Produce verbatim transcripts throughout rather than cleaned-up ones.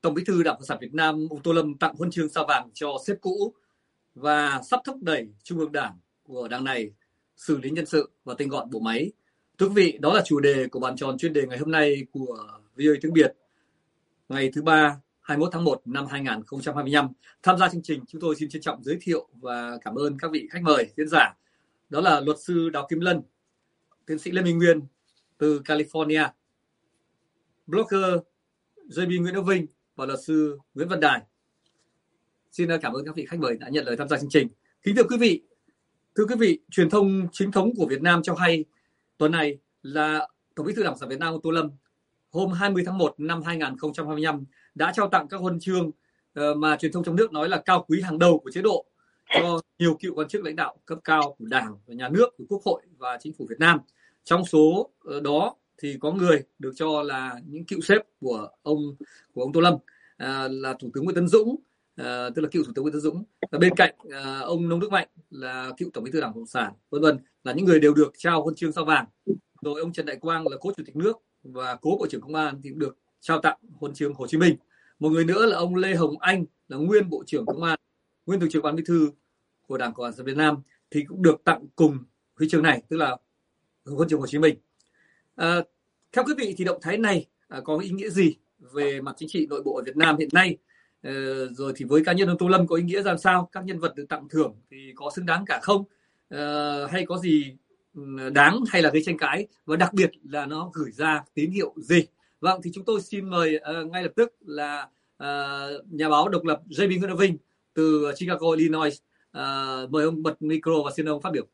Tổng Bí thư Đảng Cộng sản Việt Nam ông Tô Lâm tặng huân chương sao vàng cho sếp cũ và sắp thúc đẩy Trung ương Đảng của đảng này xử lý nhân sự và tinh gọn bộ máy. Thưa quý vị, đó là chủ đề của bàn tròn chuyên đề ngày hôm nay của vê o a tiếng Việt, ngày thứ ba, hai mươi mốt tháng một năm hai nghìn không trăm hai mươi lăm. Tham gia chương trình, chúng tôi xin trân trọng giới thiệu và cảm ơn các vị khách mời diễn giả. Đó là luật sư Đào Kim Lân, tiến sĩ Lê Minh Nguyên từ California, blogger giê bê Nguyễn Đức Vinh và luật sư Nguyễn Văn Đài. Xin cảm ơn các vị khách mời đã nhận lời tham gia chương trình. Kính thưa quý vị, thưa quý vị, truyền thông chính thống của Việt Nam cho hay tuần này là Tổng Bí thư Đảng Cộng sản Việt Nam ông Tô Lâm hôm hai mươi tháng một năm hai nghìn không trăm hai mươi lăm đã trao tặng các huân chương mà truyền thông trong nước nói là cao quý hàng đầu của chế độ cho nhiều cựu quan chức lãnh đạo cấp cao của Đảng, và Nhà nước, của Quốc hội và Chính phủ Việt Nam. Trong số đó thì có người được cho là những cựu sếp của ông của ông Tô Lâm, à, là Thủ tướng Nguyễn Tấn Dũng, à, tức là cựu Thủ tướng Nguyễn Tấn Dũng. Và bên cạnh à, ông Nông Đức Mạnh là cựu Tổng Bí thư Đảng Cộng sản, vân vân, là những người đều được trao huân chương sao vàng. Rồi ông Trần Đại Quang là cố Chủ tịch nước và cố Bộ trưởng Công an thì cũng được trao tặng huân chương Hồ Chí Minh. Một người nữa là ông Lê Hồng Anh là nguyên Bộ trưởng Công an, nguyên Thường trực Ban Bí thư của Đảng Cộng sản Việt Nam thì cũng được tặng cùng huy chương này, tức là huân chương Hồ Chí Minh. À, theo quý vị thì động thái này à, có ý nghĩa gì về mặt chính trị nội bộ ở Việt Nam hiện nay? À, rồi thì với cá nhân ông Tô Lâm có ý nghĩa ra sao? Các nhân vật được tặng thưởng thì có xứng đáng cả không? À, hay có gì đáng hay là gây tranh cãi? Và đặc biệt là nó gửi ra tín hiệu gì? Vâng, thì chúng tôi xin mời uh, ngay lập tức là uh, nhà báo độc lập giê bê Nguyễn Đức Vinh từ Chicago, Illinois. Uh, mời ông bật micro và xin ông phát biểu.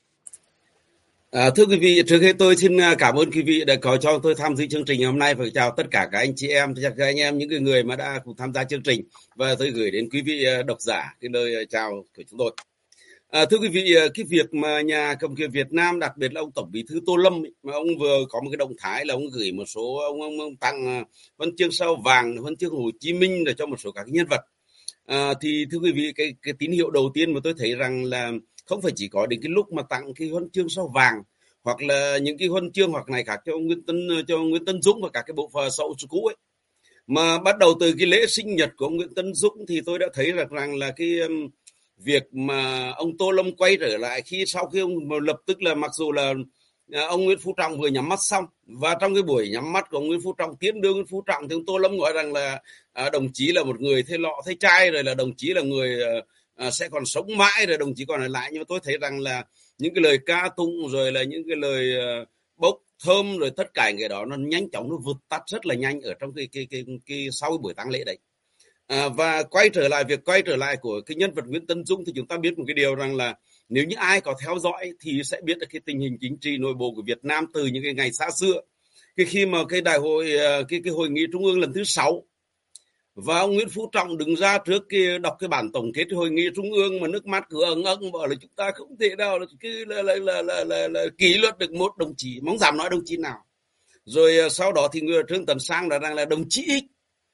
À, thưa quý vị, trước hết tôi xin cảm ơn quý vị đã có cho tôi tham dự chương trình hôm nay, và chào tất cả các anh chị em, các anh em, những người mà đã cùng tham gia chương trình, và tôi gửi đến quý vị độc giả cái lời chào của chúng tôi. À, thưa quý vị, cái việc mà nhà cầm quyền Việt Nam, đặc biệt là ông Tổng Bí thư Tô Lâm ấy, mà ông vừa có một cái động thái là ông gửi một số ông ông, ông tặng huân chương sao vàng, huân chương Hồ Chí Minh để cho một số các nhân vật. À, thì thưa quý vị, cái cái tín hiệu đầu tiên mà tôi thấy rằng là không phải chỉ có đến cái lúc mà tặng cái huân chương sao vàng hoặc là những cái huân chương hoặc này khác cho Nguyễn Tân cho Nguyễn Tấn Dũng và các cái bộ phận sậu cũ ấy, mà bắt đầu từ cái lễ sinh nhật của ông Nguyễn Tấn Dũng thì tôi đã thấy rằng, rằng là cái um, việc mà ông Tô Lâm quay trở lại khi sau khi ông lập tức là mặc dù là uh, ông Nguyễn Phú Trọng vừa nhắm mắt xong, và trong cái buổi nhắm mắt của ông Nguyễn Phú Trọng tiễn đưa Nguyễn Phú Trọng thì ông Tô Lâm gọi rằng là uh, đồng chí là một người thấy lọ thấy chai, rồi là đồng chí là người uh, uh, sẽ còn sống mãi, rồi đồng chí còn ở lại. Nhưng mà tôi thấy rằng là những cái lời ca tụng rồi là những cái lời uh, bốc thơm rồi tất cả cái đó nó nhanh chóng nó vụt tắt rất là nhanh ở trong cái cái cái, cái, cái sau cái buổi tang lễ đấy. À, và quay trở lại việc quay trở lại của cái nhân vật Nguyễn Tấn Dũng thì chúng ta biết một cái điều rằng là nếu như ai có theo dõi thì sẽ biết được cái tình hình chính trị nội bộ của Việt Nam từ những cái ngày xa xưa, cái khi mà cái đại hội cái cái hội nghị trung ương lần thứ sáu và ông Nguyễn Phú Trọng đứng ra trước kia đọc cái bản tổng kết hội nghị trung ương mà nước mắt cứ ẩn ẩn bảo là chúng ta không thể nào là cứ là là là là, là, là kỷ luật được một đồng chí, mong dám nói đồng chí nào. Rồi sau đó thì người Trương Tấn Sang đã rằng là đồng chí X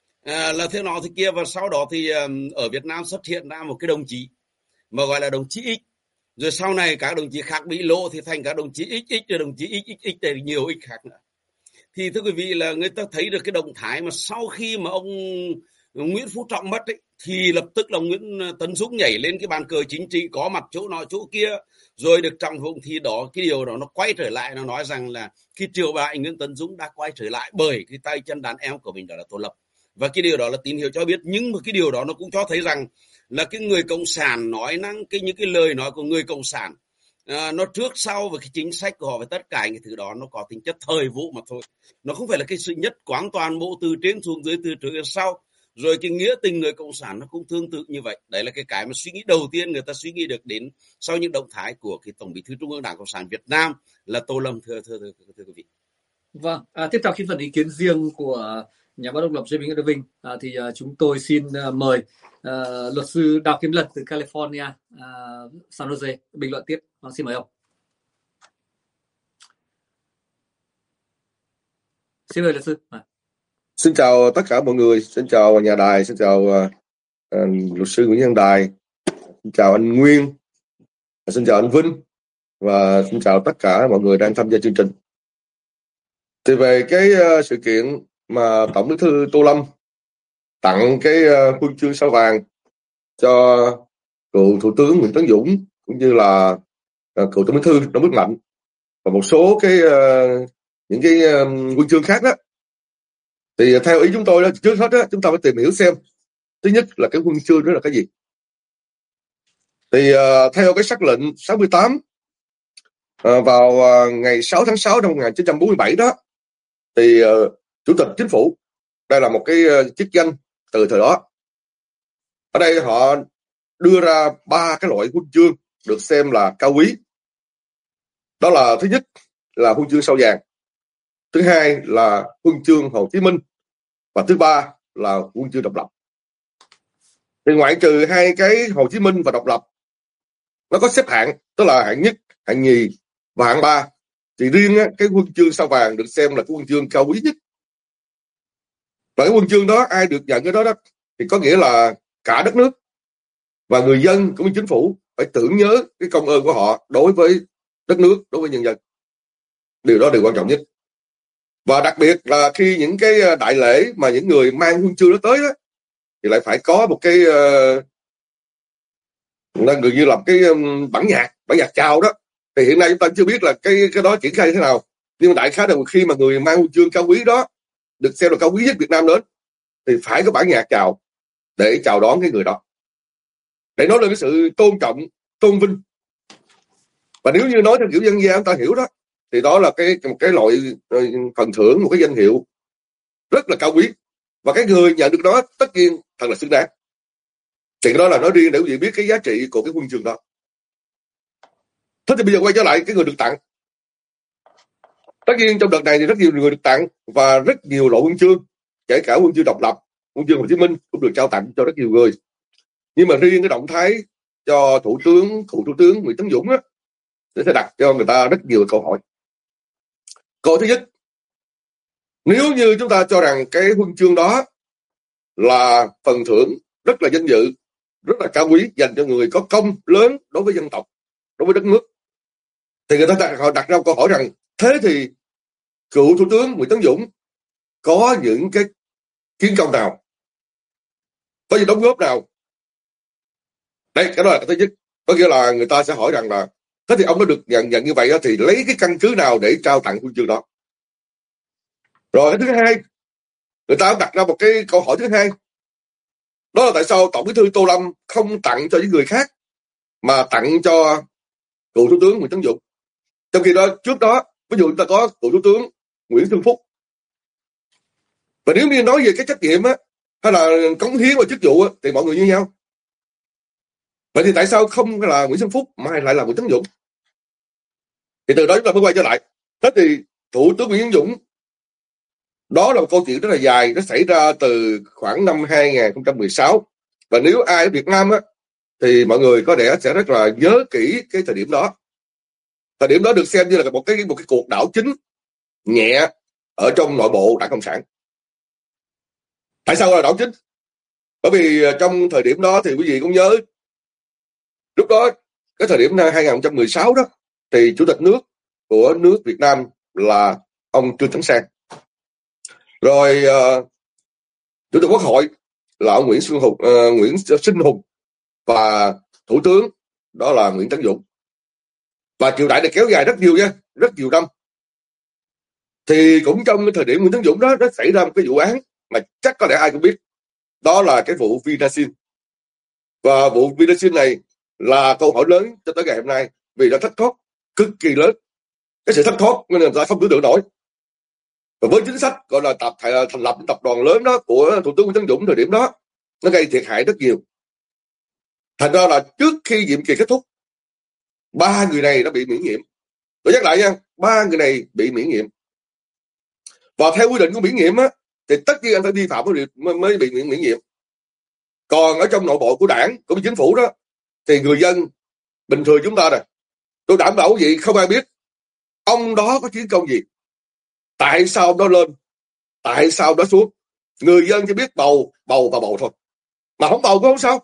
à, là thế nọ thế kia, và sau đó thì um, ở Việt Nam xuất hiện ra một cái đồng chí mà gọi là đồng chí X. Rồi sau này các đồng chí khác bị lộ thì thành các đồng chí ích ích, rồi đồng chí X X X để nhiều X khác nữa. Thì thưa quý vị là người ta thấy được cái động thái mà sau khi mà ông Nguyễn Phú Trọng mất ấy, thì lập tức là Nguyễn Tấn Dũng nhảy lên cái bàn cờ chính trị, có mặt chỗ nọ chỗ kia, rồi được trọng dụng. Thì đó, cái điều đó nó quay trở lại, nó nói rằng là cái triều đại Nguyễn Tấn Dũng đã quay trở lại bởi cái tay chân đàn em của mình, đó là Tô Lâm. Và cái điều đó là tín hiệu cho biết, nhưng mà cái điều đó nó cũng cho thấy rằng là cái người cộng sản nói năng cái những cái lời nói của người cộng sản à, nó trước sau với cái chính sách của họ, với tất cả những thứ đó nó có tính chất thời vụ mà thôi. Nó không phải là cái sự nhất quán toàn bộ từ trên xuống dưới, từ trước đến sau. Rồi cái nghĩa tình người cộng sản nó cũng tương tự như vậy. Đấy là cái cái mà suy nghĩ đầu tiên người ta suy nghĩ được đến sau những động thái của cái Tổng Bí thư Trung ương Đảng Cộng sản Việt Nam là Tô Lâm, thưa thưa thưa, thưa, thưa quý vị. Vâng, à, tiếp theo khi phần ý kiến riêng của nhà báo độc lập giê bê Nguyễn Đức Vinh à, thì à, chúng tôi xin à, mời à, luật sư Đào Kim Lân từ California, à, San Jose bình luận tiếp. À, xin mời ông. Xin mời luật sư. À. Xin chào tất cả mọi người, xin chào nhà đài, xin chào uh, uh, luật sư Nguyễn Văn Đài, xin chào anh Nguyên, xin chào anh Vinh và xin chào tất cả mọi người đang tham gia chương trình. Thì về cái uh, sự kiện mà Tổng Bí thư Tô Lâm tặng cái uh, huân chương sao vàng cho cựu Thủ tướng Nguyễn Tấn Dũng cũng như là uh, cựu Tổng Bí thư Nông Đức Mạnh và một số cái uh, những cái uh, huân chương khác đó. Thì theo ý chúng tôi đó, trước hết đó, chúng ta phải tìm hiểu xem thứ nhất là cái huân chương đó là cái gì. Thì uh, theo cái sắc lệnh sáu mươi tám uh, vào uh, ngày sáu tháng sáu năm một nghìn chín trăm bốn mươi bảy đó, thì uh, Chủ tịch Chính phủ, đây là một cái uh, chức danh từ thời đó, ở đây họ đưa ra ba cái loại huân chương được xem là cao quý. Đó là thứ nhất là huân chương sao vàng, thứ hai là huân chương Hồ Chí Minh, và thứ ba là huân chương độc lập. Thì ngoại trừ hai cái Hồ Chí Minh và độc lập, nó có xếp hạng, tức là hạng nhất, hạng nhì và hạng ba. Thì riêng á, cái huân chương sao vàng được xem là cái huân chương cao quý nhất. Và cái huân chương đó, ai được nhận cái đó đó thì có nghĩa là cả đất nước và người dân cũng như chính phủ phải tưởng nhớ cái công ơn của họ đối với đất nước, đối với nhân dân. Điều đó là điều quan trọng nhất. Và đặc biệt là khi những cái đại lễ mà những người mang huân chương đó tới đó, thì lại phải có một cái uh, gần như là cái um, bản nhạc, bản nhạc chào đó. Thì hiện nay chúng ta chưa biết là cái cái đó triển khai như thế nào. Nhưng đại khái là khi mà người mang huân chương cao quý đó được xem là cao quý nhất Việt Nam đến, thì phải có bản nhạc chào để chào đón cái người đó, để nói lên cái sự tôn trọng, tôn vinh. Và nếu như nói theo kiểu dân gian chúng ta hiểu đó, thì đó là cái một cái loại phần thưởng, một cái danh hiệu rất là cao quý, và cái người nhận được đó tất nhiên thật là xứng đáng. Thì cái đó là nói riêng để quý vị biết cái giá trị của cái huân chương đó. Thế thì bây giờ quay trở lại cái người được tặng. Tất nhiên trong đợt này thì rất nhiều người được tặng và rất nhiều loại huân chương, kể cả huân chương độc lập, huân chương Hồ Chí Minh cũng được trao tặng cho rất nhiều người. Nhưng mà riêng cái động thái cho thủ tướng, cựu thủ tướng Nguyễn Tấn Dũng á, sẽ đặt cho người ta rất nhiều câu hỏi. Câu thứ nhất, nếu như chúng ta cho rằng cái huân chương đó là phần thưởng rất là danh dự, rất là cao quý dành cho người có công lớn đối với dân tộc, đối với đất nước, thì người ta đặt, họ đặt ra câu hỏi rằng thế thì cựu thủ tướng Nguyễn Tấn Dũng có những cái chiến công nào, có những đóng góp nào? Đấy, cái đó là cái thứ nhất. Có nghĩa là người ta sẽ hỏi rằng là thế thì ông đã được nhận nhận như vậy đó, thì lấy cái căn cứ nào để trao tặng huân chương đó? Rồi cái thứ hai, người ta đặt ra một cái câu hỏi thứ hai, đó là tại sao Tổng Bí thư Tô Lâm không tặng cho những người khác mà tặng cho cựu thủ tướng Nguyễn Tấn Dũng? Trong khi đó trước đó, ví dụ chúng ta có cựu thủ tướng Nguyễn Xuân Phúc. Và nếu như nói về cái trách nhiệm á, hay là cống hiến và chức vụ á, thì mọi người như nhau. Vậy thì tại sao không là Nguyễn Xuân Phúc mà lại là Nguyễn Tấn Dũng? Thì từ đó chúng ta mới quay trở lại. Thế thì thủ tướng Nguyễn Tấn Dũng, đó là một câu chuyện rất là dài, nó xảy ra từ khoảng năm hai nghìn không trăm mười sáu. Và nếu ai ở Việt Nam á, thì mọi người có lẽ sẽ rất là nhớ kỹ cái thời điểm đó. Thời điểm đó được xem như là một cái một cái cuộc đảo chính nhẹ ở trong nội bộ Đảng Cộng sản. Tại sao là đảo chính? Bởi vì trong thời điểm đó thì quý vị cũng nhớ, lúc đó cái thời điểm hai nghìn không trăm mười sáu đó, thì chủ tịch nước của nước Việt Nam là ông Trương Tấn Sang. Rồi uh, chủ tịch Quốc hội là ông Nguyễn Xuân Hùng, uh, Nguyễn Sinh Hùng, và thủ tướng đó là Nguyễn Tấn Dũng. Và triều đại này kéo dài rất nhiều nha, rất nhiều năm. Thì cũng trong cái thời điểm Nguyễn Tấn Dũng đó, nó xảy ra một cái vụ án mà chắc có lẽ ai cũng biết, đó là cái vụ Vinasin. Và vụ Vinasin này là câu hỏi lớn cho tới ngày hôm nay, vì nó thất thoát cực kỳ lớn. Cái sự thất thoát nên người ta không tưởng tượng nổi. Và với chính sách gọi là tập thành lập tập đoàn lớn đó của thủ tướng Nguyễn Tấn Dũng thời điểm đó, nó gây thiệt hại rất nhiều. Thành ra là trước khi nhiệm kỳ kết thúc, ba người này đã bị miễn nhiệm. Tôi nhắc lại nha, ba người này bị miễn nhiệm. Và theo quy định của miễn nhiệm á, thì tất nhiên anh phải vi phạm mới, mới bị miễn, miễn nhiệm. Còn ở trong nội bộ của đảng, của chính phủ đó, thì người dân bình thường chúng ta này, tôi đảm bảo gì không ai biết ông đó có chiến công gì, tại sao đó lên, tại sao đó xuống. Người dân chỉ biết bầu, bầu và bầu thôi, mà không bầu cũng không sao.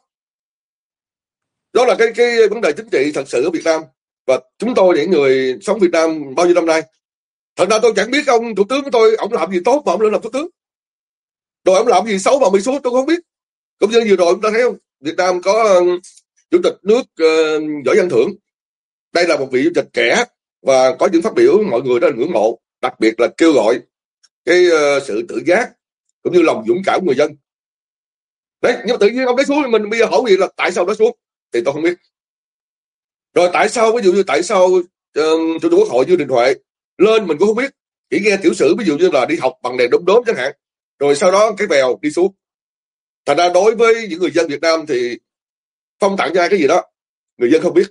Đó là cái cái vấn đề chính trị thật sự ở Việt Nam. Và chúng tôi, những người sống Việt Nam bao nhiêu năm nay, thật ra tôi chẳng biết ông thủ tướng của tôi ông làm gì tốt mà ông lên làm thủ tướng. Rồi ông làm gì xấu mà bị xuống tôi không biết. Cũng như vừa rồi chúng ta thấy không, Việt Nam có uh, chủ tịch nước uh, Võ Văn Thưởng. Đây là một vị chủ tịch trẻ và có những phát biểu mọi người rất là ngưỡng mộ, đặc biệt là kêu gọi cái uh, sự tự giác cũng như lòng dũng cảm của người dân. Đấy, nhưng mà tự nhiên ông đấy xuống thì mình bây giờ hỏi gì là tại sao nó xuống thì tôi không biết. Rồi tại sao ví dụ như tại sao uh, chủ tịch Quốc hội Dương Đình Huệ lên mình cũng không biết, chỉ nghe tiểu sử ví dụ như là đi học bằng đèn đom đóm chẳng hạn, rồi sau đó cái vèo đi xuống. Thành ra đối với những người dân Việt Nam thì phong tặng cho ai cái gì đó người dân không biết,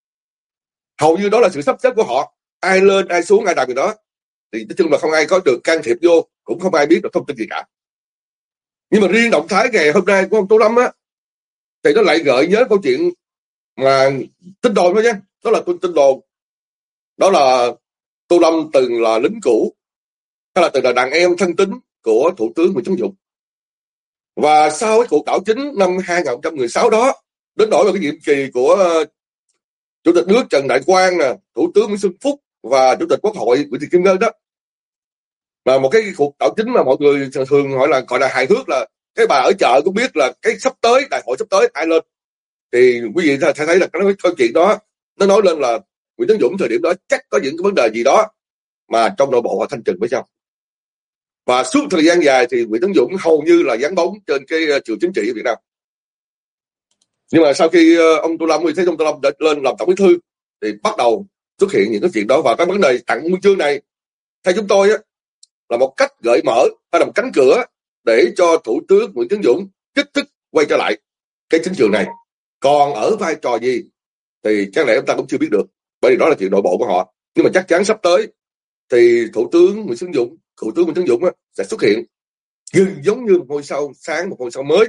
hầu như đó là sự sắp xếp của họ, ai lên ai xuống ai làm gì đó thì nói chung là không ai có được can thiệp vô, cũng không ai biết được thông tin gì cả. Nhưng mà riêng động thái ngày hôm nay của ông Tô Lâm á thì nó lại gợi nhớ câu chuyện mà tin đồn thôi nha, đó là tin tin đồn, đó là Tô Lâm từng là lính cũ hay là từng là đàn em thân tín của Thủ tướng Nguyễn Tấn Dũng. Và sau cái cuộc đảo chính năm hai không một sáu đó, đến nỗi vào cái nhiệm kỳ của uh, Chủ tịch nước Trần Đại Quang nè, Thủ tướng Nguyễn Xuân Phúc và Chủ tịch Quốc hội Nguyễn Thị Kim Ngân đó, là một cái cuộc đảo chính mà mọi người thường gọi là gọi là hài hước, là cái bà ở chợ cũng biết là cái sắp tới đại hội sắp tới ai lên. Thì quý vị thấy thấy là cái câu chuyện đó nó nói lên là Nguyễn Tấn Dũng thời điểm đó chắc có những cái vấn đề gì đó mà trong nội bộ họ thanh trừng với nhau. Và suốt thời gian dài thì Nguyễn Tấn Dũng hầu như là vắng bóng trên cái trường chính trị ở Việt Nam. Nhưng mà sau khi ông Tô Lâm, thấy ông Tô Lâm đã lên làm tổng bí thư thì bắt đầu xuất hiện những cái chuyện đó. Và cái vấn đề tặng huân chương này theo chúng tôi á, là một cách gợi mở hay là một cánh cửa để cho Thủ tướng Nguyễn Tấn Dũng kích thích quay trở lại cái chính trường này. Còn ở vai trò gì thì chắc lẽ chúng ta cũng chưa biết được, bởi vì đó là chuyện nội bộ của họ. Nhưng mà chắc chắn sắp tới thì Thủ tướng Nguyễn Tấn Dũng, Thủ tướng Nguyễn Tấn Dũng á, sẽ xuất hiện gần giống như một ngôi sao sáng, một ngôi sao mới.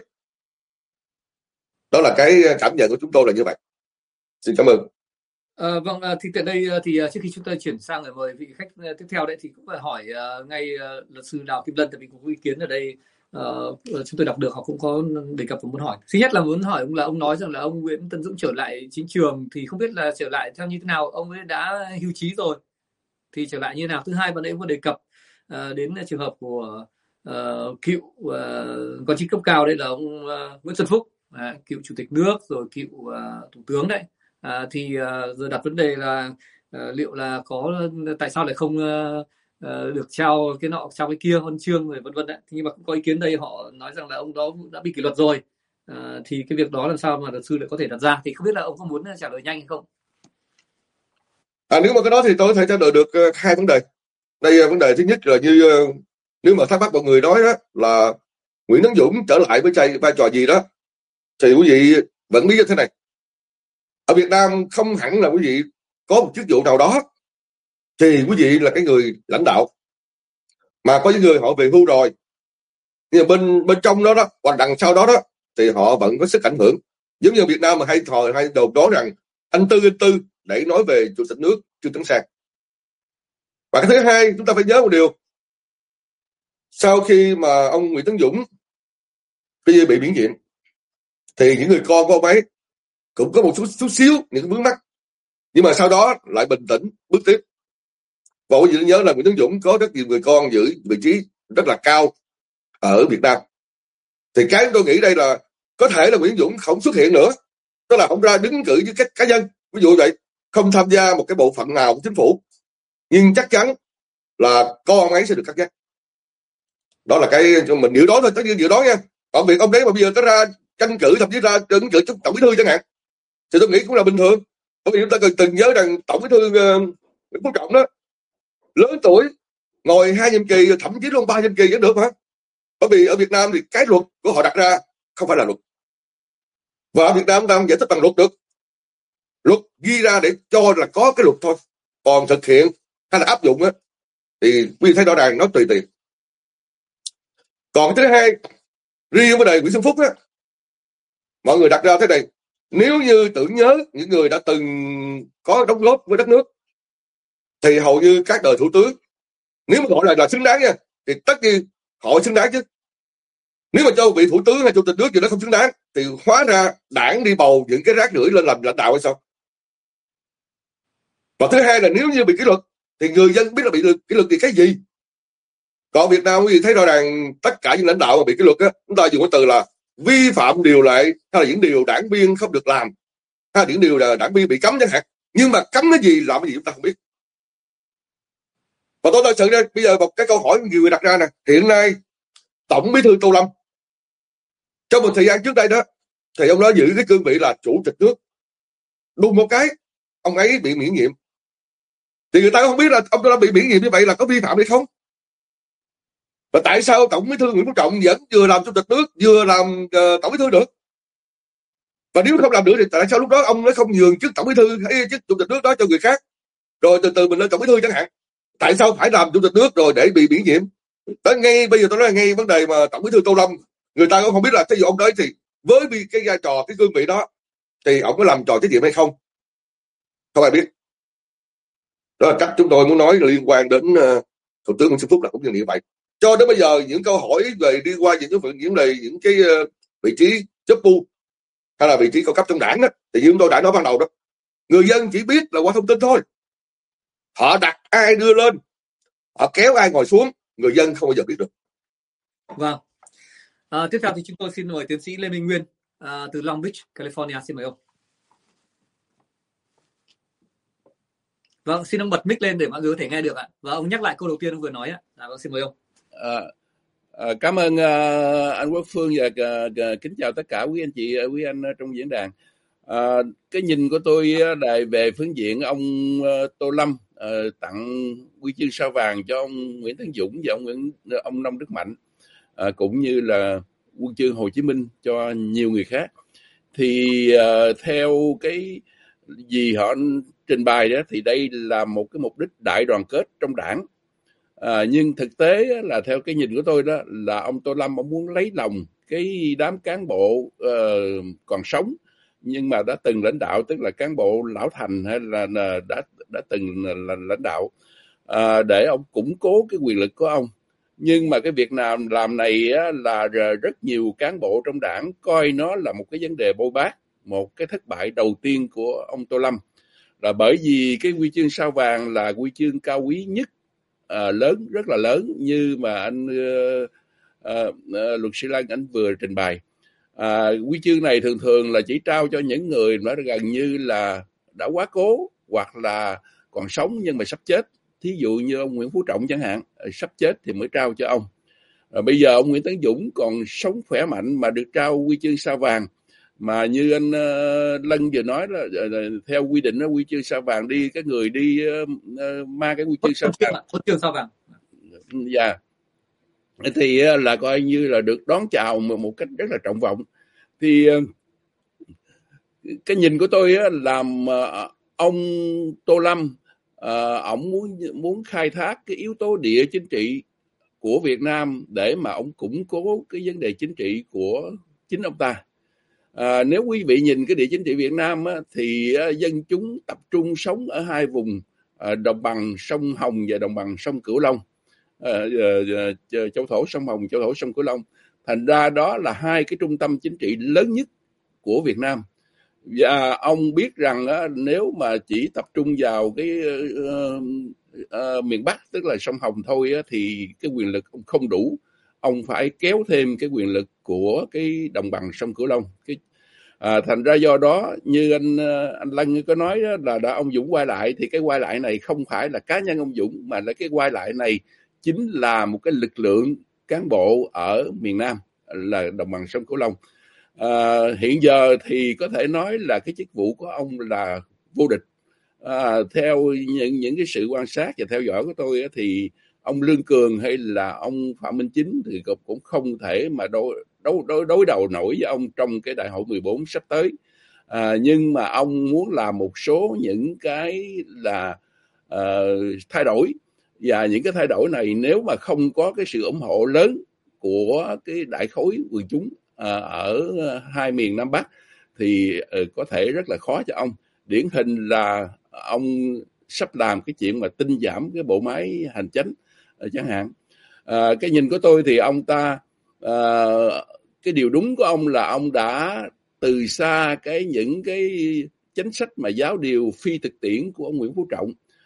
Đó là cái cảm nhận của chúng tôi là như vậy. Xin cảm ơn. À, vâng, thì tại đây thì trước khi chúng ta chuyển sang để mời vị khách tiếp theo đấy thì cũng phải hỏi uh, ngay uh, luật sư Đào Kim Lân, tại vì có ý kiến ở đây uh, chúng tôi đọc được, họ cũng có đề cập và muốn hỏi. Thứ nhất là muốn hỏi ông là ông nói rằng là ông Nguyễn Tấn Dũng trở lại chính trường thì không biết là trở lại theo như thế nào, ông ấy đã hưu trí rồi thì trở lại như thế nào. Thứ hai, bạn ấy có đề cập uh, đến trường hợp của uh, cựu uh, quan chức cấp cao, đây là ông uh, Nguyễn Xuân Phúc, uh, cựu chủ tịch nước rồi cựu uh, thủ tướng đấy. À, thì uh, giờ đặt vấn đề là uh, liệu là có tại sao lại không uh, uh, được trao cái nọ trao cái kia huân chương rồi vân vân đấy. Nhưng mà cũng có ý kiến đây, họ nói rằng là ông đó đã bị kỷ luật rồi, uh, thì cái việc đó làm sao mà luật sư lại có thể đặt ra, thì không biết là ông có muốn trả lời nhanh hay không? À, nếu mà cái đó thì tôi có thể trả lời được uh, hai vấn đề. Đây uh, vấn đề thứ nhất là như uh, nếu mà thắc mắc mọi người nói đó là Nguyễn Tấn Dũng trở lại với vai, vai trò gì đó thì quý vị vẫn biết như thế này. Ở Việt Nam không hẳn là quý vị có một chức vụ nào đó thì quý vị là cái người lãnh đạo, mà có những người họ về hưu rồi, nhưng mà bên bên trong đó đó hoặc đằng sau đó đó thì họ vẫn có sức ảnh hưởng. Giống như Việt Nam mà hay thò hay đồn đoán rằng anh Tư anh Tư để nói về chủ tịch nước Trương Tấn Sang. Và cái thứ hai, chúng ta phải nhớ một điều, sau khi mà ông Nguyễn Tấn Dũng bị bị miễn nhiệm thì những người con của ông ấy cũng có một chút, chút xíu những vướng mắc, nhưng mà sau đó lại bình tĩnh bước tiếp. Và quý vị nhớ là Nguyễn Tấn Dũng có rất nhiều người con giữ vị trí rất là cao ở Việt Nam. Thì cái tôi nghĩ đây là có thể là Nguyễn Tấn Dũng không xuất hiện nữa, tức là không ra đứng cử với các cá nhân, ví dụ vậy, không tham gia một cái bộ phận nào của chính phủ, nhưng chắc chắn là con ông ấy sẽ được cắt nhắc. Đó là cái mình dự đoán thôi, tất nhiên dự đoán nha. Còn việc ông đấy mà bây giờ có ra tranh cử, thậm chí ra ứng cử tổng bí thư chẳng hạn, thì tôi nghĩ cũng là bình thường. Bởi vì chúng ta cần từng nhớ rằng tổng bí thư Nguyễn uh, Phú Trọng đó lớn tuổi, ngồi hai nhiệm kỳ, thậm chí luôn ba nhiệm kỳ vẫn được hả? Bởi vì ở Việt Nam thì cái luật của họ đặt ra không phải là luật, và ở Việt Nam ta không giải thích bằng luật được. Luật ghi ra để cho là có cái luật thôi, còn thực hiện hay là áp dụng á thì quý vị thấy rõ ràng nó tùy tiện. Còn thứ hai, riêng vấn đề Nguyễn Xuân Phúc á, mọi người đặt ra thế này: nếu như tưởng nhớ những người đã từng có đóng góp với đất nước thì hầu như các đời thủ tướng, nếu mà gọi là là xứng đáng nha, thì tất nhiên họ xứng đáng chứ. Nếu mà cho vị thủ tướng hay chủ tịch nước gì đó không xứng đáng thì hóa ra đảng đi bầu những cái rác rưởi lên làm lãnh đạo hay sao? Và thứ hai là nếu như bị kỷ luật thì người dân biết là bị kỷ luật thì cái gì? Còn Việt Nam quý vị thấy rõ ràng tất cả những lãnh đạo mà bị kỷ luật á, chúng ta dùng cái từ là vi phạm điều lệ hay là những điều đảng viên không được làm, hay là những điều là đảng viên bị cấm chẳng hạn. Nhưng mà cấm cái gì, làm cái gì chúng ta không biết. Và tôi thật sự đây, bây giờ một cái câu hỏi nhiều người đặt ra nè, hiện nay Tổng Bí thư Tô Lâm trong một thời gian trước đây đó thì ông đó giữ cái cương vị là chủ tịch nước, đùng một cái ông ấy bị miễn nhiệm, thì người ta không biết là ông Tô Lâm bị miễn nhiệm như vậy là có vi phạm hay không. Và tại sao Tổng Bí thư Nguyễn Phú Trọng vẫn vừa làm chủ tịch nước vừa làm uh, Tổng Bí thư được? Và nếu không làm được thì tại sao lúc đó ông nó không nhường chức Tổng Bí thư hay chức chủ tịch nước đó cho người khác, rồi từ từ mình lên Tổng Bí thư chẳng hạn? Tại sao phải làm chủ tịch nước rồi để bị miễn nhiệm? Tới ngay bây giờ tôi nói ngay vấn đề mà Tổng Bí thư Tô Lâm, người ta cũng không biết là thí dụ ông đấy thì với cái vai trò cái cương vị đó thì ông có làm trò trách nhiệm hay không, không ai biết. Đó là cách chúng tôi muốn nói liên quan đến uh, Thủ tướng Nguyễn Xuân Phúc là cũng như vậy. Cho đến bây giờ những câu hỏi về đi qua những cái những đề những cái uh, vị trí chức vụ hay là vị trí cao cấp trong đảng đó, thì như chúng tôi đã nói ban đầu đó, người dân chỉ biết là qua thông tin thôi. Họ đặt ai đưa lên, họ kéo ai ngồi xuống, người dân không bao giờ biết được. Vâng. À, tiếp theo thì chúng tôi xin mời tiến sĩ Lê Minh Nguyên à, từ Long Beach, California, xin mời ông. Vâng, xin ông bật mic lên để mọi người có thể nghe được ạ. Và ông nhắc lại câu đầu tiên ông vừa nói ạ. À, vâng, xin mời ông. À, à, cảm ơn à, anh Quốc Phương và à, à, kính chào tất cả quý anh chị, quý anh trong diễn đàn. À, cái nhìn của tôi là về phương diện ông uh, Tô Lâm uh, tặng huy chương sao vàng cho ông Nguyễn Tấn Dũng và ông Nguyễn ông Nông Đức Mạnh, uh, cũng như là huân chương Hồ Chí Minh cho nhiều người khác. Thì uh, theo cái gì họ trình bày đó thì đây là một cái mục đích đại đoàn kết trong đảng. À, nhưng thực tế là theo cái nhìn của tôi đó là ông Tô Lâm ông muốn lấy lòng cái đám cán bộ uh, còn sống nhưng mà đã từng lãnh đạo, tức là cán bộ lão thành hay là đã đã từng là lãnh đạo, à, để ông củng cố cái quyền lực của ông. Nhưng mà cái việc nào làm này á, là rất nhiều cán bộ trong đảng coi nó là một cái vấn đề bôi bác, một cái thất bại đầu tiên của ông Tô Lâm, là bởi vì cái huy chương sao vàng là huy chương cao quý nhất, à, lớn, rất là lớn như mà anh uh, uh, uh, luật sư Lan anh vừa trình bày. À, huy chương này thường thường là chỉ trao cho những người mà gần như là đã quá cố hoặc là còn sống nhưng mà sắp chết. Thí dụ như ông Nguyễn Phú Trọng chẳng hạn, sắp chết thì mới trao cho ông. À, bây giờ ông Nguyễn Tấn Dũng còn sống khỏe mạnh mà được trao huy chương sao vàng. Mà như anh uh, Lân vừa nói là uh, theo quy định đó, huy chương sao vàng đi cái người đi uh, uh, mang cái huy chương sao vàng, huy chương sao vàng, dạ, yeah. Thì uh, là coi như là được đón chào một, một cách rất là trọng vọng. Thì uh, cái nhìn của tôi uh, làm uh, ông Tô Lâm uh, ông muốn muốn khai thác cái yếu tố địa chính trị của Việt Nam để mà ông củng cố cái vấn đề chính trị của chính ông ta. À, nếu quý vị nhìn cái địa chính trị Việt Nam á, thì uh, dân chúng tập trung sống ở hai vùng uh, đồng bằng sông Hồng và đồng bằng sông Cửu Long, uh, uh, uh, châu thổ sông Hồng, châu thổ sông Cửu Long. Thành ra đó là hai cái trung tâm chính trị lớn nhất của Việt Nam. Và ông biết rằng uh, nếu mà chỉ tập trung vào cái uh, uh, miền Bắc, tức là sông Hồng thôi uh, thì cái quyền lực ông không đủ. Ông phải kéo thêm cái quyền lực của cái đồng bằng sông Cửu Long. Cái, à, thành ra do đó như anh anh Lân có nói đó, là đã ông Dũng quay lại, thì cái quay lại này không phải là cá nhân ông Dũng, mà là cái quay lại này chính là một cái lực lượng cán bộ ở miền Nam là đồng bằng sông Cửu Long. À, hiện giờ thì có thể nói là cái chức vụ của ông là vô địch. À, theo những những cái sự quan sát và theo dõi của tôi thì ông Lương Cường hay là ông Phạm Minh Chính thì cũng không thể mà đối, đối, đối, đối đầu nổi với ông trong cái đại hội mười bốn sắp tới. À, nhưng mà ông muốn làm một số những cái là uh, thay đổi, và những cái thay đổi này nếu mà không có cái sự ủng hộ lớn của cái đại khối quần chúng uh, ở hai miền Nam Bắc thì uh, có thể rất là khó cho ông. Điển hình là ông sắp làm cái chuyện mà tinh giảm cái bộ máy hành chánh chẳng hạn. À, cái nhìn của tôi thì ông ta à, cái điều đúng của ông là ông đã từ xa cái những cái chính sách mà giáo điều phi thực tiễn của ông Nguyễn Phú Trọng.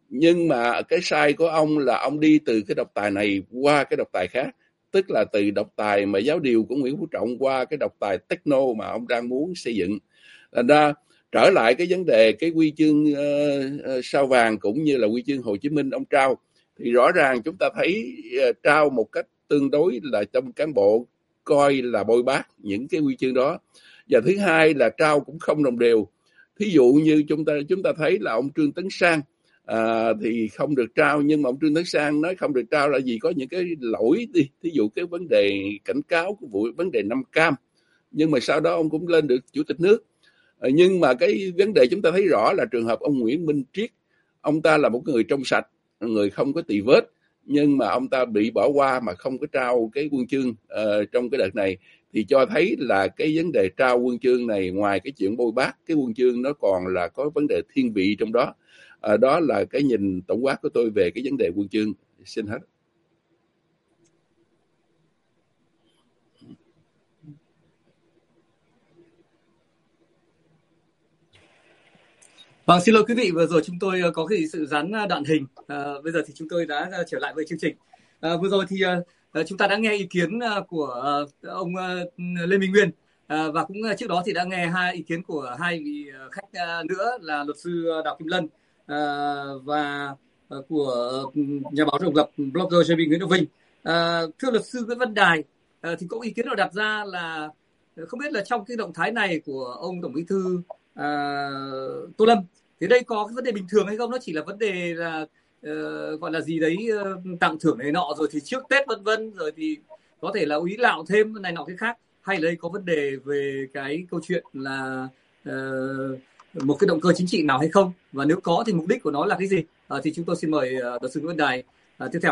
Nhưng mà cái sai của ông là ông đi từ cái độc tài này qua cái độc tài khác, tức là từ độc tài mà giáo điều của Nguyễn Phú Trọng qua cái độc tài techno mà ông đang muốn xây dựng. Thành ra trở lại cái vấn đề cái huy chương uh, sao vàng cũng như là huy chương Hồ Chí Minh ông trao, thì rõ ràng chúng ta thấy uh, trao một cách tương đối là trong cán bộ coi là bôi bác những cái huy chương đó. Và thứ hai là trao cũng không đồng đều. Thí dụ như chúng ta chúng ta thấy là ông Trương Tấn Sang à, thì không được trao, nhưng mà ông Trương Tấn Sang nói không được trao là gì, có những cái lỗi đi, thí dụ cái vấn đề cảnh cáo của vụ vấn đề Nam Cam, nhưng mà sau đó ông cũng lên được chủ tịch nước. À, nhưng mà cái vấn đề chúng ta thấy rõ là trường hợp ông Nguyễn Minh Triết, ông ta là một người trong sạch, người không có tì vết, nhưng mà ông ta bị bỏ qua mà không có trao cái huân chương uh, trong cái đợt này, thì cho thấy là cái vấn đề trao huân chương này ngoài cái chuyện bôi bác cái huân chương nó còn là có vấn đề thiên vị trong đó. À, đó là cái nhìn tổng quát của tôi về cái vấn đề huân chương. Xin hết. Vâng, xin lỗi quý vị, vừa rồi chúng tôi có cái sự gián đoạn hình. À, bây giờ thì chúng tôi đã trở lại với chương trình. À, vừa rồi thì uh, chúng ta đã nghe ý kiến của uh, ông uh, Lê Minh Nguyên, à, và cũng trước đó thì đã nghe hai ý kiến của hai vị khách uh, nữa là luật sư Đào Kim Lân uh, và uh, của nhà báo độc lập blogger J B Nguyễn Đức Vinh. À, thưa luật sư Nguyễn Văn Đài, uh, thì có ý kiến nào đặt ra là không biết là trong cái động thái này của ông Tổng Bí thư À, Tô Lâm thì đây có cái vấn đề bình thường hay không? Nó chỉ là vấn đề là uh, gọi là gì đấy, uh, tặng thưởng này nọ rồi thì trước Tết vân vân, rồi thì có thể là úy lạo thêm này nọ cái khác, hay là đây có vấn đề về cái câu chuyện là uh, một cái động cơ chính trị nào hay không, và nếu có thì mục đích của nó là cái gì? Uh, thì chúng tôi xin mời uh, luật sư Nguyễn Đài uh, tiếp theo.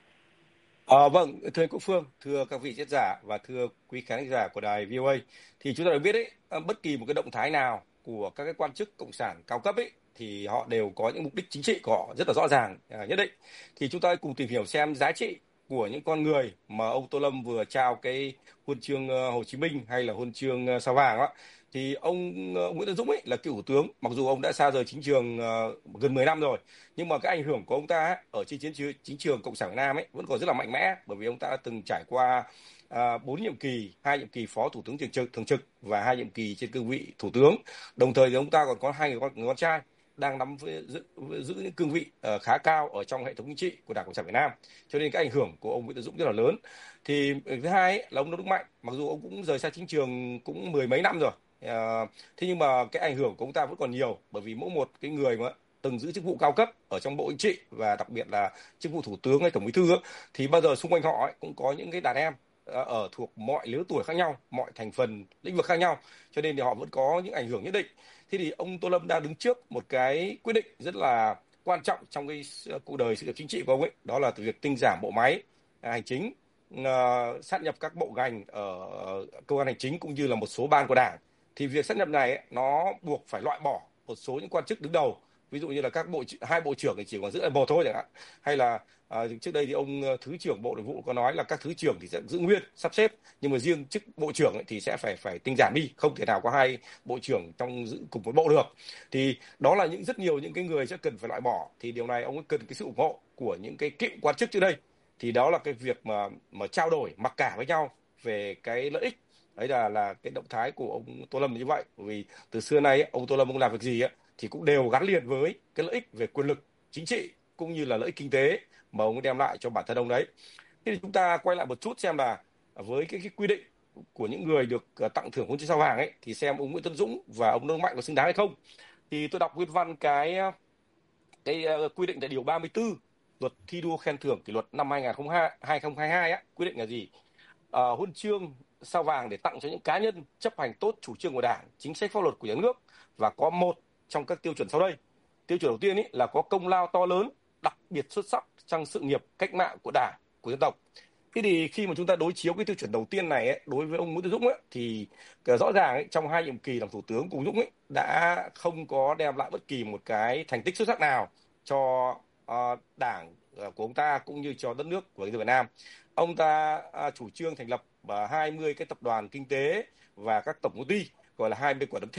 À, vâng, thưa anh Quốc Phương, thưa các vị diễn giả và thưa quý khán giả của đài vê o a, thì chúng ta đã biết đấy, bất kỳ một cái động thái nào của các cái quan chức cộng sản cao cấp ấy thì họ đều có những mục đích chính trị của họ rất là rõ ràng, à, nhất định. Thì chúng ta cùng tìm hiểu xem giá trị của những con người mà ông Tô Lâm vừa trao cái huân chương Hồ Chí Minh hay là huân chương Sao vàng á. Thì ông Nguyễn Tấn Dũng ấy là cựu thủ tướng, mặc dù ông đã xa rời chính trường uh, gần mười năm rồi, nhưng mà cái ảnh hưởng của ông ta ấy, ở trên chiến trường, chính trường cộng sản Việt Nam ấy vẫn còn rất là mạnh mẽ, bởi vì ông ta đã từng trải qua bốn uh, nhiệm kỳ, hai nhiệm kỳ phó thủ tướng thường trực, thường trực và hai nhiệm kỳ trên cương vị thủ tướng. Đồng thời thì ông ta còn có hai người con, người con trai đang nắm giữ, giữ những cương vị uh, khá cao ở trong hệ thống chính trị của Đảng Cộng sản Việt Nam, cho nên cái ảnh hưởng của ông Nguyễn Tấn Dũng rất là lớn. Thì thứ hai ấy, là ông Đỗ Đức Mạnh, mặc dù ông cũng rời xa chính trường cũng mười mấy năm rồi, uh, thế nhưng mà cái ảnh hưởng của ông ta vẫn còn nhiều, bởi vì mỗi một cái người mà từng giữ chức vụ cao cấp ở trong Bộ Chính trị và đặc biệt là chức vụ thủ tướng hay tổng bí thư ấy, thì bao giờ xung quanh họ ấy, cũng có những cái đàn em ở thuộc mọi lứa tuổi khác nhau, mọi thành phần lĩnh vực khác nhau, cho nên thì họ vẫn có những ảnh hưởng nhất định. Thế thì ông Tô Lâm đang đứng trước một cái quyết định rất là quan trọng trong cái cuộc đời sự nghiệp chính trị của ông ấy, đó là việc tinh giảm bộ máy hành chính, uh, sát nhập các bộ ngành ở cơ quan hành chính cũng như là một số ban của Đảng. Thì việc sát nhập này ấy, nó buộc phải loại bỏ một số những quan chức đứng đầu, ví dụ như là các bộ hai bộ trưởng thì chỉ còn giữ lại một thôi chẳng hạn, hay là à, trước đây thì ông thứ trưởng Bộ Nội vụ có nói là các thứ trưởng thì sẽ giữ nguyên sắp xếp, nhưng mà riêng chức bộ trưởng ấy thì sẽ phải phải tinh giảm đi, không thể nào có hai bộ trưởng trong giữ cùng một bộ được. Thì đó là những rất nhiều những cái người sẽ cần phải loại bỏ, thì điều này ông ấy cần cái sự ủng hộ của những cái cựu quan chức trước đây. Thì đó là cái việc mà mà trao đổi mặc cả với nhau về cái lợi ích. Đấy là là cái động thái của ông Tô Lâm như vậy, vì từ xưa nay ấy, ông Tô Lâm ông làm việc gì ấy, thì cũng đều gắn liền với cái lợi ích về quyền lực chính trị cũng như là lợi ích kinh tế mà ông đem lại cho bản thân ông đấy. Thế thì chúng ta quay lại một chút xem là với cái, cái quy định của những người được tặng thưởng huân chương sao vàng ấy, thì xem ông Nguyễn Tấn Dũng và ông Đỗ Mạnh có xứng đáng hay không. Thì tôi đọc nguyên văn cái cái quy định tại điều ba mươi tư luật thi đua khen thưởng kỷ luật năm hai không hai hai á, quy định là gì? À, huân chương sao vàng để tặng cho những cá nhân chấp hành tốt chủ trương của Đảng, chính sách pháp luật của nhà nước và có một trong các tiêu chuẩn sau đây. Tiêu chuẩn đầu tiên ý là có công lao to lớn, đặc biệt xuất sắc trong sự nghiệp cách mạng của Đảng, của dân tộc. Thế thì khi mà chúng ta đối chiếu cái tiêu chuẩn đầu tiên này ấy, đối với ông Nguyễn Tấn Dũng ấy, thì rõ ràng ấy, trong hai nhiệm kỳ làm thủ tướng của Dũng ấy, đã không có đem lại bất kỳ một cái thành tích xuất sắc nào cho uh, Đảng uh, của ông ta cũng như cho đất nước của Việt Nam. Ông ta uh, chủ trương thành lập uh, hai mươi cái tập đoàn kinh tế và các tổng công ty, gọi là hai mươi quả đấm thép,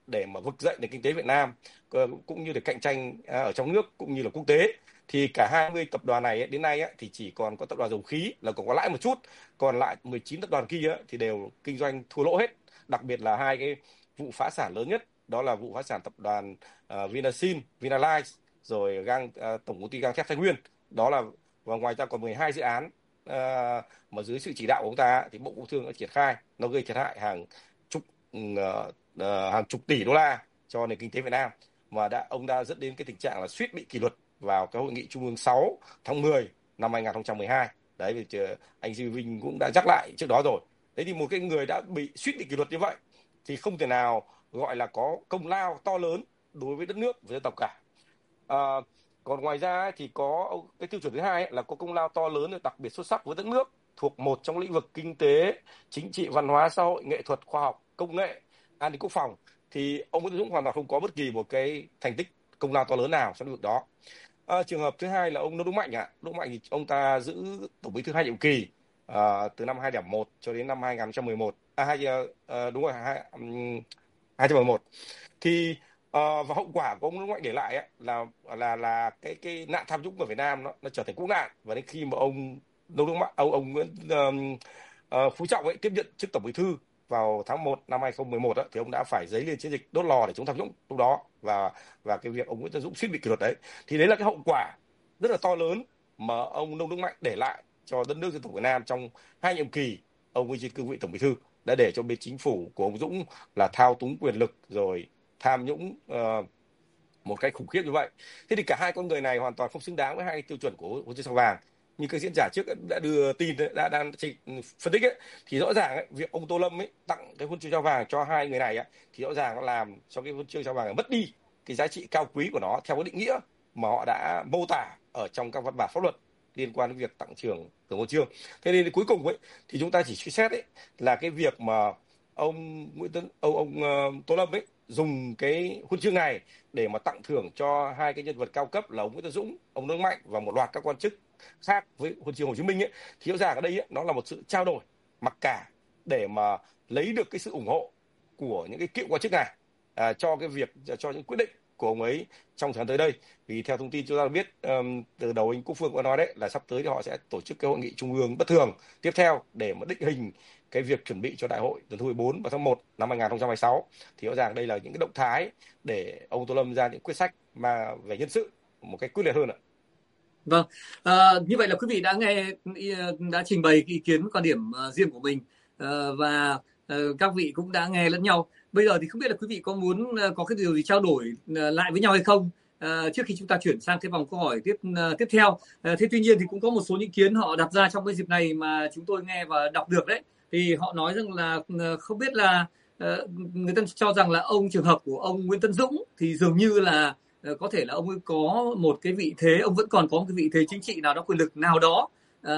để mà vực dậy nền kinh tế Việt Nam cũng như để cạnh tranh ở trong nước cũng như là quốc tế. Thì cả hai mươi tập đoàn này đến nay thì chỉ còn có tập đoàn dầu khí là còn có lãi một chút, còn lại mười chín tập đoàn kia thì đều kinh doanh thua lỗ hết. Đặc biệt là hai cái vụ phá sản lớn nhất, đó là vụ phá sản tập đoàn uh, Vinasin, Vinalize, rồi gang uh, tổng công ty gang thép Thái Nguyên. Đó là, và ngoài ra còn mười hai dự án uh, mà dưới sự chỉ đạo của ông ta thì Bộ Công Thương đã triển khai, nó gây thiệt hại hàng chục uh, uh, hàng chục tỷ đô la cho nền kinh tế Việt Nam, và đã ông đã dẫn đến cái tình trạng là suýt bị kỷ luật vào cái hội nghị Trung ương sáu tháng mười năm hai nghìn không trăm mười hai. Đấy, vì anh Duy Vinh cũng đã nhắc lại trước đó rồi. Đấy, thì một cái người đã bị suýt bị kỷ luật như vậy thì không thể nào gọi là có công lao to lớn đối với đất nước, với dân tộc cả. À, còn ngoài ra thì có cái tiêu chuẩn thứ hai là có công lao to lớn đặc biệt xuất sắc với đất nước thuộc một trong lĩnh vực kinh tế, chính trị, văn hóa, xã hội, nghệ thuật, khoa học, công nghệ, an ninh quốc phòng, thì ông Nguyễn Tấn Dũng hoàn toàn không có bất kỳ một cái thành tích công lao to lớn nào trong lĩnh vực đó. À, trường hợp thứ hai là ông Nông Đức Mạnh ạ. À. Nông Đức Mạnh thì ông ta giữ tổng bí thư hai nhiệm kỳ à, từ năm hai nghìn không trăm lẻ một cho đến năm hai nghìn không trăm mười một. À, hai, à, đúng rồi, hai, um, hai nghìn không trăm mười một. Thì à, và hậu quả của ông Nông Đức Mạnh để lại ấy, là là là cái cái nạn tham nhũng của Việt Nam nó nó trở thành cũ nạn, và đến khi mà ông Nông Đức Mạnh, ông ông Nguyễn um, uh, Phú Trọng ấy tiếp nhận chức tổng bí thư vào tháng một năm hai nghìn không trăm mười một á, thì ông đã phải dấy lên chiến dịch đốt lò để chống tham nhũng lúc đó, và và cái việc ông Nguyễn Tấn Dũng suýt bị kỷ luật đấy, thì đấy là cái hậu quả rất là to lớn mà ông Nông Đức Mạnh để lại cho đất nước dân tộc Việt Nam trong hai nhiệm kỳ ông ấy trên cương vị tổng bí thư, đã để cho bên chính phủ của ông Dũng là thao túng quyền lực rồi tham nhũng uh, một cách khủng khiếp như vậy. Thế thì cả hai con người này hoàn toàn không xứng đáng với hai tiêu chuẩn của huân chương sao vàng. Như các diễn giả trước đã đưa tin, đã đang phân tích ấy, thì rõ ràng ấy, việc ông Tô Lâm ấy tặng cái huân chương sao vàng cho hai người này ấy, thì rõ ràng nó làm cho cái huân chương sao vàng mất đi cái giá trị cao quý của nó theo cái định nghĩa mà họ đã mô tả ở trong các văn bản pháp luật liên quan đến việc tặng thưởng thưởng huân chương. Thế nên cuối cùng ấy thì chúng ta chỉ suy xét ấy là cái việc mà ông Nguyễn Tấn ông ông uh, Tô Lâm ấy dùng cái huân chương này để mà tặng thưởng cho hai cái nhân vật cao cấp là ông Nguyễn Tấn Dũng, ông Nông Đức Mạnh và một loạt các quan chức khác với huân chương Hồ Chí Minh ấy, thì rõ ràng ở đây ấy, nó là một sự trao đổi mặc cả để mà lấy được cái sự ủng hộ của những cái cựu quan chức này à, cho cái việc cho những quyết định của ông ấy trong thời gian tới đây. Vì theo thông tin chúng ta biết um, từ đầu anh Quốc Phương có nói đấy là sắp tới thì họ sẽ tổ chức cái hội nghị trung ương bất thường tiếp theo để mà định hình cái việc chuẩn bị cho đại hội lần thứ mười bốn vào tháng một năm hai nghìn không trăm hai mươi sáu. Thì rõ ràng đây là những cái động thái để ông Tô Lâm ra những quyết sách mà về nhân sự một cách quyết liệt hơn ạ. Vâng, à, như vậy là quý vị đã nghe, đã trình bày ý kiến quan điểm uh, riêng của mình, uh, và uh, các vị cũng đã nghe lẫn nhau. Bây giờ thì không biết là quý vị có muốn uh, có cái điều gì trao đổi uh, lại với nhau hay không, uh, trước khi chúng ta chuyển sang cái vòng câu hỏi tiếp uh, tiếp theo. Uh, thế tuy nhiên thì cũng có một số ý kiến họ đặt ra trong cái dịp này mà chúng tôi nghe và đọc được đấy. Thì họ nói rằng là uh, không biết là uh, người ta cho rằng là ông trường hợp của ông Nguyễn Tấn Dũng thì dường như là có thể là ông ấy có một cái vị thế, ông vẫn còn có một cái vị thế chính trị nào đó, quyền lực nào đó. À,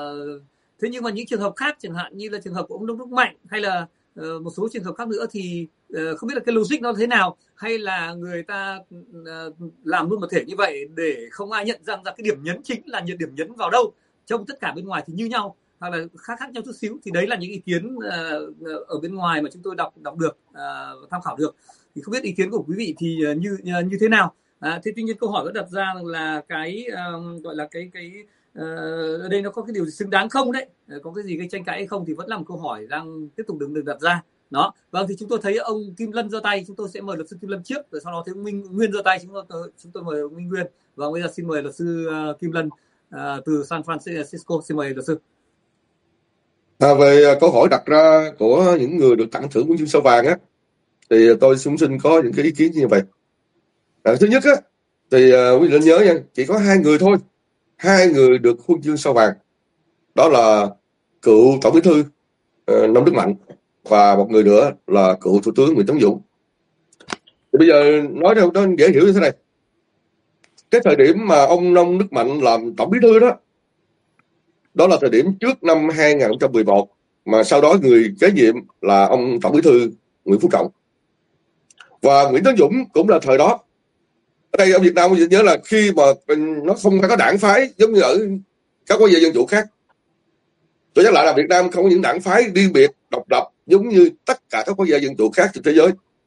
thế nhưng mà những trường hợp khác, chẳng hạn như là trường hợp của ông Nông Đức Mạnh hay là uh, một số trường hợp khác nữa thì uh, không biết là cái logic nó thế nào, hay là người ta uh, làm luôn một thể như vậy để không ai nhận rằng ra cái điểm nhấn chính là điểm nhấn vào đâu, trong tất cả bên ngoài thì như nhau hoặc là khác khác nhau chút xíu. Thì đấy là những ý kiến uh, ở bên ngoài mà chúng tôi đọc đọc được, uh, tham khảo được. Thì không biết ý kiến của quý vị thì như như thế nào. À, thế tuy nhiên câu hỏi có đặt ra là cái uh, gọi là cái cái uh, ở đây nó có cái điều gì xứng đáng không đấy, có cái gì gây tranh cãi hay không thì vẫn là một câu hỏi đang tiếp tục được được đặt ra. Đó, vâng, thì chúng tôi thấy ông Kim Lân giơ tay, chúng tôi sẽ mời luật sư Kim Lân trước, rồi sau đó thấy ông Minh Nguyên giơ tay, chúng tôi chúng tôi mời ông Minh Nguyên. Và bây giờ xin mời luật sư uh, Kim Lân uh, từ San Francisco, xin mời luật sư. À, về câu hỏi đặt ra của những người được tặng thưởng huân chương sao vàng á, thì tôi cũng xin có những cái ý kiến như vậy. À, thứ nhất á, thì uh, quý vị nên nhớ nha, chỉ có hai người thôi, hai người được huân chương sao vàng, đó là cựu tổng bí thư uh, Nông Đức Mạnh và một người nữa là cựu thủ tướng Nguyễn Tấn Dũng. Thì bây giờ nói theo nó dễ hiểu như thế này, cái thời điểm mà ông Nông Đức Mạnh làm tổng bí thư đó, đó là thời điểm trước năm hai nghìn không trăm mười một, mà sau đó người kế nhiệm là ông tổng bí thư Nguyễn Phú Trọng. Và Nguyễn Tấn Dũng cũng là thời đó. Ở đây ở Việt Nam nhớ là khi mà nó không có đảng phái giống như ở các quốc gia dân chủ khác. Tôi nhắc lại là Việt Nam không có những đảng phái riêng biệt độc lập giống như tất cả các quốc gia dân chủ khác trên thế giới.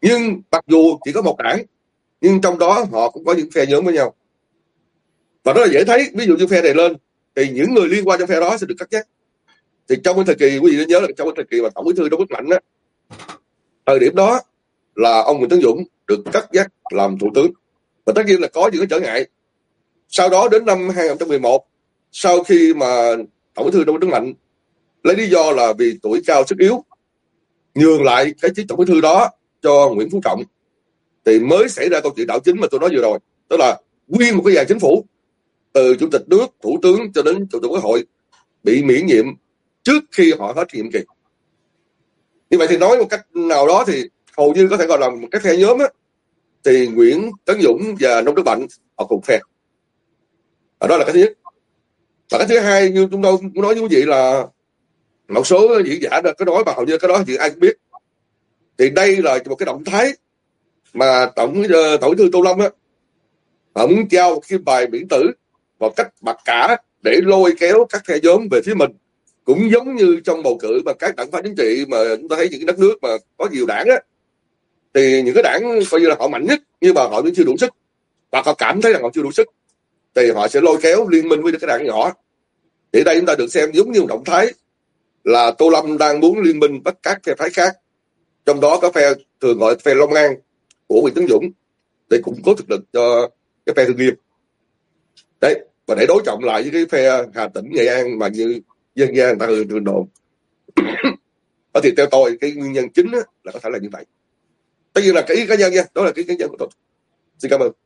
Nhưng mặc dù chỉ có một đảng, nhưng trong đó họ cũng có những phe nhóm với nhau. Và rất là dễ thấy, ví dụ như phe này lên, thì những người liên quan trong phe đó sẽ được cắt nhắc. Thì trong cái thời kỳ, quý vị nên nhớ là trong cái thời kỳ mà Tổng Bí thư Nông Đức Mạnh á, thời điểm đó là ông Nguyễn Tấn Dũng được cắt nhắc làm thủ tướng. Và tất nhiên là có những cái trở ngại. Sau đó đến năm hai không một một, sau khi mà Tổng Bí thư Nông Đức Mạnh lấy lý do là vì tuổi cao sức yếu nhường lại cái chức Tổng Bí thư đó cho Nguyễn Phú Trọng, thì mới xảy ra câu chuyện đảo chính mà tôi nói vừa rồi. Tức là nguyên một cái dàn chính phủ, từ chủ tịch nước, thủ tướng cho đến chủ tịch quốc hội, bị miễn nhiệm trước khi họ hết nhiệm kỳ. Như vậy thì nói một cách nào đó thì hầu như có thể gọi là một cái phe nhóm á, thì Nguyễn Tấn Dũng và Nông Đức Mạnh họ cùng phe. Và đó là cái thứ nhất. Và cái thứ hai, như chúng tôi cũng nói với quý vị là một số diễn giả có nói, và hầu như cái đó thì ai cũng biết. Thì đây là một cái động thái mà tổng tổng bí thư Tô Lâm á, họ muốn trao cái bài miễn tử một cách mặc cả để lôi kéo các phe nhóm về phía mình. Cũng giống như trong bầu cử mà các đảng phái chính trị mà chúng ta thấy những cái đất nước mà có nhiều đảng á, thì những cái đảng coi như là họ mạnh nhất nhưng mà họ vẫn chưa đủ sức, hoặc họ cảm thấy rằng họ chưa đủ sức, thì họ sẽ lôi kéo liên minh với cái đảng nhỏ. Thì đây chúng ta được xem giống như một động thái là Tô Lâm đang muốn liên minh với các phe phái khác, trong đó có phe thường gọi phe Long An của Nguyễn Tấn Dũng, để củng cố thực lực cho cái phe Thương Nghiêm đấy, và để đối trọng lại với cái phe Hà Tĩnh, Nghệ An mà như dân gian người ta thường thường đồn. Ở thì theo tôi cái nguyên nhân chính là có thể là như vậy. Tất nhiên là cái ý cá nhân nha, đó là cái cá nhân của tôi. Xin cảm ơn.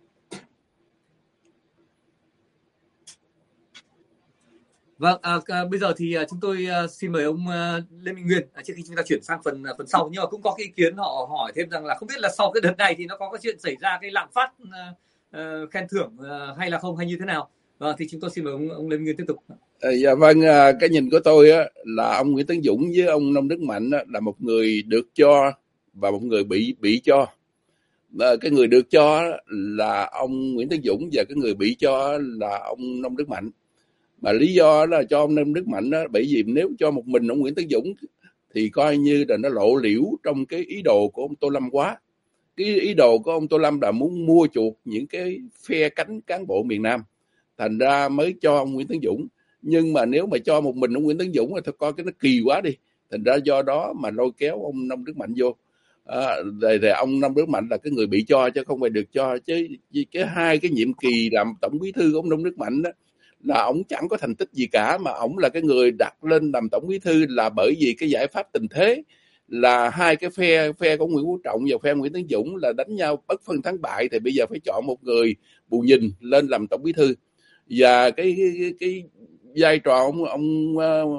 Vâng, à, à, bây giờ thì à, chúng tôi à, xin mời ông à, Lê Minh Nguyên à, trước khi chúng ta chuyển sang phần à, phần sau. Nhưng mà cũng có cái ý kiến họ hỏi thêm rằng là không biết là sau cái đợt này thì nó có cái chuyện xảy ra cái lạm phát à, à, khen thưởng à, hay là không, hay như thế nào. Vâng, thì chúng tôi xin mời ông, ông Lê Minh Nguyên tiếp tục. À, dạ vâng, à, cái nhìn của tôi á, là ông Nguyễn Tấn Dũng với ông Nông Đức Mạnh á, là một người được cho và một người bị bị cho. À, cái người được cho là ông Nguyễn Tấn Dũng và cái người bị cho là ông Nông Đức Mạnh. Mà lý do là cho ông Nông Đức Mạnh đó, bởi vì nếu cho một mình ông Nguyễn Tấn Dũng thì coi như là nó lộ liễu trong cái ý đồ của ông Tô Lâm quá. Cái ý đồ của ông Tô Lâm là muốn mua chuộc những cái phe cánh cán bộ miền Nam, thành ra mới cho ông Nguyễn Tấn Dũng. Nhưng mà nếu mà cho một mình ông Nguyễn Tấn Dũng thì coi cái nó kỳ quá đi, thành ra do đó mà lôi kéo ông Nông Đức Mạnh vô. À, rồi, rồi ông Nông Đức Mạnh là cái người bị cho chứ không phải được cho. Chứ cái hai cái nhiệm kỳ làm tổng bí thư của ông Nông Đức Mạnh đó là ổng chẳng có thành tích gì cả, mà ổng là cái người đặt lên làm tổng bí thư là bởi vì cái giải pháp tình thế là hai cái phe phe của Nguyễn Phú Trọng và phe Nguyễn Tấn Dũng là đánh nhau bất phân thắng bại, thì bây giờ phải chọn một người bù nhìn lên làm tổng bí thư. Và cái cái, cái, cái vai trò ông ông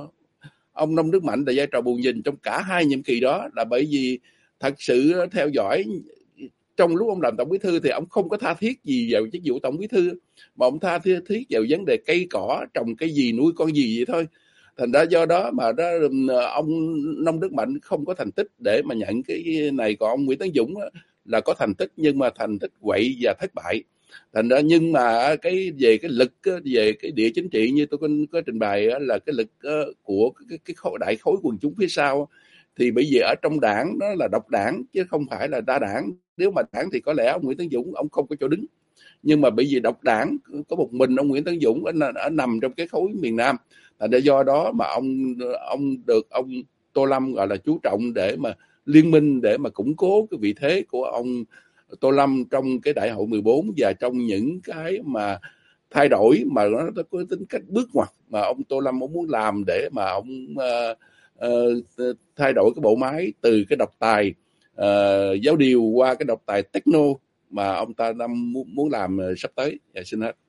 ông Nông Đức Mạnh là vai trò bù nhìn trong cả hai nhiệm kỳ đó, là bởi vì thật sự theo dõi trong lúc ông làm tổng bí thư thì ông không có tha thiết gì vào chức vụ tổng bí thư, mà ông tha thiết vào vấn đề cây cỏ, trồng cây gì nuôi con gì vậy thôi. Thành ra do đó mà đó, ông Nông Đức Mạnh không có thành tích để mà nhận cái này, còn ông Nguyễn Tấn Dũng là có thành tích nhưng mà thành tích quậy và thất bại. Thành ra nhưng mà cái về cái lực, về cái địa chính trị như tôi có, có trình bày là cái lực của cái, cái khối, đại khối quần chúng phía sau, thì bởi vì ở trong đảng đó là độc đảng chứ không phải là đa đảng. Nếu mà đảng thì có lẽ ông Nguyễn Tấn Dũng ông không có chỗ đứng, nhưng mà bởi vì độc đảng có một mình ông Nguyễn Tấn Dũng ở, ở nằm trong cái khối miền Nam, thành ra do đó mà ông ông được ông Tô Lâm gọi là chú trọng để mà liên minh, để mà củng cố cái vị thế của ông Tô Lâm trong cái đại hội mười bốn và trong những cái mà thay đổi mà nó có tính cách bước ngoặt mà ông Tô Lâm ông muốn làm để mà ông uh, uh, thay đổi cái bộ máy từ cái độc tài uh, giáo điều qua cái độc tài techno mà ông ta đang muốn, muốn làm uh, sắp tới. Dạ, xin hết.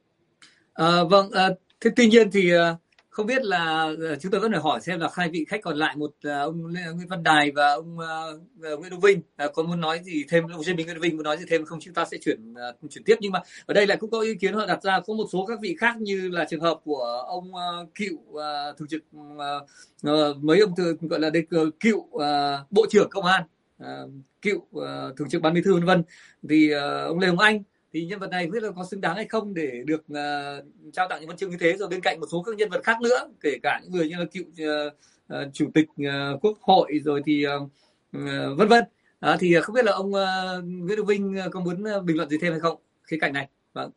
À, vâng, à, thế tuy nhiên thì uh, không biết là uh, chúng tôi vẫn phải hỏi xem là hai vị khách còn lại, một uh, ông Nguyễn Văn Đài và ông uh, Nguyễn Đức Vinh uh, có muốn nói gì thêm, ông Duy Minh Nguyễn Đức Vinh muốn nói gì thêm không, chúng ta sẽ chuyển uh, chuyển tiếp. Nhưng mà ở đây lại cũng có ý kiến họ đặt ra, có một số các vị khác như là trường hợp của ông uh, cựu uh, thường trực uh, uh, mấy ông thường gọi là đây uh, cựu uh, bộ trưởng công an, uh, cựu uh, thường trực ban bí thư vân vân, thì uh, ông Lê Hồng Anh, thì nhân vật này không biết là có xứng đáng hay không để được uh, trao tặng những huân chương như thế. Rồi bên cạnh một số các nhân vật khác nữa, kể cả những người như là cựu uh, uh, chủ tịch uh, quốc hội rồi thì uh, uh, vân vân, À, thì không biết là ông uh, Nguyễn Đức Vinh có muốn bình luận gì thêm hay không khía cạnh này? Vâng.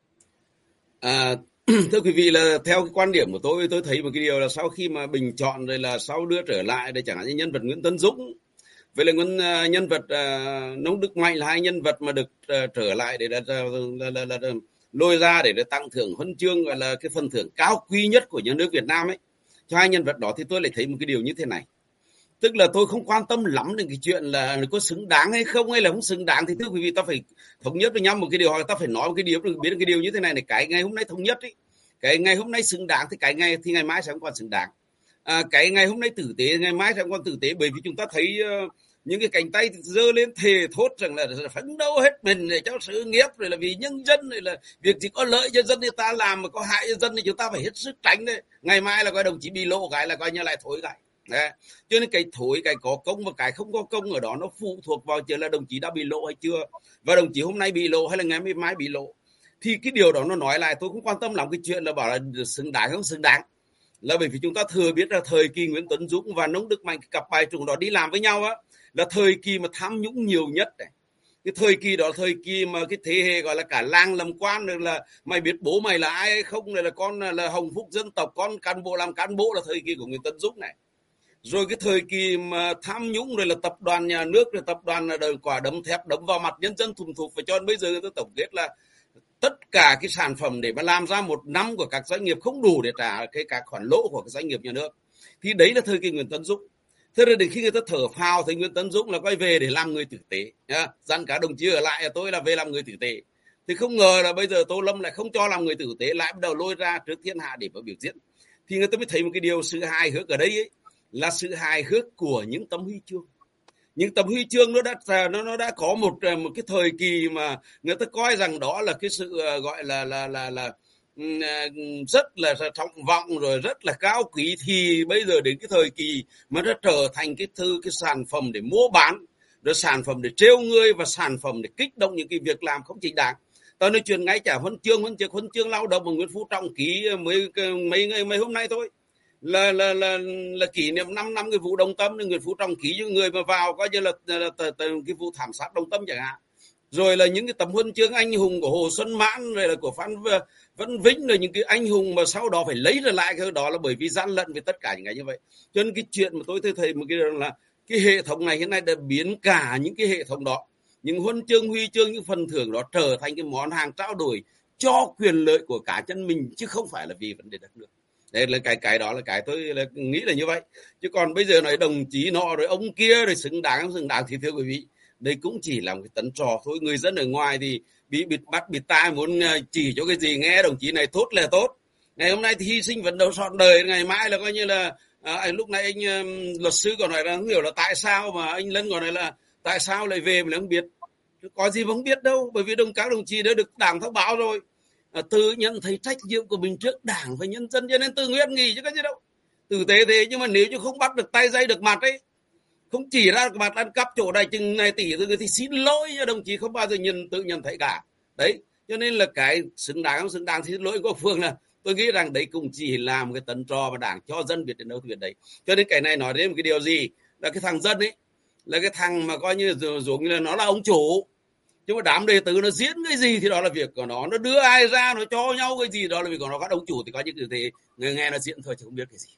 À, thưa quý vị, là theo cái quan điểm của tôi, tôi thấy một cái điều là sau khi mà bình chọn rồi là sau đưa trở lại đây, chẳng hạn như nhân vật Nguyễn Tấn Dũng với lại nguyên uh, nhân vật uh, Nông Đức Mạnh là hai nhân vật mà được uh, trở lại để là, là, là, là, là, là lôi ra để, để tặng thưởng huân chương, gọi là cái phần thưởng cao quý nhất của nhà nước Việt Nam ấy cho hai nhân vật đó, thì tôi lại thấy một cái điều như thế này. Tức là tôi không quan tâm lắm đến cái chuyện là có xứng đáng hay không hay là không xứng đáng. Thì thưa quý vị, ta phải thống nhất với nhau một cái điều, hoặc là ta phải nói một cái điều, biết cái điều như thế này này. Cái ngày hôm nay thống nhất ấy, cái ngày hôm nay xứng đáng thì cái ngày thì ngày mai sẽ không còn xứng đáng. À, cái ngày hôm nay tử tế, ngày mai sẽ không còn tử tế, bởi vì chúng ta thấy uh, những cái cánh tay giơ lên thề thốt rằng là phấn đấu hết mình để cho sự nghiệp, rồi là vì nhân dân, rồi là việc gì có lợi cho dân thì ta làm, mà có hại cho dân thì chúng ta phải hết sức tránh đấy. Ngày mai là coi đồng chí bị lộ cái là coi như lại thối cái. Đấy. Cho nên cái thối, cái có công và cái không có công ở đó nó phụ thuộc vào chuyện là đồng chí đã bị lộ hay chưa, và đồng chí hôm nay bị lộ hay là ngày mai bị lộ. Thì cái điều đó nó nói lại, tôi cũng quan tâm lắm cái chuyện là bảo là xứng đáng không xứng đáng, là bởi vì chúng ta thừa biết là thời kỳ Nguyễn Tấn Dũng và Nông Đức Mạnh, cặp bài trùng đó đi làm với nhau á, là thời kỳ mà tham nhũng nhiều nhất này. Cái thời kỳ đó thời kỳ mà cái thế hệ gọi là cả làng làm quan, rồi là mày biết bố mày là ai hay không, rồi là con là hồng phúc dân tộc, con cán bộ làm cán bộ, là thời kỳ của Nguyễn Tấn Dũng này. Rồi cái thời kỳ mà tham nhũng, rồi là tập đoàn nhà nước, rồi tập đoàn là đời quả đấm thép đấm vào mặt nhân dân thùm thụp, và cho đến bây giờ tôi tổng kết là tất cả cái sản phẩm để mà làm ra một năm của các doanh nghiệp không đủ để trả cái các khoản lỗ của các doanh nghiệp nhà nước. Thì đấy là thời kỳ Nguyễn Tấn Dũng. Thế rồi đến khi người ta thở phào thấy Nguyễn Tấn Dũng là quay về để làm người tử tế, nhá, dặn cả đồng chí ở lại, tôi là về làm người tử tế. Thì không ngờ là bây giờ Tô Lâm lại không cho làm người tử tế, lại bắt đầu lôi ra trước thiên hạ để mà biểu diễn. Thì người ta mới thấy một cái điều sự hài hước ở đây ấy, là sự hài hước của những tấm huy chương. Những tấm huy chương nó đã nó nó đã có một một cái thời kỳ mà người ta coi rằng đó là cái sự gọi là là là là rất là trọng vọng, rồi rất là cao quý. Thì bây giờ đến cái thời kỳ mà nó trở thành cái thư cái sản phẩm để mua bán, rồi sản phẩm để trêu ngươi, và sản phẩm để kích động những cái việc làm không chính đáng. Tôi nói chuyện ngay cả huân chương huân chương huân chương lao động mà Nguyễn Phú Trọng ký mấy mấy ngày mấy hôm nay thôi, là là là là kỷ niệm năm năm cái vụ Đồng Tâm, Nguyễn Phú Trọng ký những người mà vào coi như là, là, là, là, là cái vụ thảm sát Đồng Tâm chẳng hạn. Rồi là những cái tấm huân chương anh hùng của Hồ Xuân Mãn, rồi là của Phan Văn Vĩnh, rồi những cái anh hùng mà sau đó phải lấy trở lại cái đó là bởi vì gian lận với tất cả những cái như vậy. Cho nên cái chuyện mà tôi thấy một cái là cái hệ thống này hiện nay đã biến cả những cái hệ thống đó, những huân chương huy chương, những phần thưởng đó trở thành cái món hàng trao đổi cho quyền lợi của cá nhân mình, chứ không phải là vì vấn đề đất nước. Đây là cái cái đó là cái tôi là nghĩ là như vậy. Chứ còn bây giờ nói đồng chí nọ rồi ông kia rồi xứng đáng không xứng đáng thì thưa quý vị, đây cũng chỉ là một cái tấn trò thôi. Người dân ở ngoài thì bị bịt bắt bịt tai, muốn chỉ cho cái gì nghe đồng chí này tốt là tốt. Ngày hôm nay thì hy sinh phấn đấu trọn đời, ngày mai là coi như là à, lúc này anh um, luật sư còn nói là không hiểu là tại sao, mà anh Lân còn nói là tại sao lại về mà lại không biết. Có gì mà không biết đâu, bởi vì đồng các đồng chí đã được đảng thông báo rồi. À, tự nhận thấy trách nhiệm của mình trước đảng và nhân dân, cho nên tự nguyện nghỉ chứ có gì đâu. Tử tế thế, nhưng mà nếu như không bắt được tay dây được mặt ấy, không chỉ ra được mặt ăn cắp chỗ này chừng này tỷ thì, thì xin lỗi cho đồng chí không bao giờ nhận tự nhận thấy cả. Đấy, cho nên là cái xứng đáng không xứng đáng thì xin lỗi của Phương là tôi nghĩ rằng đấy cũng chỉ là một cái tấn trò mà đảng cho dân biết đến đâu thì biết đấy. Cho nên cái này nói đến một cái điều gì là cái thằng dân ấy, là cái thằng mà coi như giống như là nó là ông chủ. Nhưng mà đám đệ tử nó diễn cái gì thì đó là việc của nó, nó đưa ai ra nó cho nhau cái gì đó là việc của nó. Các ông chủ thì có những cái thế người nghe nó diễn thôi chứ không biết cái gì.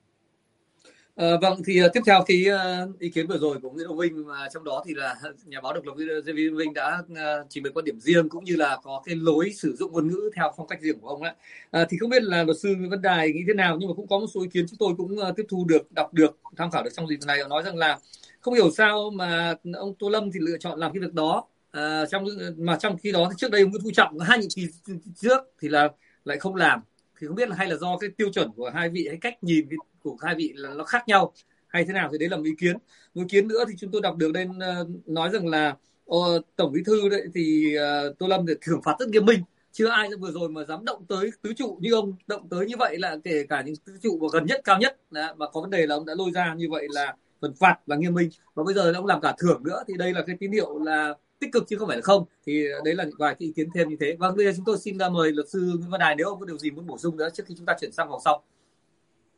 À, vâng, thì uh, tiếp theo cái uh, ý kiến vừa rồi của Nguyễn Đức Vinh, và trong đó thì là nhà báo độc lập Nguyễn Vinh đã uh, trình bày quan điểm riêng, cũng như là có cái lối sử dụng ngôn ngữ theo phong cách riêng của ông ấy. À, thì không biết là luật sư Nguyễn Văn Đài nghĩ thế nào, nhưng mà cũng có một số ý kiến chúng tôi cũng uh, tiếp thu được, đọc được, tham khảo được trong dịp này. Họ nói rằng là không hiểu sao mà ông Tô Lâm thì lựa chọn làm cái việc đó. À, trong mà trong khi đó thì trước đây ông Nguyễn Phú Trọng hai nhiệm kỳ trước thì là lại không làm. Thì không biết là hay là do cái tiêu chuẩn của hai vị hay cách nhìn của hai vị là nó khác nhau hay thế nào, thì đấy là một ý kiến. Một ý kiến nữa thì chúng tôi đọc được đây uh, nói rằng là uh, Tổng Bí thư đấy thì uh, Tô Lâm thì thưởng phạt rất nghiêm minh, chưa ai vừa rồi mà dám động tới tứ trụ như ông, động tới như vậy là kể cả những tứ trụ mà gần nhất cao nhất là, mà có vấn đề là ông đã lôi ra như vậy là phần phạt là nghiêm minh, và bây giờ ông làm cả thưởng nữa, thì đây là cái tín hiệu là tích cực chứ không phải là không. Thì đấy là vài cái ý kiến thêm như thế. Vâng, bây giờ chúng tôi xin mời luật sư Nguyễn Văn Đài nếu ông có điều gì muốn bổ sung nữa trước khi chúng ta chuyển sang vòng sau.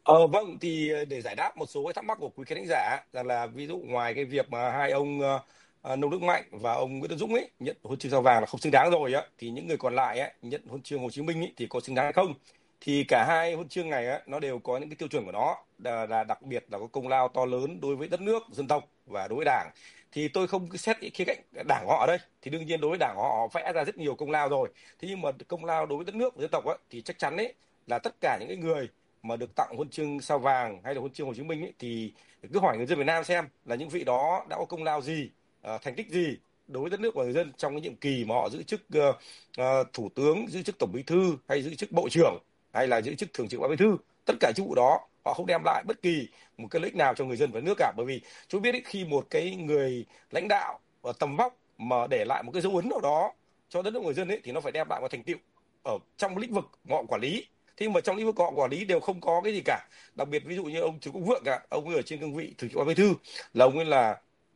Ờ vâng, thì để giải đáp một số cái thắc mắc của quý khán giả rằng là ví dụ ngoài cái việc mà hai ông uh, Nông Đức Mạnh và ông Nguyễn Tân Dũng ấy nhận huân chương sao vàng là không xứng đáng rồi á, thì những người còn lại ấy, nhận huân chương Hồ Chí Minh ấy, thì có xứng đáng hay không? Thì cả hai huân chương này ấy, nó đều có những cái tiêu chuẩn của nó, là, là đặc biệt là có công lao to lớn đối với đất nước, dân tộc và đối với Đảng. Thì tôi không xét cái khía cạnh Đảng họ ở đây, thì đương nhiên đối với Đảng họ, họ vẽ ra rất nhiều công lao rồi. Thế nhưng mà công lao đối với đất nước và dân tộc ấy, thì chắc chắn ấy là tất cả những cái người mà được tặng huân chương sao vàng hay là huân chương Hồ Chí Minh ấy, thì cứ hỏi người dân Việt Nam xem là những vị đó đã có công lao gì, uh, thành tích gì đối với đất nước và người dân trong cái nhiệm kỳ mà họ giữ chức uh, uh, thủ tướng, giữ chức tổng bí thư hay giữ chức bộ trưởng hay là giữ chức thường trực ban bí thư. Tất cả chức vụ đó họ không đem lại bất kỳ một cái lợi ích nào cho người dân và nước cả, bởi vì chúng biết ấy, khi một cái người lãnh đạo và tầm vóc mà để lại một cái dấu ấn nào đó cho đất nước người dân ấy, thì nó phải đem lại một thành tựu ở trong lĩnh vực họ quản lý. Thế mà trong lĩnh vực họ quản lý đều không có cái gì cả. Đặc biệt ví dụ như ông Trần Quốc Vượng ạ, ông ấy ở trên cương vị thường trực ban bí thư, là ông ấy là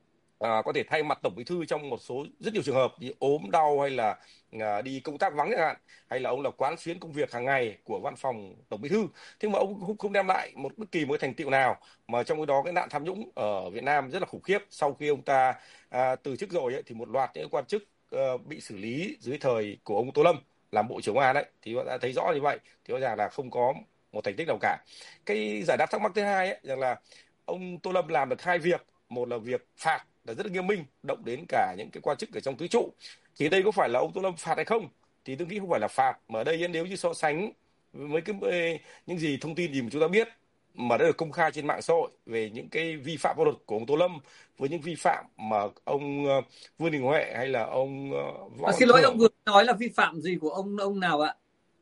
à, có thể thay mặt tổng bí thư trong một số rất nhiều trường hợp như ốm đau hay là à, đi công tác vắng chẳng hạn, hay là ông là quán xuyến công việc hàng ngày của văn phòng tổng bí thư. Thế mà ông cũng không đem lại một bất kỳ một thành tựu nào, mà trong cái đó cái nạn tham nhũng ở Việt Nam rất là khủng khiếp. Sau khi ông ta à, từ chức rồi ấy, thì một loạt những quan chức à, bị xử lý dưới thời của ông Tô Lâm làm bộ trưởng Công an đấy, thì họ đã thấy rõ như vậy, thì rõ ràng là không có một thành tích nào cả. Cái giải đáp thắc mắc thứ hai ấy, rằng là ông Tô Lâm làm được hai việc. Một là việc phạt là rất là nghiêm minh, động đến cả những cái quan chức ở trong tứ trụ. Thì đây có phải là ông Tô Lâm phạt hay không? Thì tôi nghĩ không phải là phạt, mà ở đây nếu như so sánh với cái những gì thông tin gì mà chúng ta biết mà đã được công khai trên mạng xã hội về những cái vi phạm pháp luật của ông Tô Lâm với những vi phạm mà ông uh, Vương Đình Huệ hay là ông uh, Võ À, Văn xin lỗi, Thưởng ông vừa nói là vi phạm gì của ông ông nào ạ?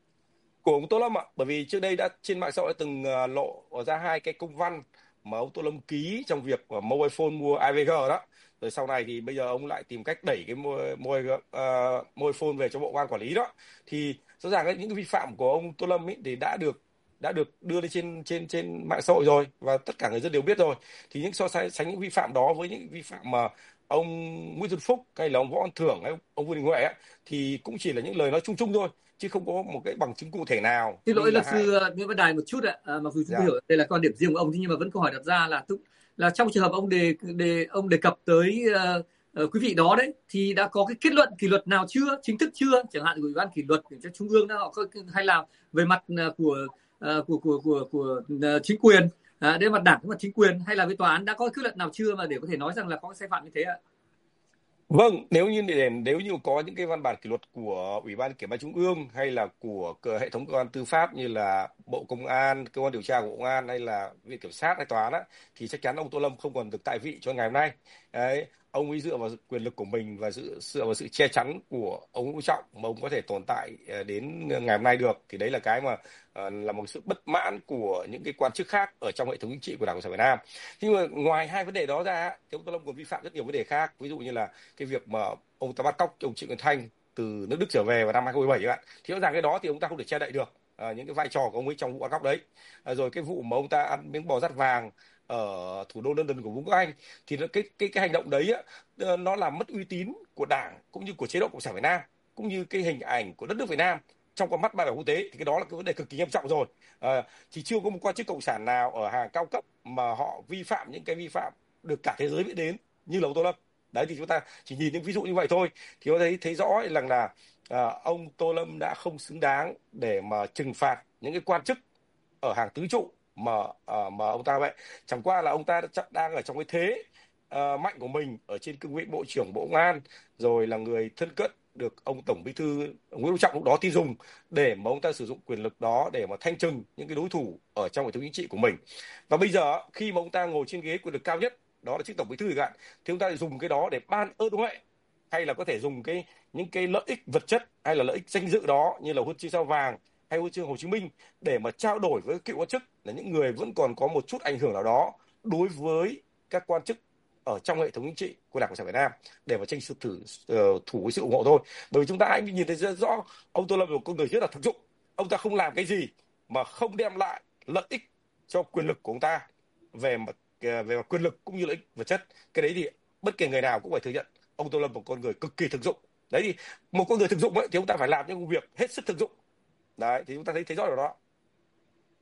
của ông Tô Lâm ạ. Bởi vì trước đây đã trên mạng xã hội từng uh, lộ ra hai cái công văn mà ông Tô Lâm ký trong việc uh, Mobile Phone mua i vê giê đó. Rồi sau này thì bây giờ ông lại tìm cách đẩy cái Mobile, uh, Mobile Phone về cho Bộ Công an quản lý đó. Thì rõ ràng ấy, những cái vi phạm của ông Tô Lâm ấy thì đã được đã được đưa lên trên trên trên mạng xã hội rồi và tất cả người dân đều biết rồi. Thì những so sánh những vi phạm đó với những vi phạm mà ông Nguyễn Xuân Phúc hay là ông Võ Văn Thưởng hay ông Vương Đình Huệ ấy, thì cũng chỉ là những lời nói chung chung thôi, chứ không có một cái bằng chứng cụ thể nào. Xin Như lỗi là luật hai sư Nguyễn Văn Đài một chút ạ, à, mặc dù chúng tôi dạ. hiểu đây là quan điểm riêng của ông, nhưng mà vẫn câu hỏi đặt ra là là trong trường hợp ông đề đề ông đề cập tới uh, uh, quý vị đó đấy, thì đã có cái kết luận kỷ luật nào chưa, chính thức chưa, chẳng hạn của ủy ban kỷ luật của trung ương đó, họ có, hay là về mặt uh, của, uh, của của của của uh, chính quyền, uh, đến mặt đảng, đến mặt chính quyền, hay là với tòa án đã có kết luận nào chưa mà để có thể nói rằng là có sai phạm như thế ạ? Vâng, nếu như để nếu như có những cái văn bản kỷ luật của Ủy ban Kiểm tra Trung ương hay là của hệ thống cơ quan tư pháp như là Bộ Công an, cơ quan điều tra của Bộ Công an hay là Viện Kiểm sát hay tòa án á, thì chắc chắn ông Tô Lâm không còn được tại vị cho ngày hôm nay. Đấy, ông ấy dựa vào quyền lực của mình và dựa, dựa vào sự che chắn của ông Nguyễn Trọng mà ông có thể tồn tại đến ngày hôm nay được, thì đấy là cái mà uh, là một sự bất mãn của những cái quan chức khác ở trong hệ thống chính trị của Đảng Cộng sản Việt Nam. Nhưng mà ngoài hai vấn đề đó ra thì ông Tô Lâm còn vi phạm rất nhiều vấn đề khác, ví dụ như là cái việc mà ông ta bắt cóc ông Trịnh Xuân Thanh từ nước Đức trở về vào năm hai không một bảy các bạn, thì rõ ràng cái đó thì ông ta không thể che đậy được à, những cái vai trò của ông ấy trong vụ bắt cóc đấy. À, rồi cái vụ mà ông ta ăn miếng bò rát vàng ở thủ đô London của Vương quốc Anh, thì cái cái cái hành động đấy á, nó làm mất uy tín của Đảng cũng như của chế độ Cộng sản Việt Nam, cũng như cái hình ảnh của đất nước Việt Nam trong con mắt bạn bè quốc tế, thì cái đó là cái vấn đề cực kỳ nghiêm trọng rồi. À, thì chưa có một quan chức cộng sản nào ở hàng cao cấp mà họ vi phạm những cái vi phạm được cả thế giới biết đến như là ông Tô Lâm. Đấy, thì chúng ta chỉ nhìn những ví dụ như vậy thôi thì có thấy thấy rõ rằng là à, ông Tô Lâm đã không xứng đáng để mà trừng phạt những cái quan chức ở hàng tứ trụ mà à, mà ông ta vậy. Chẳng qua là ông ta đang ở trong cái thế à, mạnh của mình ở trên cương vị Bộ trưởng Bộ Công an, rồi là người thân cận được ông Tổng Bí thư Nguyễn Phú Trọng lúc đó tin dùng, để mà ông ta sử dụng quyền lực đó để mà thanh trừng những cái đối thủ ở trong hệ thống chính trị của mình. Và bây giờ khi mà ông ta ngồi trên ghế quyền lực cao nhất, đó là chức Tổng Bí thư chẳng hạn, thì ông ta lại dùng cái đó để ban ơn huệ, hay là có thể dùng cái những cái lợi ích vật chất hay là lợi ích danh dự đó như là huân chương sao vàng hay huân chương Hồ Chí Minh để mà trao đổi với cựu quan chức là những người vẫn còn có một chút ảnh hưởng nào đó đối với các quan chức ở trong hệ thống chính trị của Đảng Cộng sản Việt Nam, để mà tranh sự thử uh, thủ với sự ủng hộ thôi. Bởi vì chúng ta anh nhìn thấy rất rõ ông Tô Lâm là một con người rất là thực dụng, ông ta không làm cái gì mà không đem lại lợi ích cho quyền lực của ông ta về mặt về mặt quyền lực cũng như lợi ích vật chất. Cái đấy thì bất kể người nào cũng phải thừa nhận ông Tô Lâm là một con người cực kỳ thực dụng. Đấy, thì một con người thực dụng ấy thì chúng ta phải làm những công việc hết sức thực dụng. Đấy, thì chúng ta thấy thấy rõ điều đó.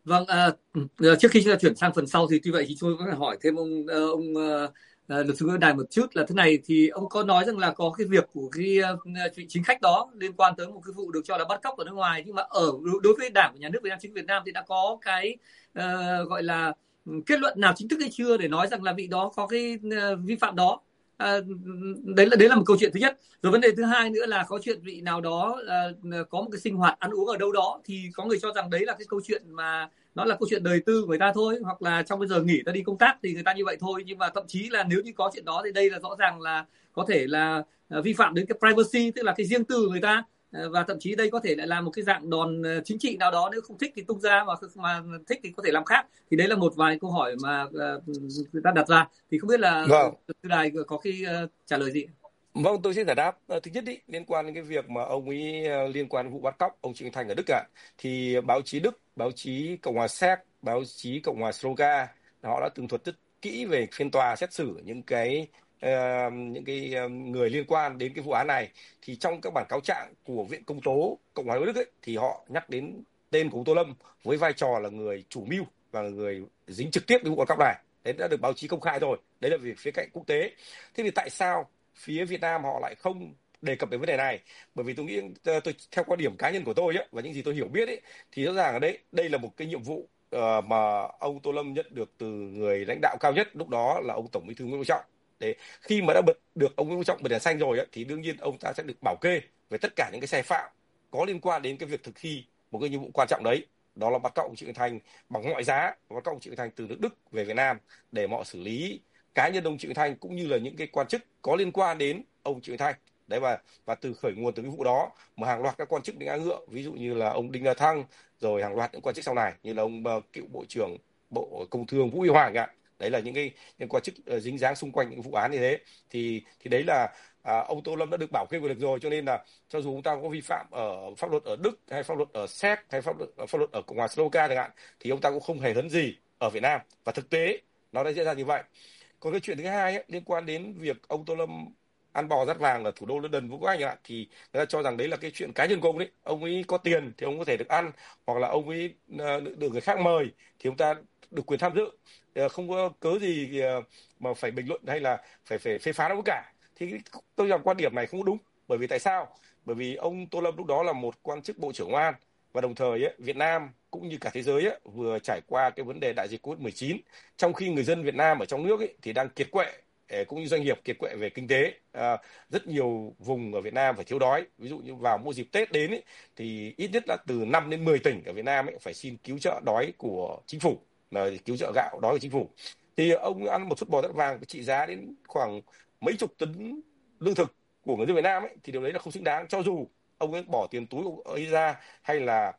Vâng, à, trước khi chúng ta chuyển sang phần sau thì tuy vậy thì tôi vẫn phải hỏi thêm ông ông uh, luật sư Nguyễn Đài một chút là thế này, thì ông có nói rằng là có cái việc của cái uh, chính khách đó liên quan tới một cái vụ được cho là bắt cóc ở nước ngoài, nhưng mà ở đối với Đảng và Nhà nước Việt Nam, chính Việt Nam thì đã có cái uh, gọi là kết luận nào chính thức hay chưa để nói rằng là vị đó có cái uh, vi phạm đó. À, đấy là đấy là một câu chuyện thứ nhất. Rồi vấn đề thứ hai nữa là có chuyện vị nào đó uh, có một cái sinh hoạt ăn uống ở đâu đó, thì có người cho rằng đấy là cái câu chuyện mà nó là câu chuyện đời tư của người ta thôi, hoặc là trong cái giờ nghỉ ta đi công tác thì người ta như vậy thôi. Nhưng mà thậm chí là nếu như có chuyện đó thì đây là rõ ràng là có thể là uh, vi phạm đến cái privacy, tức là cái riêng tư của người ta. Và thậm chí đây có thể lại là một cái dạng đòn chính trị nào đó, nếu không thích thì tung ra, mà mà thích thì có thể làm khác. Thì đấy là một vài câu hỏi mà người ta đặt ra, thì không biết là Vâng. Sư Đài có cái uh, trả lời gì? Vâng, tôi sẽ giải đáp. Thứ nhất ý, liên quan đến cái việc mà ông ấy liên quan đến vụ bắt cóc ông Trịnh Văn Thanh ở Đức ạ, thì báo chí Đức, báo chí Cộng hòa Séc, báo chí Cộng hòa Slovakia họ đã tường thuật rất kỹ về phiên tòa xét xử những cái uh, những cái người liên quan đến cái vụ án này. Thì trong các bản cáo trạng của Viện Công tố Cộng hòa Đức ấy, thì họ nhắc đến tên của ông Tô Lâm với vai trò là người chủ mưu và người dính trực tiếp đến vụ bắt cóc này. Đấy đã được báo chí công khai rồi. Đấy là về phía cạnh quốc tế. Thế thì tại sao phía Việt Nam họ lại không đề cập đến vấn đề này? Bởi vì tôi nghĩ, tôi theo quan điểm cá nhân của tôi ấy, và những gì tôi hiểu biết ấy, thì rõ ràng ở đây đây là một cái nhiệm vụ uh, mà ông Tô Lâm nhận được từ người lãnh đạo cao nhất lúc đó là ông Tổng Bí thư Nguyễn Phú Trọng. Để khi mà đã bật được ông Nguyễn Phú Trọng bật đèn xanh rồi ấy, thì đương nhiên ông ta sẽ được bảo kê về tất cả những cái sai phạm có liên quan đến cái việc thực thi một cái nhiệm vụ quan trọng đấy, đó là bắt cóc ông Trịnh Văn Thanh bằng mọi giá, bắt cóc ông Trịnh Văn Thanh từ nước Đức về Việt Nam để họ xử lý cá nhân ông Trịnh Văn Thanh cũng như là những cái quan chức có liên quan đến ông Trịnh Văn Thanh. Đấy, và và từ khởi nguồn từ cái vụ đó mà hàng loạt các quan chức bị ngã ngựa, ví dụ như là ông Đinh La Thăng, rồi hàng loạt những quan chức sau này như là ông uh, cựu bộ trưởng Bộ Công Thương Vũ Huy Hoàng ạ. Đấy là những cái những quan chức uh, dính dáng xung quanh những vụ án như thế. Thì thì đấy là à, ông Tô Lâm đã được bảo kê quyền lực rồi, cho nên là cho dù ông ta có vi phạm ở pháp luật ở Đức hay pháp luật ở Séc hay pháp luật pháp luật ở Cộng hòa Slovakia chẳng hạn, thì ông ta cũng không hề hấn gì ở Việt Nam, và thực tế nó đã diễn ra như vậy. Còn cái chuyện thứ hai ấy, liên quan đến việc ông Tô Lâm ăn bò rắt vàng ở thủ đô London, Vương quốc Anh ạ, thì người ta cho rằng đấy là cái chuyện cá nhân của ông đấy. Ông ấy có tiền thì ông có thể được ăn, hoặc là ông ấy được người khác mời thì ông ta được quyền tham dự, không có cớ gì mà phải bình luận hay là phải phải phê phán ông cả. Thì tôi rằng quan điểm này không đúng. Bởi vì tại sao? Bởi vì ông Tô Lâm lúc đó là một quan chức Bộ trưởng Công an, và đồng thời ấy, Việt Nam cũng như cả thế giới ấy, vừa trải qua cái vấn đề đại dịch covid mười chín, trong khi người dân Việt Nam ở trong nước ấy, thì đang kiệt quệ, cũng như doanh nghiệp kiệt quệ về kinh tế. À, rất nhiều vùng ở Việt Nam phải thiếu đói. Ví dụ như vào mỗi dịp Tết đến ấy, thì ít nhất là từ năm đến mười tỉnh ở Việt Nam ấy, phải xin cứu trợ đói của chính phủ, là cứu trợ gạo đói của chính phủ. Thì ông ăn một suất bò rắt vàng trị giá đến khoảng mấy chục tấn lương thực của người dân Việt Nam ấy, thì điều đấy là không xứng đáng, cho dù ông ấy bỏ tiền túi ông ấy ra, hay là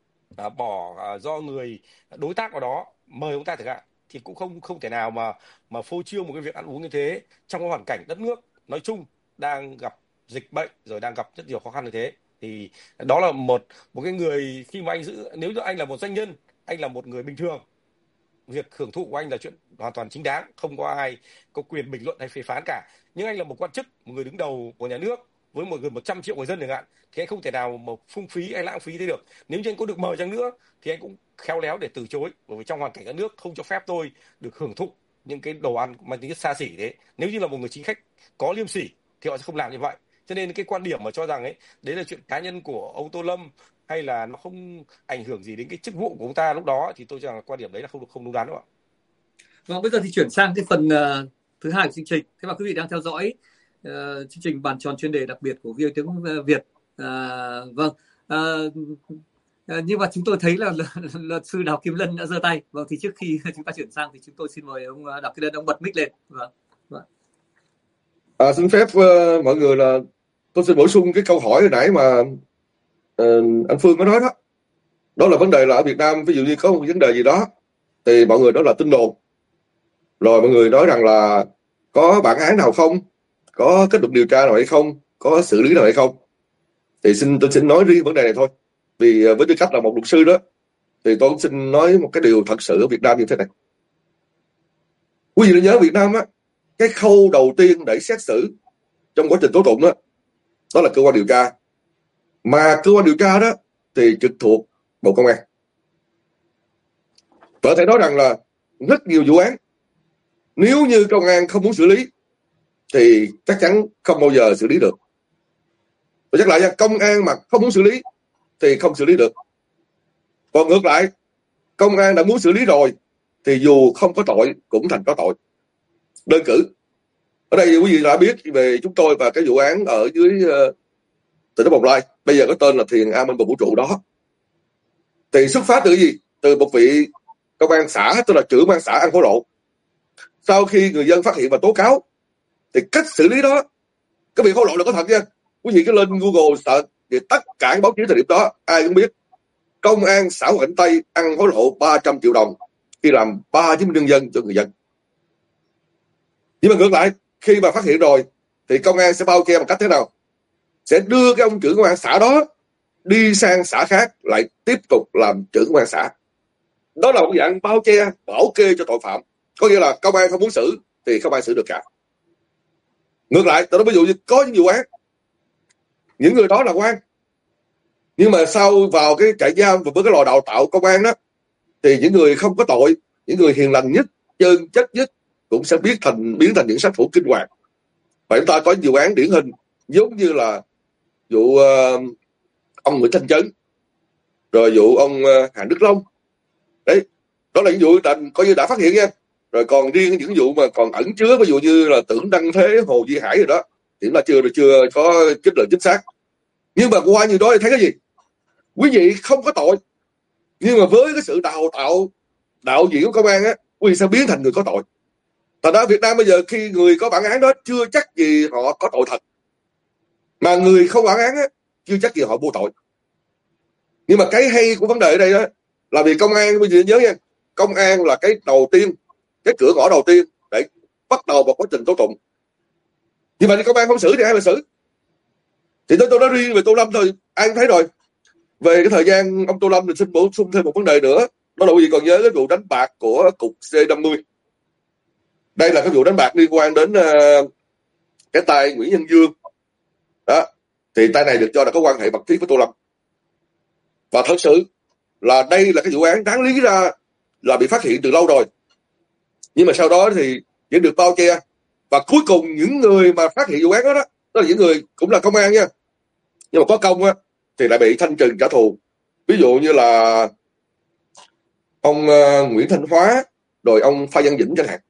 à, bỏ à, do người đối tác nào đó mời ông ta chẳng hạn, thì cũng không không thể nào mà mà phô trương một cái việc ăn uống như thế trong cái hoàn cảnh đất nước nói chung đang gặp dịch bệnh, rồi đang gặp rất nhiều khó khăn như thế. Thì đó là một một cái người, khi mà anh giữ, nếu như anh là một doanh nhân, anh là một người bình thường, việc hưởng thụ của anh là chuyện hoàn toàn chính đáng, không có ai có quyền bình luận hay phê phán cả. Nhưng anh là một quan chức, một người đứng đầu của nhà nước với một gần một trăm triệu người dân chẳng hạn, thì anh không thể nào mà phung phí hay lãng phí thế được. Nếu như anh có được mời chăng nữa thì anh cũng khéo léo để từ chối, bởi vì trong hoàn cảnh các nước không cho phép tôi được hưởng thụ những cái đồ ăn mang tính chất xa xỉ thế. Nếu như là một người chính khách có liêm sỉ thì họ sẽ không làm như vậy. Cho nên cái quan điểm mà cho rằng ấy đấy là chuyện cá nhân của ông Tô Lâm, hay là nó không ảnh hưởng gì đến cái chức vụ của ông ta lúc đó, thì tôi cho rằng quan điểm đấy là không không đúng đắn đâu ạ. Vâng, bây giờ thì chuyển sang cái phần uh, thứ hai của chương trình. Thế mà quý vị đang theo dõi uh, chương trình bàn tròn chuyên đề đặc biệt của vê o a tiếng Việt. Uh, vâng, uh, uh, nhưng mà chúng tôi thấy là luật sư Đào Kim Lân đã giơ tay. Vâng, thì trước khi chúng ta chuyển sang thì chúng tôi xin mời ông Đào Kim Lân, ông bật mic lên. Vâng. Vâng. À, xin phép uh, mọi người là tôi xin bổ sung cái câu hỏi hồi nãy mà uh, anh Phương có nói đó. Đó là vấn đề là ở Việt Nam, ví dụ như có một vấn đề gì đó thì mọi người đó là tin đồn, rồi mọi người nói rằng là có bản án nào không, có kết luận điều tra nào hay không, có xử lý nào hay không. Thì xin tôi xin nói riêng vấn đề này thôi, vì với tư cách là một luật sư đó, thì tôi cũng xin nói một cái điều thật sự ở Việt Nam như thế này. Quý vị nhớ Việt Nam á, cái khâu đầu tiên để xét xử trong quá trình tố tụng đó, đó là cơ quan điều tra. Mà cơ quan điều tra đó thì trực thuộc Bộ Công an. Có thể nói rằng là rất nhiều vụ án nếu như công an không muốn xử lý thì chắc chắn không bao giờ xử lý được. Tôi nhắc lại nha, công an mà không muốn xử lý thì không xử lý được. Còn ngược lại, công an đã muốn xử lý rồi thì dù không có tội cũng thành có tội. Đơn cử ở đây quý vị đã biết về chúng tôi và cái vụ án ở dưới uh, tỉnh Đồng Nai, bây giờ có tên là Thiền An Minh Bờ Vũ Trụ đó, thì xuất phát từ cái gì? Từ một vị công an xã, tức là trưởng công an xã ăn hối lộ. Sau khi người dân phát hiện và tố cáo thì cách xử lý đó, cái việc hối lộ là có thật nha, quý vị cứ lên Google search thì tất cả các báo chí thời điểm đó ai cũng biết công an xã Hòa Khánh Tây ăn hối lộ ba trăm triệu đồng khi làm ba chứng minh nhân dân cho người dân. Nhưng mà ngược lại, khi mà phát hiện rồi thì công an sẽ bao che bằng cách thế nào? Sẽ đưa cái ông trưởng công an xã đó đi sang xã khác lại tiếp tục làm trưởng công an xã. Đó là một dạng bao che, bảo kê cho tội phạm. Có nghĩa là công an không muốn xử thì không ai xử được cả. Ngược lại, tôi nói ví dụ như có những vụ án, những người đó là quan, nhưng mà sau vào cái trại giam và với cái lò đào tạo công an đó, thì những người không có tội, những người hiền lành nhất, chân chất nhất cũng sẽ biến thành biến thành những sát thủ kinh hoàng. Và chúng ta có nhiều vụ án điển hình giống như là vụ uh, ông Nguyễn Thanh Chấn, rồi vụ ông uh, Hà Đức Long. Đấy, đó là những vụ đã, coi như đã phát hiện nha. Rồi còn riêng những vụ mà còn ẩn chứa, ví dụ như là Tưởng Đăng Thế, Hồ Duy Hải rồi đó, thì là chưa chưa có kết luận chính xác. Nhưng mà qua nhiều đó thì thấy cái gì? Quý vị không có tội, nhưng mà với cái sự đào tạo đạo diễn của công an á, quý vị sẽ biến thành người có tội. Thành ra Việt Nam bây giờ khi người có bản án đó chưa chắc gì họ có tội thật, mà người không bản án á, chưa chắc gì họ vô tội. Nhưng mà cái hay của vấn đề ở đây đó là vì công an, bây giờ nhớ nha, công an là cái đầu tiên, cái cửa ngõ đầu tiên để bắt đầu một quá trình tố tụng. Nhưng mà khi công an không xử thì ai mà xử? Thì tôi tôi nói riêng về Tô Lâm thôi, ai cũng thấy rồi. Về cái thời gian ông Tô Lâm thì xin bổ sung thêm một vấn đề nữa, đó là quý vị còn nhớ cái vụ đánh bạc của cục C năm mươi. Đây là cái vụ đánh bạc liên quan đến uh, cái tay Nguyễn Nhân Dương đó, thì tay này được cho là có quan hệ mật thiết với Tô Lâm. Và thật sự là đây là cái vụ án đáng lý ra là bị phát hiện từ lâu rồi, nhưng mà sau đó thì vẫn được bao che. Và cuối cùng những người mà phát hiện vụ án đó, đó đó là những người cũng là công an nha, nhưng mà có công á thì lại bị thanh trừng trả thù. Ví dụ như là ông uh, Nguyễn Thanh Hóa, rồi ông Phan Văn Vĩnh chẳng hạn.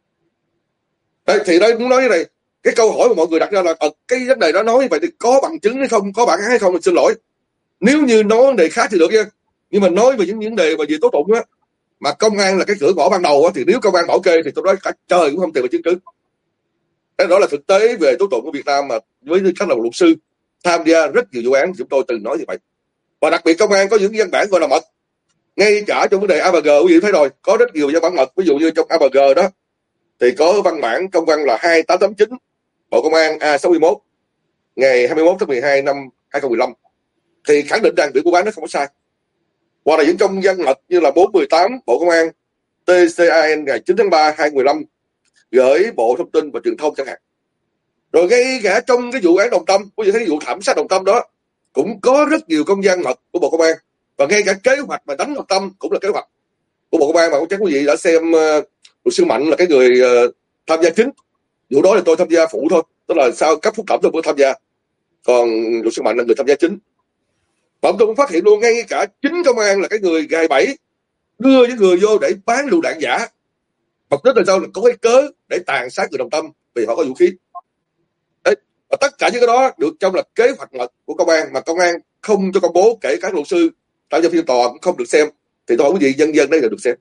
Đấy, thì đây muốn nói như này, cái câu hỏi mà mọi người đặt ra là ở cái vấn đề đó nói vậy thì có bằng chứng hay không, có bản án hay không, mình xin lỗi. Nếu như nói vấn đề khác thì được nha, nhưng mà nói về những vấn đề mà về tố tụng á, mà công an là cái cửa ngõ ban đầu á, thì nếu công an bảo kê thì tôi nói cả trời cũng không tìm được chứng cứ. Cái đó là thực tế về tố tụng của Việt Nam, mà với tư cách là một luật sư tham gia rất nhiều vụ án, chúng tôi từng nói như vậy. Và đặc biệt công an có những văn bản gọi là mật, ngay cả trong vấn đề a bê giê quý vị thấy rồi, có rất nhiều văn bản mật. Ví dụ như trong a bê giê đó thì có văn bản công văn là hai tám tám chín Bộ Công an A sáu mươi mốt ngày hai mươi mốt tháng mười hai năm hai không một năm, thì khẳng định rằng việc buôn bán nó không có sai. Hoặc là những công văn mật như là bốn một tám Bộ Công an T C A N ngày chín tháng ba hai nghìn không trăm mười lăm gửi Bộ Thông tin và Truyền thông chẳng hạn. Rồi ngay cả trong cái vụ án Đồng Tâm, có thể thấy vụ thảm sát Đồng Tâm đó cũng có rất nhiều công văn mật của Bộ Công an, và ngay cả kế hoạch mà đánh Đồng Tâm cũng là kế hoạch của Bộ Công an. Mà chắc quý vị đã xem uh, luật sư Mạnh là cái người uh, tham gia chính vụ đó, thì tôi tham gia phụ thôi, tức là sau cấp phúc thẩm tôi mới tham gia, còn luật sư Mạnh là người tham gia chính. Và tôi cũng phát hiện luôn, ngay cả chính công an là cái người gài bẫy đưa những người vô để bán lựu đạn giả, mục đích là sao? Là có cái cớ để tàn sát người Đồng Tâm vì họ có vũ khí. Đấy. Và tất cả những cái đó được trong là kế hoạch mật của công an, mà công an không cho công bố, kể cả luật sư tham gia phiên tòa cũng không được xem. Thì tôi hỏi quý vị, dân dân đây là được xem.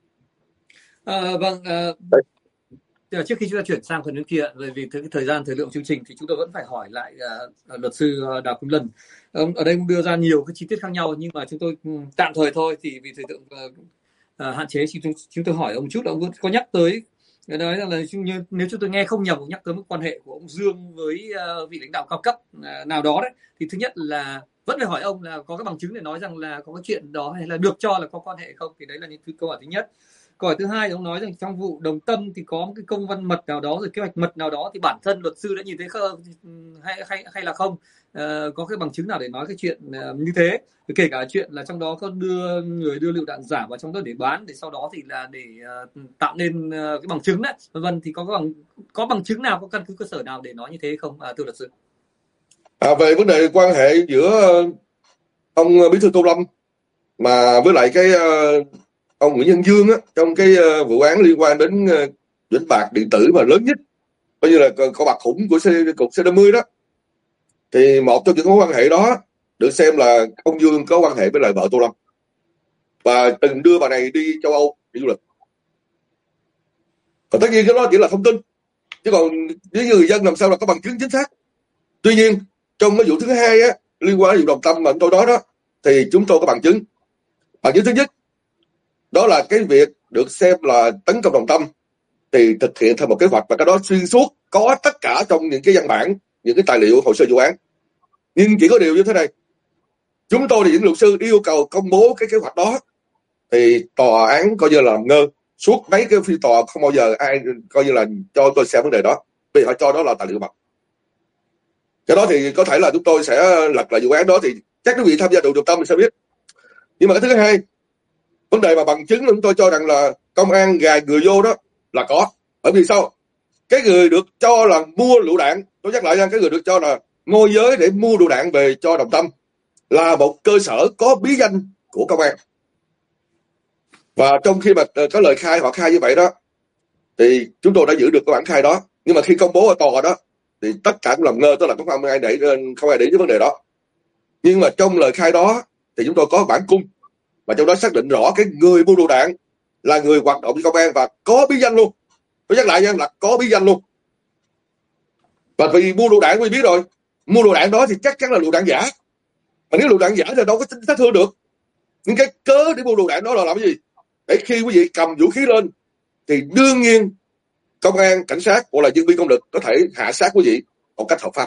À, vâng, à, trước khi chúng ta chuyển sang phần bên kia, bởi vì cái thời gian thời lượng chương trình thì chúng tôi vẫn phải hỏi lại uh, luật sư Đào Quý Lân. Um, ở đây cũng đưa ra nhiều cái chi tiết khác nhau, nhưng mà chúng tôi um, tạm thời thôi, thì vì thời lượng uh, uh, hạn chế, chúng, chúng tôi hỏi ông chút, ông có nhắc tới nói là, là như, nếu chúng tôi nghe không nhầm, nhắc tới một quan hệ của ông Dương với uh, vị lãnh đạo cao cấp uh, nào đó đấy, thì thứ nhất là vẫn phải hỏi ông là có cái bằng chứng để nói rằng là có cái chuyện đó, hay là được cho là có quan hệ không, thì đấy là những câu hỏi thứ nhất. Câu hỏi thứ hai ông nói rằng trong vụ Đồng Tâm thì có một cái công văn mật nào đó rồi kế hoạch mật nào đó, thì bản thân luật sư đã nhìn thấy không, hay hay hay là không? Uh, có cái bằng chứng nào để nói cái chuyện uh, như thế? Kể cả chuyện là trong đó có đưa người đưa lựu đạn giả vào trong đó để bán, để sau đó thì là để uh, tạo nên uh, cái bằng chứng đấy, vân vân, thì có cái bằng có bằng chứng nào, có căn cứ cơ sở nào để nói như thế không, à, thưa luật sư? À, về vấn đề quan hệ giữa ông Bí thư Tô Lâm mà với lại cái uh, ông Nguyễn Văn Dương á, trong cái uh, vụ án liên quan đến uh, đánh bạc điện tử mà lớn nhất, coi như là kho bạc khủng của C, cục C năm mươi đó, thì một trong những mối quan hệ đó được xem là ông Dương có quan hệ với lại vợ Tô Lâm và từng đưa bà này đi châu Âu đi du lịch. Còn tất nhiên cái đó chỉ là thông tin, chứ còn với người dân làm sao là có bằng chứng chính xác. Tuy nhiên trong cái vụ thứ hai á, liên quan đến vụ Đồng Tâm mà tôi nói đó, thì chúng tôi có bằng chứng. Bằng chứng thứ nhất đó là cái việc được xem là tấn công Đồng Tâm thì thực hiện theo một kế hoạch, và cái đó xuyên suốt, có tất cả trong những cái văn bản, những cái tài liệu hồ sơ vụ án. Nhưng chỉ có điều như thế này, chúng tôi thì những luật sư yêu cầu công bố cái kế hoạch đó, thì tòa án coi như là làm ngơ. Suốt mấy cái phiên tòa không bao giờ ai coi như là cho tôi xem vấn đề đó, vì họ cho đó là tài liệu mật. Cái đó thì có thể là chúng tôi sẽ lật lại vụ án đó, thì chắc quý vị tham gia vụ Đồng Tâm thì sẽ biết. Nhưng mà cái thứ hai, vấn đề mà bằng chứng chúng tôi cho rằng là công an gài người vô đó là có. Bởi vì sao? Cái người được cho là mua lựu đạn, tôi nhắc lại nha, cái người được cho là môi giới để mua lựu đạn về cho Đồng Tâm là một cơ sở có bí danh của công an. Và trong khi mà có lời khai, họ khai như vậy đó, thì chúng tôi đã giữ được cái bản khai đó. Nhưng mà khi công bố ở tòa đó thì tất cả cũng làm ngơ, tức là không ai để không ai để ý vấn đề đó. Nhưng mà trong lời khai đó thì chúng tôi có bản cung, và trong đó xác định rõ cái người mua lựu đạn là người hoạt động với công an và có bí danh luôn. Tôi nhắc lại nha, là có bí danh luôn. Và vì mua lựu đạn quý vị biết rồi, mua lựu đạn đó thì chắc chắn là lựu đạn giả. Mà nếu lựu đạn giả thì đâu có sát thương được. Nhưng cái cớ để mua lựu đạn đó là làm cái gì? Để khi quý vị cầm vũ khí lên thì đương nhiên công an, cảnh sát hoặc là dân binh công lực có thể hạ sát quý vị một cách hợp pháp.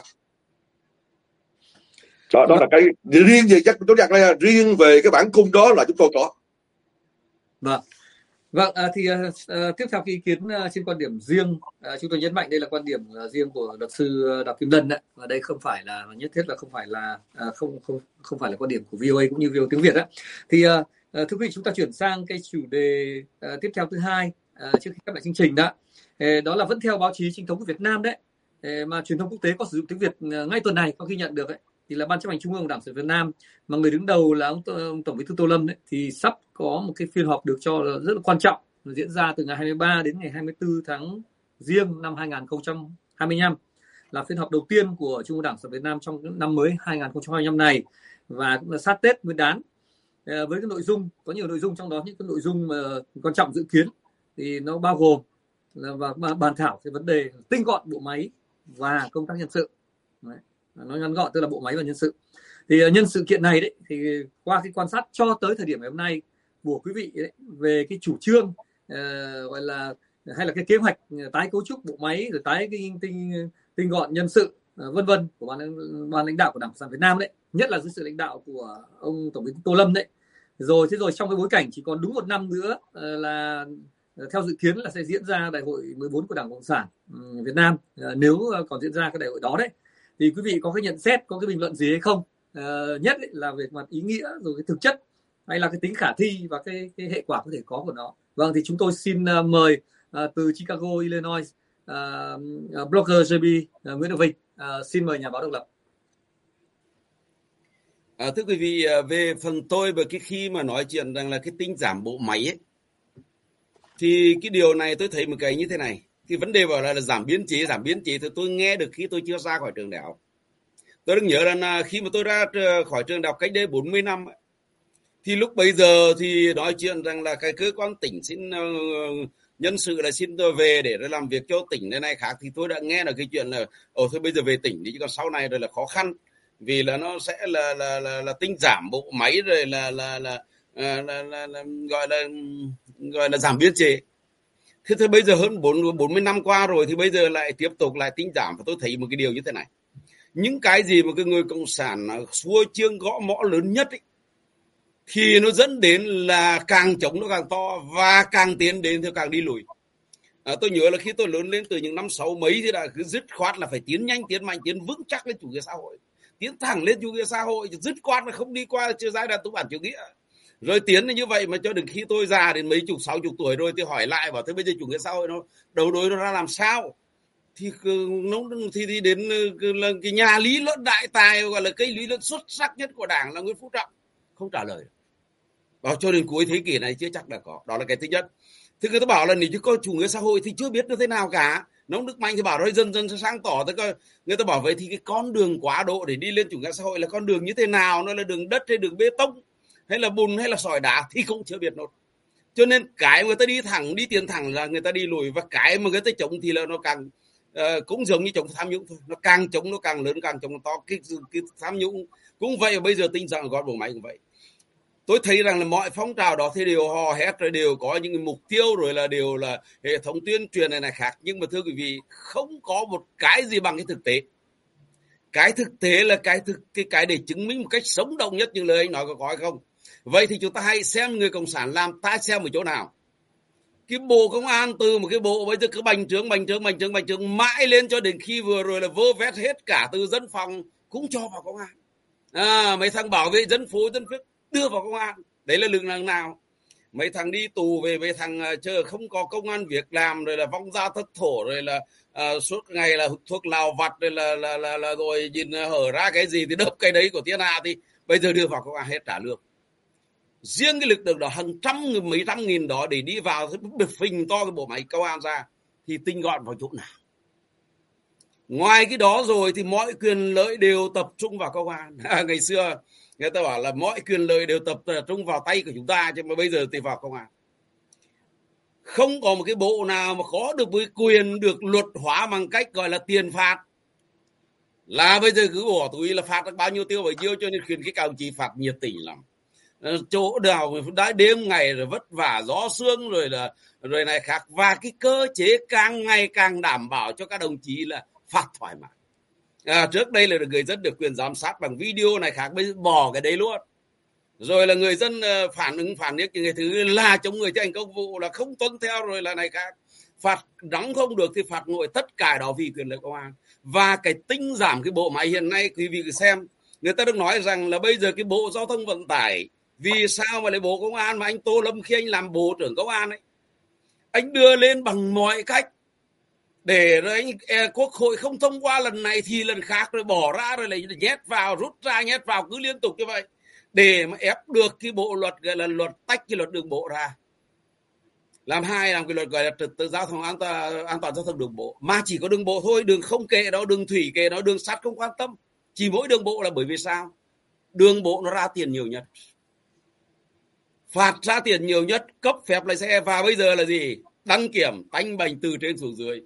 Đó, đó là cái riêng về chắc tôi nhắc lại, riêng về cái bản cung đó là chúng tôi có. Vâng. Vâng, à, thì à, tiếp theo cái ý kiến à, trên quan điểm riêng, à, chúng tôi nhấn mạnh đây là quan điểm à, riêng của luật sư Đào Kim Lân đấy, và đây không phải là nhất thiết là không phải là à, không không không phải là quan điểm của vê o a cũng như vê o a tiếng Việt đấy. Thì à, thưa quý vị, chúng ta chuyển sang cái chủ đề à, tiếp theo thứ hai à, trước khi khép lại chương trình đó, à, đó là vẫn theo báo chí chính thống của Việt Nam đấy, à, mà truyền thông quốc tế có sử dụng tiếng Việt à, ngay tuần này có ghi nhận được ấy. Thì là Ban Chấp hành Trung ương Đảng Cộng sản Việt Nam mà người đứng đầu là ông, ông Tổng Bí thư Tô Lâm đấy, thì sắp có một cái phiên họp được cho là rất là quan trọng, diễn ra từ ngày hai mươi ba đến ngày hai mươi tư tháng Giêng năm hai nghìn không trăm hai mươi lăm, là phiên họp đầu tiên của Trung ương Đảng Cộng sản Việt Nam trong năm mới hai nghìn không trăm hai mươi lăm này, và cũng là sát Tết Nguyên đán. Với cái nội dung, có nhiều nội dung, trong đó những cái nội dung mà quan trọng dự kiến thì nó bao gồm là và bàn thảo cái vấn đề tinh gọn bộ máy và công tác nhân sự. Đấy. Nói ngắn gọn tức là bộ máy và nhân sự. Thì nhân sự kiện này đấy, thì qua cái quan sát cho tới thời điểm ngày hôm nay của quý vị đấy, về cái chủ trương uh, gọi là hay là cái kế hoạch tái cấu trúc bộ máy, rồi tái cái tinh tinh gọn nhân sự uh, vân vân của ban ban lãnh đạo của Đảng Cộng sản Việt Nam đấy, nhất là dưới sự lãnh đạo của ông Tổng Bí thư Tô Lâm đấy. Rồi thế rồi trong cái bối cảnh chỉ còn đúng một năm nữa uh, là uh, theo dự kiến là sẽ diễn ra đại hội mười bốn của Đảng Cộng sản um, Việt Nam, uh, nếu uh, còn diễn ra cái đại hội đó đấy, thì quý vị có cái nhận xét, có cái bình luận gì hay không? Uh, nhất ấy là về mặt ý nghĩa, rồi cái thực chất, hay là cái tính khả thi và cái, cái hệ quả có thể có của nó. Vâng, thì chúng tôi xin uh, mời uh, từ Chicago, Illinois, uh, uh, blogger gi bê uh, Nguyễn Đức Vinh. Uh, xin mời nhà báo độc lập. À, thưa quý vị, về phần tôi, về cái khi mà nói chuyện rằng là cái tinh giảm bộ máy ấy, thì cái điều này tôi thấy một cái như thế này. Thì vấn đề bảo là, là giảm biên chế, giảm biên chế thì tôi nghe được khi tôi chưa ra khỏi trường đại học. Tôi đang nhớ là khi mà tôi ra khỏi trường đại học cách đây bốn mươi năm ấy, thì lúc bấy giờ thì nói chuyện rằng là cái cơ quan tỉnh xin uh, nhân sự là xin tôi về để làm việc cho tỉnh này này khác, thì tôi đã nghe là cái chuyện là ồ thôi bây giờ về tỉnh đi, chứ còn sau này rồi là khó khăn, vì là nó sẽ là là là, là tinh giảm bộ máy, rồi là là là, là, là, là, là gọi là gọi là giảm biên chế. Thế thì bây giờ hơn bốn mươi năm qua rồi thì bây giờ lại tiếp tục lại tinh giảm, và tôi thấy một cái điều như thế này. Những cái gì mà cái người cộng sản xua chiêng gõ mõ lớn nhất ấy, thì nó dẫn đến là càng chống nó càng to và càng tiến đến thì càng đi lùi. À, tôi nhớ là khi tôi lớn lên từ những năm sáu mấy thì đã cứ dứt khoát là phải tiến nhanh, tiến mạnh, tiến vững chắc lên chủ nghĩa xã hội, tiến thẳng lên chủ nghĩa xã hội, dứt khoát là không đi qua giai đoạn tư bản chủ nghĩa. Rồi tiến như vậy mà cho đến khi tôi già đến mấy chục sáu chục tuổi rồi thì hỏi lại bảo thế bây giờ chủ nghĩa xã hội nó đầu đuôi nó ra làm sao, thì nó thì, thì đến là cái nhà lý luận đại tài gọi là cái lý luận xuất sắc nhất của Đảng là Nguyễn Phú Trọng không trả lời. Bảo cho đến cuối thế kỷ này chưa chắc đã có. Đó là cái thứ nhất. Thì người ta bảo là nếu như có chủ nghĩa xã hội thì chưa biết nó thế nào cả. Nó nước mạnh thì bảo rồi dần dần sáng tỏ. Người ta bảo vậy thì cái con đường quá độ để đi lên chủ nghĩa xã hội là con đường như thế nào? Nó là đường đất hay đường bê tông hay là bùn hay là sỏi đá thì cũng chưa biết nốt. Cho nên cái người ta đi thẳng, đi tiến thẳng là người ta đi lùi, và cái mà người ta chống thì là nó càng uh, cũng giống như chống tham nhũng thôi. Nó càng chống nó càng lớn, càng chống nó to. Cái, cái tham nhũng cũng vậy, và bây giờ tinh giản gọn bộ máy cũng vậy. Tôi thấy rằng là mọi phong trào đó thì đều hò hét, rồi đều có những mục tiêu, rồi là đều là hệ thống tuyên truyền này này khác. Nhưng mà thưa quý vị, không có một cái gì bằng cái thực tế. Cái thực tế là cái thực cái cái để chứng minh một cách sống động nhất như lời anh nói, có có hay không? Vậy thì chúng ta hãy xem người cộng sản làm, ta xem ở chỗ nào. Cái bộ công an từ một cái bộ bây giờ cứ bành trướng bành trướng bành trướng bành trướng mãi lên cho đến khi vừa rồi là vơ vét hết cả từ dân phòng cũng cho vào công an. À, mấy thằng bảo vệ dân phố dân phước đưa vào công an, đấy là lực lượng nào? Mấy thằng đi tù về, mấy thằng uh, chờ không có công an việc làm, rồi là vong gia thất thổ, rồi là uh, suốt ngày là hút thuốc lào vặt, rồi là là là, là rồi nhìn hở ra cái gì thì đớp cái đấy của thiên hạ, thì bây giờ đưa vào công an hết trả lương. Riêng cái lực lượng đó hàng trăm mấy trăm nghìn đó để đi vào thì phình to cái bộ máy công an ra thì tinh gọn vào chỗ nào? Ngoài cái đó rồi thì mọi quyền lợi đều tập trung vào công an. À, ngày xưa người ta bảo là mọi quyền lợi đều tập trung vào tay của chúng ta, chứ mà bây giờ thì vào công an. Không có một cái bộ nào mà có được một quyền được luật hóa bằng cách gọi là tiền phạt. Là bây giờ cứ bỏ túi là phạt được bao nhiêu tiêu bao nhiêu, cho nên khuyến khích các ông chí phạt nhiệt tình lắm. Chỗ nào đã đêm ngày rồi vất vả gió sương rồi là rồi này khác, và cái cơ chế càng ngày càng đảm bảo cho các đồng chí là phạt thoải mái. À, trước đây là người dân được quyền giám sát bằng video này khác, bây giờ bỏ cái đấy luôn. Rồi là người dân phản ứng phản ứng những cái thứ là chống người thi hành công vụ, là không tuân theo, rồi là này khác, phạt đóng không được thì phạt nguội, tất cả đó vì quyền lợi công an. Và cái tinh giảm cái bộ máy hiện nay, quý vị cứ xem, người ta được nói rằng là bây giờ cái bộ giao thông vận tải, vì sao mà lại bộ công an, mà anh Tô Lâm khi anh làm bộ trưởng công an ấy, anh đưa lên bằng mọi cách để rồi anh eh, quốc hội không thông qua lần này thì lần khác, rồi bỏ ra, rồi lại nhét vào rút ra nhét vào cứ liên tục như vậy, để mà ép được cái bộ luật gọi là luật tách cái luật đường bộ ra, làm hai làm cái luật gọi là trật tự giao thông an toàn an toàn giao thông đường bộ, mà chỉ có đường bộ thôi, đường không kể đó, đường thủy kể đó, đường sắt không quan tâm, chỉ mỗi đường bộ. Là bởi vì sao? Đường bộ nó ra tiền nhiều nhất, phạt ra tiền nhiều nhất, cấp phép lái xe, và bây giờ là gì? Đăng kiểm tanh bành từ trên xuống dưới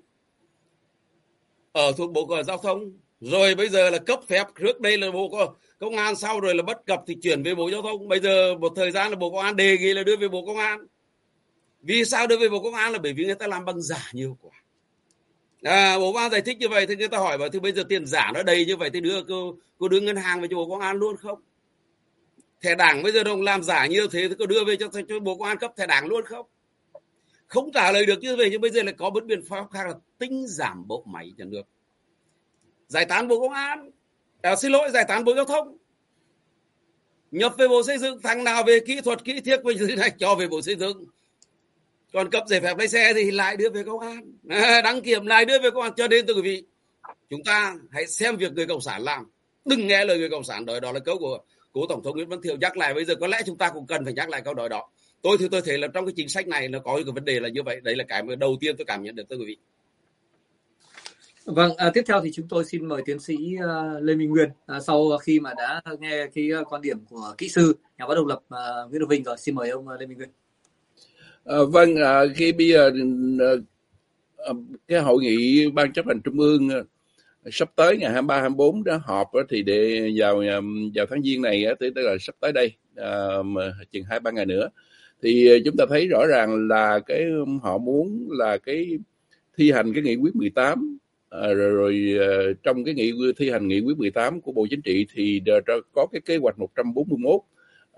ở thuộc bộ giao thông. Rồi bây giờ là cấp phép, trước đây là bộ công an, sau rồi là bất cập thì chuyển về bộ giao thông, bây giờ một thời gian là bộ công an đề nghị là đưa về bộ công an. Vì sao đưa về bộ công an? Là bởi vì người ta làm bằng giả nhiều quá. À, bộ công an giải thích như vậy thì người ta hỏi bảo thì bây giờ tiền giả nó đầy như vậy thì đưa cô, cô đưa ngân hàng về cho bộ công an luôn không? Thẻ đảng bây giờ đồng làm giả như thế thì có đưa về cho, cho bộ công an cấp thẻ đảng luôn không? Không trả lời được như vậy. Nhưng bây giờ lại có một biện pháp khác là tinh giảm bộ máy cho nước, giải tán bộ công an, à, xin lỗi giải tán bộ giao thông, nhập về bộ xây dựng, thằng nào về kỹ thuật kỹ thiết về dưới này cho về bộ xây dựng, còn cấp giấy phép lái xe thì lại đưa về công an, à, đăng kiểm lại đưa về công an. Cho nên thưa quý vị, chúng ta hãy xem việc người cộng sản làm, đừng nghe lời người cộng sản đòi. Đó là câu của cố tổng thống Nguyễn Văn Thiệu nhắc lại. Bây giờ có lẽ chúng ta cũng cần phải nhắc lại câu nói đó. Tôi thì tôi thấy là trong cái chính sách này nó có cái vấn đề là như vậy. Đấy là cái mà đầu tiên tôi cảm nhận được, thưa quý vị. Vâng, à, tiếp theo thì chúng tôi xin mời tiến sĩ uh, Lê Minh Nguyên, à, sau khi mà đã nghe cái uh, quan điểm của kỹ sư nhà báo độc lập uh, Nguyễn Đức Vinh rồi, xin mời ông uh, Lê Minh Nguyên. À, vâng, à, khi bây giờ à, cái hội nghị ban chấp hành trung ương à, sắp tới ngày hai mươi ba hai mươi bốn đó họp đó, thì để vào vào tháng giêng này á, tức là sắp tới đây, à, chừng hai ba ngày nữa, thì chúng ta thấy rõ ràng là cái họ muốn là cái thi hành cái nghị quyết mười tám. À, rồi, rồi trong cái nghị thi hành nghị quyết mười tám của Bộ Chính trị thì có cái kế hoạch một trăm bốn mươi mốt. À,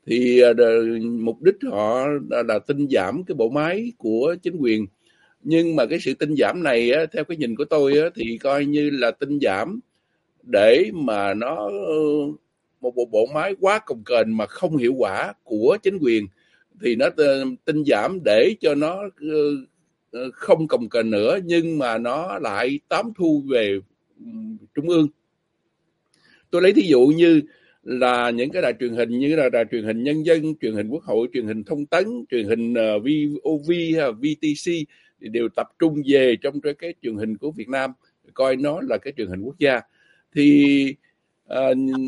thì mục đích họ là tinh giảm cái bộ máy của chính quyền. Nhưng mà cái sự tinh giảm này á, theo cái nhìn của tôi á, thì coi như là tinh giảm để mà nó một bộ, bộ máy quá cồng kềnh mà không hiệu quả của chính quyền, thì nó tinh giảm để cho nó không cồng kềnh nữa, nhưng mà nó lại tóm thu về trung ương. Tôi lấy thí dụ như là những cái đài truyền hình như là đài truyền hình Nhân dân, truyền hình Quốc hội, truyền hình Thông tấn, truyền hình vê o vê, vê tê xê thì đều tập trung về trong cái truyền hình của Việt Nam, coi nó là cái truyền hình quốc gia. Thì à,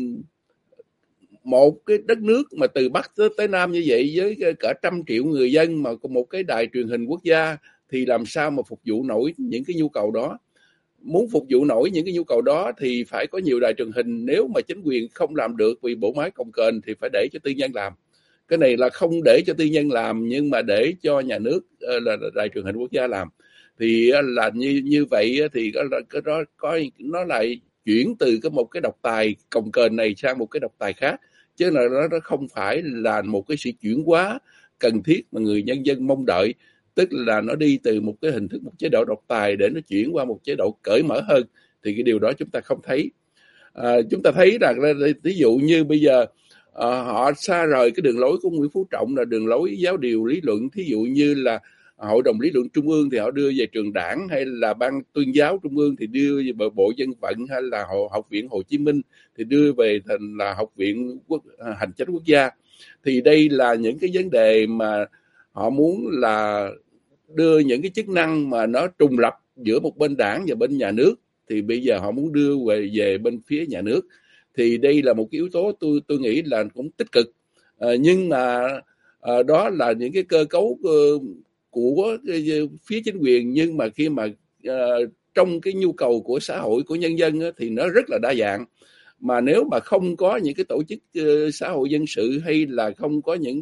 một cái đất nước mà từ Bắc tới, tới Nam như vậy với cả trăm triệu người dân mà có một cái đài truyền hình quốc gia thì làm sao mà phục vụ nổi những cái nhu cầu đó. Muốn phục vụ nổi những cái nhu cầu đó thì phải có nhiều đài truyền hình. Nếu mà chính quyền không làm được vì bộ máy cồng kềnh thì phải để cho tư nhân làm. Cái này là không để cho tư nhân làm, nhưng mà để cho nhà nước là đài truyền hình quốc gia làm. Thì là như như vậy thì cái đó có nó lại chuyển từ cái một cái độc tài cồng kềnh này sang một cái độc tài khác, chứ là nó, nó không phải là một cái sự chuyển hóa cần thiết mà người nhân dân mong đợi. Tức là nó đi từ một cái hình thức, một chế độ độc tài để nó chuyển qua một chế độ cởi mở hơn, thì cái điều đó chúng ta không thấy. À, chúng ta thấy rằng ví dụ như bây giờ à, họ xa rời cái đường lối của Nguyễn Phú Trọng là đường lối giáo điều lý luận. Thí dụ như là Hội đồng lý luận Trung ương thì họ đưa về trường đảng, hay là Ban tuyên giáo Trung ương thì đưa về Bộ Dân vận, hay là Học viện Hồ Chí Minh thì đưa về thành là Học viện Quốc, Hành chánh quốc gia. Thì đây là những cái vấn đề mà họ muốn là đưa những cái chức năng mà nó trùng lập giữa một bên đảng và bên nhà nước, thì bây giờ họ muốn đưa về về bên phía nhà nước. Thì đây là một cái yếu tố tôi tôi nghĩ là cũng tích cực. À, nhưng mà à, đó là những cái cơ cấu uh, của phía chính quyền, nhưng mà khi mà uh, trong cái nhu cầu của xã hội, của nhân dân uh, thì nó rất là đa dạng. Mà nếu mà không có những cái tổ chức uh, xã hội dân sự, hay là không có những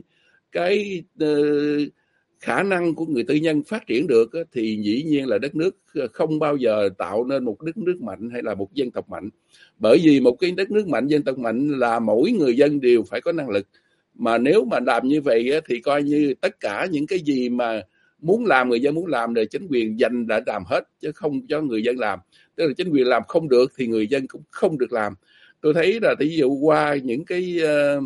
cái uh, khả năng của người tư nhân phát triển được, thì dĩ nhiên là đất nước không bao giờ tạo nên một đất nước mạnh hay là một dân tộc mạnh. Bởi vì một cái đất nước mạnh, dân tộc mạnh là mỗi người dân đều phải có năng lực. Mà nếu mà làm như vậy thì coi như tất cả những cái gì mà muốn làm, người dân muốn làm thì chính quyền dành đã làm hết, chứ không cho người dân làm. Tức là chính quyền làm không được thì người dân cũng không được làm. Tôi thấy là ví dụ qua những cái uh,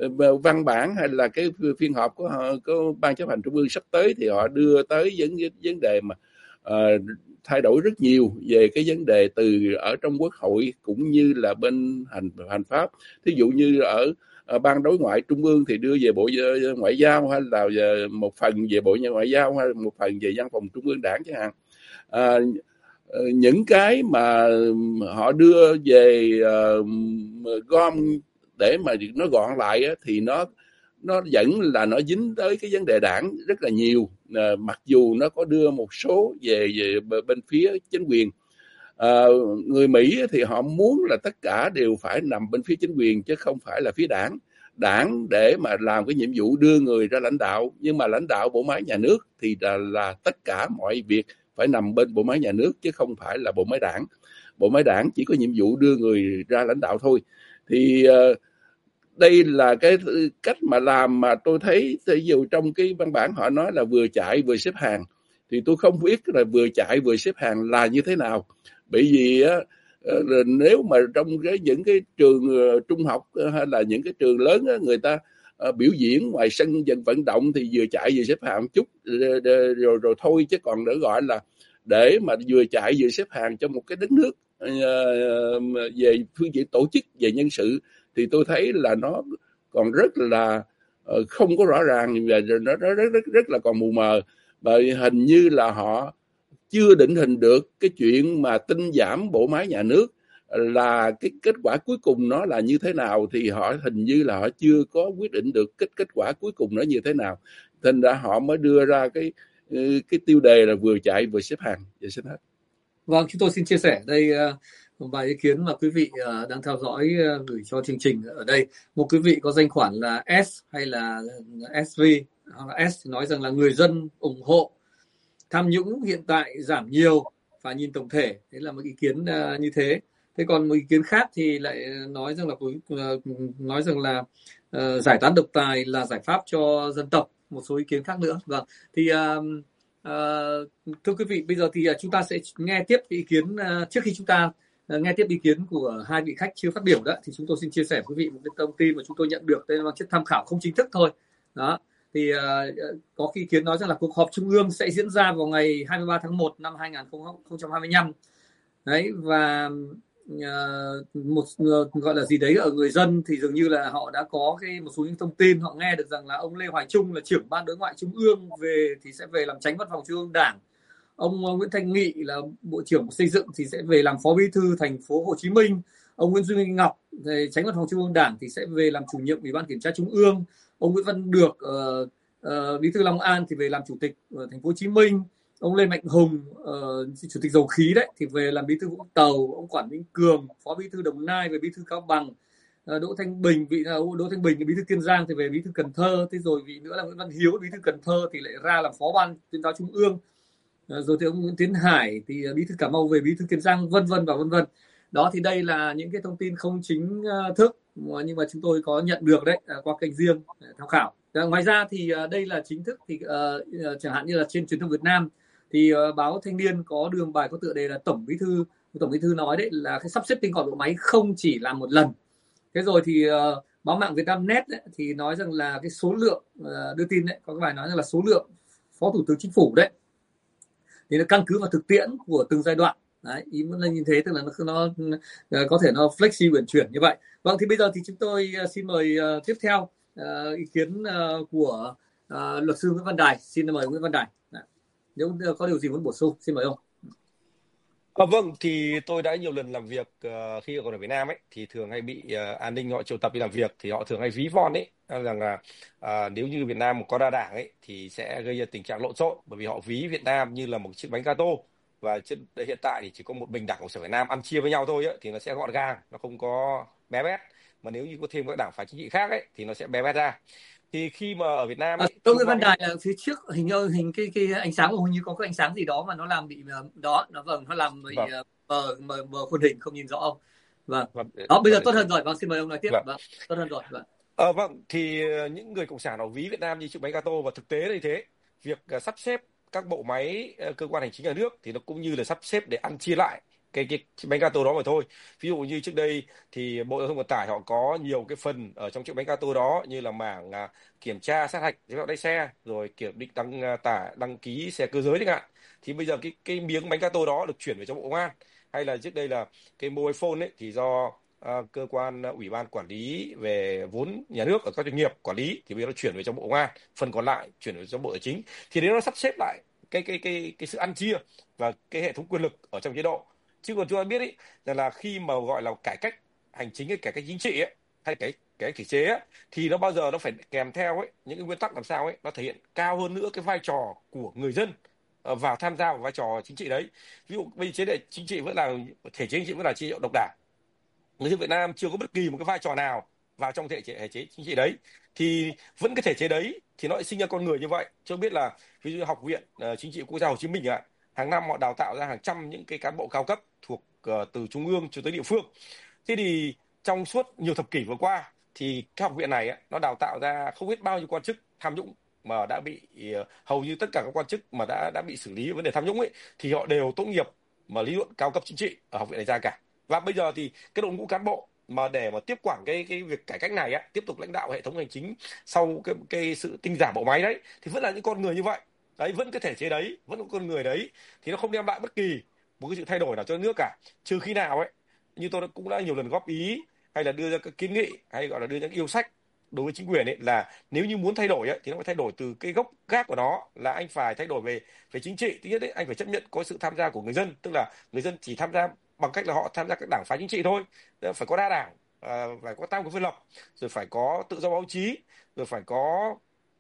văn bản hay là cái phiên họp của, họ, của Ban chấp hành Trung ương sắp tới, thì họ đưa tới vấn vấn đề mà uh, thay đổi rất nhiều về cái vấn đề từ ở trong Quốc hội cũng như là bên hành hành pháp. Thí dụ như ở, ở Ban Đối ngoại Trung ương thì đưa về Bộ Ngoại giao, hay là một phần về Bộ Ngoại giao, hay một phần về Văn phòng Trung ương Đảng chẳng hạn. À, những cái mà họ đưa về uh, gom để mà nó gọn lại á, thì nó nó vẫn là nó dính tới cái vấn đề đảng rất là nhiều. À, mặc dù nó có đưa một số về về bên phía chính quyền. À, người Mỹ thì họ muốn là tất cả đều phải nằm bên phía chính quyền chứ không phải là phía đảng. Đảng để mà làm cái nhiệm vụ đưa người ra lãnh đạo, nhưng mà lãnh đạo bộ máy nhà nước thì là, là tất cả mọi việc phải nằm bên bộ máy nhà nước chứ không phải là bộ máy đảng. Bộ máy đảng chỉ có nhiệm vụ đưa người ra lãnh đạo thôi. Thì uh, đây là cái cách mà làm mà tôi thấy, ví dụ trong cái văn bản họ nói là vừa chạy vừa xếp hàng, thì tôi không biết là vừa chạy vừa xếp hàng là như thế nào. Bởi vì á, nếu mà trong cái những cái trường trung học hay là những cái trường lớn á, người ta uh, biểu diễn ngoài sân dân vận động thì vừa chạy vừa xếp hàng một chút rồi, rồi, rồi thôi, chứ còn đỡ gọi là để mà vừa chạy vừa xếp hàng trong một cái đất nước uh, về phương diện tổ chức, về nhân sự, thì tôi thấy là nó còn rất là uh, không có rõ ràng, và nó, nó rất, rất rất là còn mù mờ. Bởi hình như là họ chưa định hình được cái chuyện mà tinh giảm bộ máy nhà nước là cái kết quả cuối cùng nó là như thế nào, thì họ hình như là họ chưa có quyết định được kết kết quả cuối cùng nó như thế nào. Thành ra họ mới đưa ra cái cái tiêu đề là vừa chạy vừa xếp hàng. Vậy xin hết. Vâng, chúng tôi xin chia sẻ đây một vài ý kiến mà quý vị đang theo dõi gửi cho chương trình ở đây. Một quý vị có danh khoản là S hay là ét vê, S nói rằng là người dân ủng hộ tham nhũng hiện tại giảm nhiều và nhìn tổng thể. Đấy là một ý kiến như thế. Thế còn một ý kiến khác thì lại nói rằng là nói rằng là uh, giải tán độc tài là giải pháp cho dân tộc, một số ý kiến khác nữa. Vâng, thì uh, uh, thưa quý vị, bây giờ thì uh, chúng ta sẽ nghe tiếp ý kiến uh, trước khi chúng ta uh, nghe tiếp ý kiến của hai vị khách chưa phát biểu đó, thì chúng tôi xin chia sẻ với quý vị một cái thông tin mà chúng tôi nhận được, đây là mang chất tham khảo không chính thức thôi. Đó, thì uh, có ý kiến nói rằng là cuộc họp trung ương sẽ diễn ra vào ngày hai mươi ba tháng một năm hai nghìn không trăm hai mươi lăm. Đấy, và uh, một uh, gọi là gì đấy ở người dân thì dường như là họ đã có cái một số những thông tin, họ nghe được rằng là ông Lê Hoài Trung là trưởng ban đối ngoại trung ương về thì sẽ về làm chánh văn phòng trung ương Đảng, ông Nguyễn Thanh Nghị là bộ trưởng xây dựng thì sẽ về làm phó bí thư thành phố Hồ Chí Minh, ông Nguyễn Duy Ngọc thì chánh văn phòng trung ương Đảng thì sẽ về làm chủ nhiệm ủy ban kiểm tra trung ương, ông Nguyễn Văn Được uh, uh, bí thư Long An thì về làm chủ tịch ở thành phố Hồ Chí Minh, ông Lê Mạnh Hùng uh, chủ tịch dầu khí đấy thì về làm bí thư Vũng Tàu, ông Quản Minh Cường phó bí thư Đồng Nai về bí thư Cao Bằng, uh, Đỗ Thanh Bình vị uh, Đỗ Thanh Bình bí thư Kiên Giang thì về bí thư Cần Thơ, thế rồi vị nữa là Nguyễn Văn Hiếu bí thư Cần Thơ thì lại ra làm phó ban tuyên giáo trung ương, uh, rồi thì ông Nguyễn Tiến Hải thì uh, bí thư Cà Mau về bí thư Kiên Giang, vân vân và vân vân. Đó thì đây là những cái thông tin không chính uh, thức nhưng mà chúng tôi có nhận được đấy uh, qua kênh riêng để tham khảo. Uh, ngoài ra thì uh, đây là chính thức thì uh, uh, chẳng hạn như là trên truyền thông Việt Nam thì uh, báo Thanh Niên có đường bài có tựa đề là Tổng Bí thư Tổng Bí thư nói đấy là cái sắp xếp tinh gọn bộ máy không chỉ làm một lần. Thế rồi thì uh, báo mạng Việt Nam Net đấy, thì nói rằng là cái số lượng uh, đưa tin đấy có cái bài nói rằng là số lượng phó thủ tướng chính phủ đấy thì nó căn cứ vào thực tiễn của từng giai đoạn. Đấy, ý muốn là như thế, tức là nó, nó có thể nó flexi chuyển chuyển như vậy. Vâng, thì bây giờ thì chúng tôi uh, xin mời uh, tiếp theo uh, ý kiến uh, của uh, luật sư Nguyễn Văn Đài. Xin mời Nguyễn Văn Đài. Đấy. Nếu có điều gì muốn bổ sung, xin mời ông. À, vâng, thì tôi đã nhiều lần làm việc uh, khi còn ở Việt Nam ấy, thì thường hay bị uh, an ninh họ triệu tập đi làm việc, thì họ thường hay ví von ấy rằng là uh, nếu như Việt Nam có đa đảng ấy thì sẽ gây ra tình trạng lộn xộn, bởi vì họ ví Việt Nam như là một chiếc bánh gato, và trên hiện tại thì chỉ có một mình Đảng Cộng sản Việt Nam ăn chia với nhau thôi ấy, thì nó sẽ gọn gàng, nó không có bé bét, mà nếu như có thêm các đảng phái chính trị khác ấy thì nó sẽ bé bét ra. Thì khi mà ở Việt Nam ấy, à, Nguyễn Văn Đài là phía trước hình như hình cái cái ánh sáng hình như có cái ánh sáng gì đó mà nó làm bị đó, nó vâng nó làm bị vâng. mờ mờ mờ khuôn hình không nhìn rõ ông. Vâng. Vâng. Đó, bây giờ tốt hơn rồi. Vâng, xin mời ông nói tiếp. Vâng. Vâng, tốt hơn rồi. Vâng. Ờ, vâng, thì những người cộng sản họ ví Việt Nam như chiếc bánh gato, và thực tế là như thế. Việc uh, sắp xếp các bộ máy uh, cơ quan hành chính nhà nước thì nó cũng như là sắp xếp để ăn chia lại cái cái bánh gato đó mà thôi. Ví dụ như trước đây thì Bộ Giao thông Vận tải họ có nhiều cái phần ở trong chiếc bánh gato đó, như là mảng uh, kiểm tra sát hạch giấy phép lái xe, rồi kiểm định đăng uh, tải đăng ký xe cơ giới chẳng hạn. Thì bây giờ cái cái miếng bánh gato đó được chuyển về cho Bộ Công an. Hay là trước đây là cái mobile phone ấy thì do À, cơ quan uh, ủy ban quản lý về vốn nhà nước ở các doanh nghiệp quản lý, thì bây giờ nó chuyển về cho Bộ Công an, phần còn lại chuyển về cho Bộ Tài chính. Thì nếu nó sắp xếp lại cái cái cái cái sự ăn chia và cái hệ thống quyền lực ở trong chế độ. Chứ còn chúng ta biết ấy rằng là khi mà gọi là cải cách hành chính hay cải cách chính trị ấy, hay cái cái thể chế ấy, thì nó bao giờ nó phải kèm theo ấy những cái nguyên tắc làm sao ấy nó thể hiện cao hơn nữa cái vai trò của người dân uh, vào tham gia vào vai trò chính trị đấy. Ví dụ bây giờ chế độ chính trị vẫn là thể chế chính trị vẫn là chế độ độc đảng, người dân Việt Nam chưa có bất kỳ một cái vai trò nào vào trong thể chế, thể chế chính trị đấy, thì vẫn cái thể chế đấy thì nó lại sinh ra con người như vậy. Chưa biết là ví dụ học viện uh, chính trị quốc gia Hồ Chí Minh ạ, hàng năm họ đào tạo ra hàng trăm những cái cán bộ cao cấp thuộc uh, từ trung ương cho tới địa phương. Thế thì trong suốt nhiều thập kỷ vừa qua thì cái học viện này ấy, nó đào tạo ra không biết bao nhiêu quan chức tham nhũng, mà đã bị uh, hầu như tất cả các quan chức mà đã đã bị xử lý vấn đề tham nhũng ấy thì họ đều tốt nghiệp mà lý luận cao cấp chính trị ở học viện này ra cả. Và bây giờ thì cái đội ngũ cán bộ mà để mà tiếp quản cái cái việc cải cách này á, tiếp tục lãnh đạo hệ thống hành chính sau cái cái sự tinh giản bộ máy đấy, thì vẫn là những con người như vậy. Đấy, vẫn cái thể chế đấy, vẫn có con người đấy, thì nó không đem lại bất kỳ một cái sự thay đổi nào cho nước cả, trừ khi nào ấy, như tôi cũng đã nhiều lần góp ý hay là đưa ra các kiến nghị hay gọi là đưa ra những yêu sách đối với chính quyền ấy, là nếu như muốn thay đổi ấy, thì nó phải thay đổi từ cái gốc gác của nó, là anh phải thay đổi về về chính trị. Thứ nhất ấy, anh phải chấp nhận có sự tham gia của người dân, tức là người dân chỉ tham gia bằng cách là họ tham gia các đảng phái chính trị thôi, phải có đa đảng, phải có tam quyền phân lập, rồi phải có tự do báo chí, rồi phải có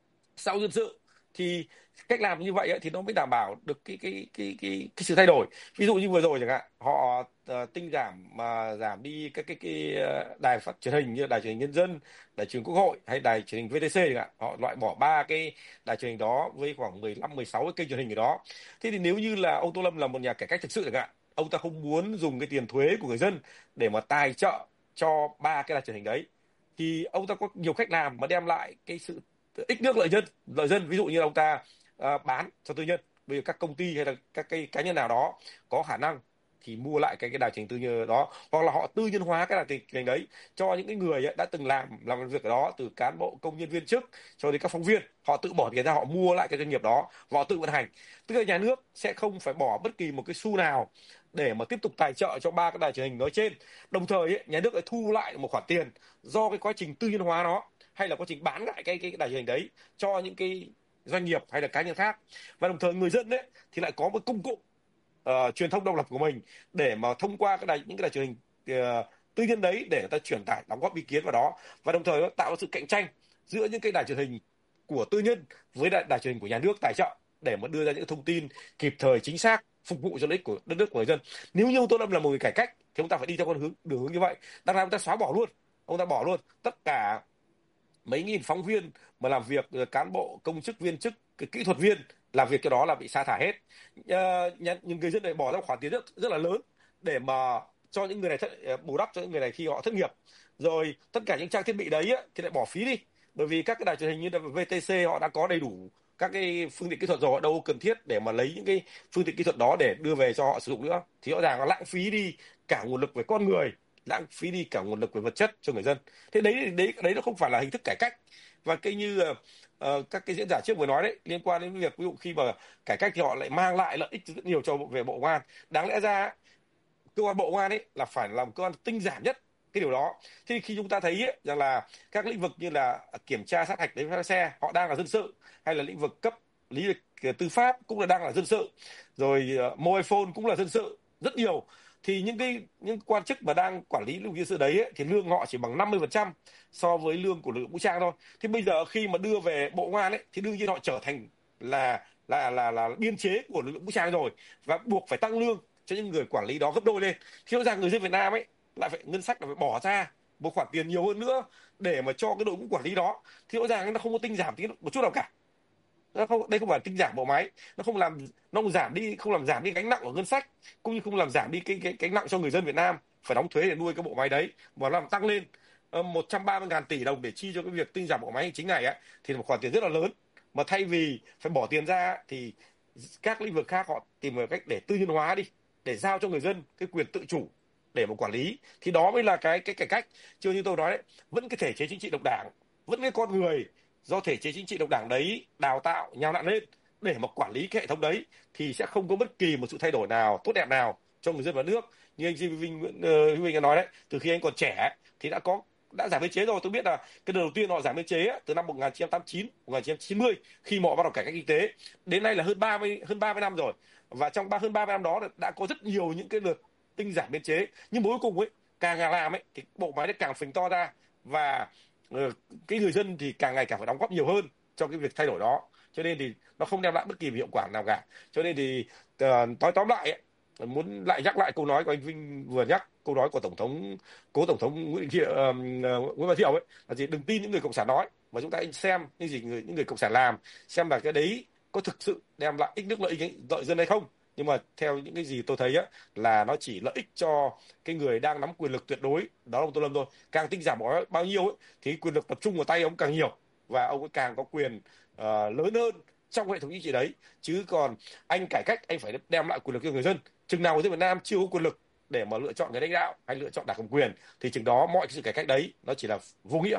xã hội dân sự. Thì cách làm như vậy ấy, thì nó mới đảm bảo được cái cái cái cái cái sự thay đổi. Ví dụ như vừa rồi chẳng hạn, họ uh, tinh giảm mà giảm đi các cái cái đài phát truyền hình như đài truyền hình Nhân dân, đài truyền hình Quốc hội hay đài truyền hình vê tê xê chẳng hạn, họ loại bỏ ba cái đài truyền hình đó với khoảng mười lăm mười sáu cái kênh truyền hình ở đó. Thế thì nếu như là ông Tô Lâm là một nhà cải cách thực sự chẳng hạn, ông ta không muốn dùng cái tiền thuế của người dân để mà tài trợ cho ba cái đài truyền hình đấy, thì ông ta có nhiều cách làm mà đem lại cái sự ích nước lợi dân lợi dân ví dụ như là ông ta uh, bán cho tư nhân. Bây giờ các công ty hay là các cái cá nhân nào đó có khả năng thì mua lại cái cái đài truyền hình tư nhân đó, hoặc là họ tư nhân hóa cái đài truyền hình đấy cho những cái người ấy đã từng làm làm việc ở đó, từ cán bộ, công nhân, viên chức cho đến các phóng viên, họ tự bỏ tiền ra họ mua lại cái doanh nghiệp đó và họ tự vận hành. Tức là nhà nước sẽ không phải bỏ bất kỳ một cái xu nào để mà tiếp tục tài trợ cho ba cái đài truyền hình nói trên. Đồng thời ấy, nhà nước lại thu lại một khoản tiền do cái quá trình tư nhân hóa nó hay là quá trình bán lại cái cái đài truyền hình đấy cho những cái doanh nghiệp hay là cá nhân khác. Và đồng thời người dân đấy thì lại có một công cụ uh, truyền thông độc lập của mình để mà thông qua cái đài những cái đài truyền hình uh, tư nhân đấy để người ta truyền tải đóng góp ý kiến vào đó, và đồng thời nó tạo ra sự cạnh tranh giữa những cái đài truyền hình của tư nhân với đài, đài truyền hình của nhà nước tài trợ để mà đưa ra những thông tin kịp thời, chính xác, phục vụ cho lợi ích của đất nước, của người dân. Nếu như ông Tô Lâm là một người cải cách thì ông ta phải đi theo con hướng đường hướng như vậy. Đằng nào ông ta xóa bỏ luôn, ông ta bỏ luôn tất cả mấy nghìn phóng viên mà làm việc, cán bộ, công chức, viên chức, cái kỹ thuật viên làm việc cho đó là bị sa thải hết. À, những người dân này bỏ ra một khoản tiền rất rất là lớn để mà cho những người này thất, bù đắp cho những người này khi họ thất nghiệp. Rồi tất cả những trang thiết bị đấy á, thì lại bỏ phí đi, bởi vì các cái đài truyền hình như là vê tê xê họ đã có đầy đủ các cái phương tiện kỹ thuật rồi, đâu cần thiết để mà lấy những cái phương tiện kỹ thuật đó để đưa về cho họ sử dụng nữa. Thì rõ ràng là lãng phí đi cả nguồn lực về con người, lãng phí đi cả nguồn lực về vật chất cho người dân. Thế đấy đấy đấy nó không phải là hình thức cải cách. Và cái như uh, các cái diễn giả trước vừa nói đấy, liên quan đến việc ví dụ khi mà cải cách thì họ lại mang lại lợi ích rất nhiều cho về Bộ Công an. Đáng lẽ ra cơ quan Bộ Công an ấy là phải làm cơ quan tinh giản nhất cái điều đó. Thì khi chúng ta thấy ấy, rằng là các lĩnh vực như là kiểm tra sát hạch giấy phép lái xe họ đang là dân sự, hay là lĩnh vực cấp lý lịch tư pháp cũng là đang là dân sự, rồi uh, mobile phone cũng là dân sự rất nhiều, thì những cái những quan chức mà đang quản lý lĩnh vực dân sự đấy ấy, thì lương họ chỉ bằng năm mươi phần trăm so với lương của lực lượng vũ trang thôi. Thì bây giờ khi mà đưa về Bộ Công an ấy thì đương nhiên họ trở thành là là là là biên chế của lực lượng vũ trang rồi, và buộc phải tăng lương cho những người quản lý đó gấp đôi lên. Thì rõ ràng người dân Việt Nam ấy lại phải ngân sách là phải bỏ ra một khoản tiền nhiều hơn nữa để mà cho cái đội ngũ quản lý đó. Thì rõ ràng nó không có tinh giảm tí một chút nào cả. Nó không, đây không phải tinh giảm bộ máy, nó không làm nó không giảm đi không làm giảm đi gánh nặng của ngân sách, cũng như không làm giảm đi cái cái gánh nặng cho người dân Việt Nam phải đóng thuế để nuôi cái bộ máy đấy, mà làm tăng lên một trăm ba mươi ngàn tỷ đồng để chi cho cái việc tinh giảm bộ máy hành chính này ấy, thì là một khoản tiền rất là lớn. Mà thay vì phải bỏ tiền ra thì các lĩnh vực khác họ tìm một cách để tư nhân hóa đi, để giao cho người dân cái quyền tự chủ để mà quản lý, thì đó mới là cái cái cải cách. Chưa như tôi nói đấy, vẫn cái thể chế chính trị độc đảng, vẫn cái con người do thể chế chính trị độc đảng đấy đào tạo nhào nặn lên để mà quản lý cái hệ thống đấy, thì sẽ không có bất kỳ một sự thay đổi nào tốt đẹp nào cho người dân và nước. Như anh Duy Vinh Nguyễn uh, Huy Vinh nói đấy, từ khi anh còn trẻ thì đã có đã giảm biên chế rồi. Tôi biết là cái đầu tiên họ giảm biên chế từ năm một nghìn chín trăm tám mươi chín, một nghìn chín trăm chín mươi khi mà họ bắt đầu cải cách kinh tế, đến nay là hơn ba mươi hơn ba mươi năm rồi. Và trong ba hơn ba mươi năm đó đã có rất nhiều những cái lượt tinh giảm biên chế, nhưng cuối cùng ấy càng ngày làm ấy thì bộ máy nó càng phình to ra, và uh, cái người dân thì càng ngày càng phải đóng góp nhiều hơn cho cái việc thay đổi đó, cho nên thì nó không đem lại bất kỳ hiệu quả nào cả. Cho nên thì uh, nói tóm lại ấy, muốn lại nhắc lại câu nói của anh Vinh vừa nhắc, câu nói của tổng thống cố tổng thống Nguyễn Thiệu, uh, Nguyễn Văn Thiệu ấy là gì, đừng tin những người cộng sản nói, mà chúng ta xem những gì người những người cộng sản làm, xem là cái đấy có thực sự đem lại ích nước lợi ích lợi dân hay không. Nhưng mà theo những cái gì tôi thấy á, là nó chỉ lợi ích cho cái người đang nắm quyền lực tuyệt đối, đó là ông Tô Lâm thôi. Càng tinh giảm bao nhiêu ấy, thì quyền lực tập trung vào tay ông càng nhiều, và ông ấy càng có quyền uh, lớn hơn trong hệ thống chính trị đấy. Chứ còn anh cải cách, anh phải đem lại quyền lực cho người dân. Chừng nào người dân Việt Nam chưa có quyền lực để mà lựa chọn người lãnh đạo hay lựa chọn đảng cầm quyền, thì chừng đó mọi cái sự cải cách đấy nó chỉ là vô nghĩa.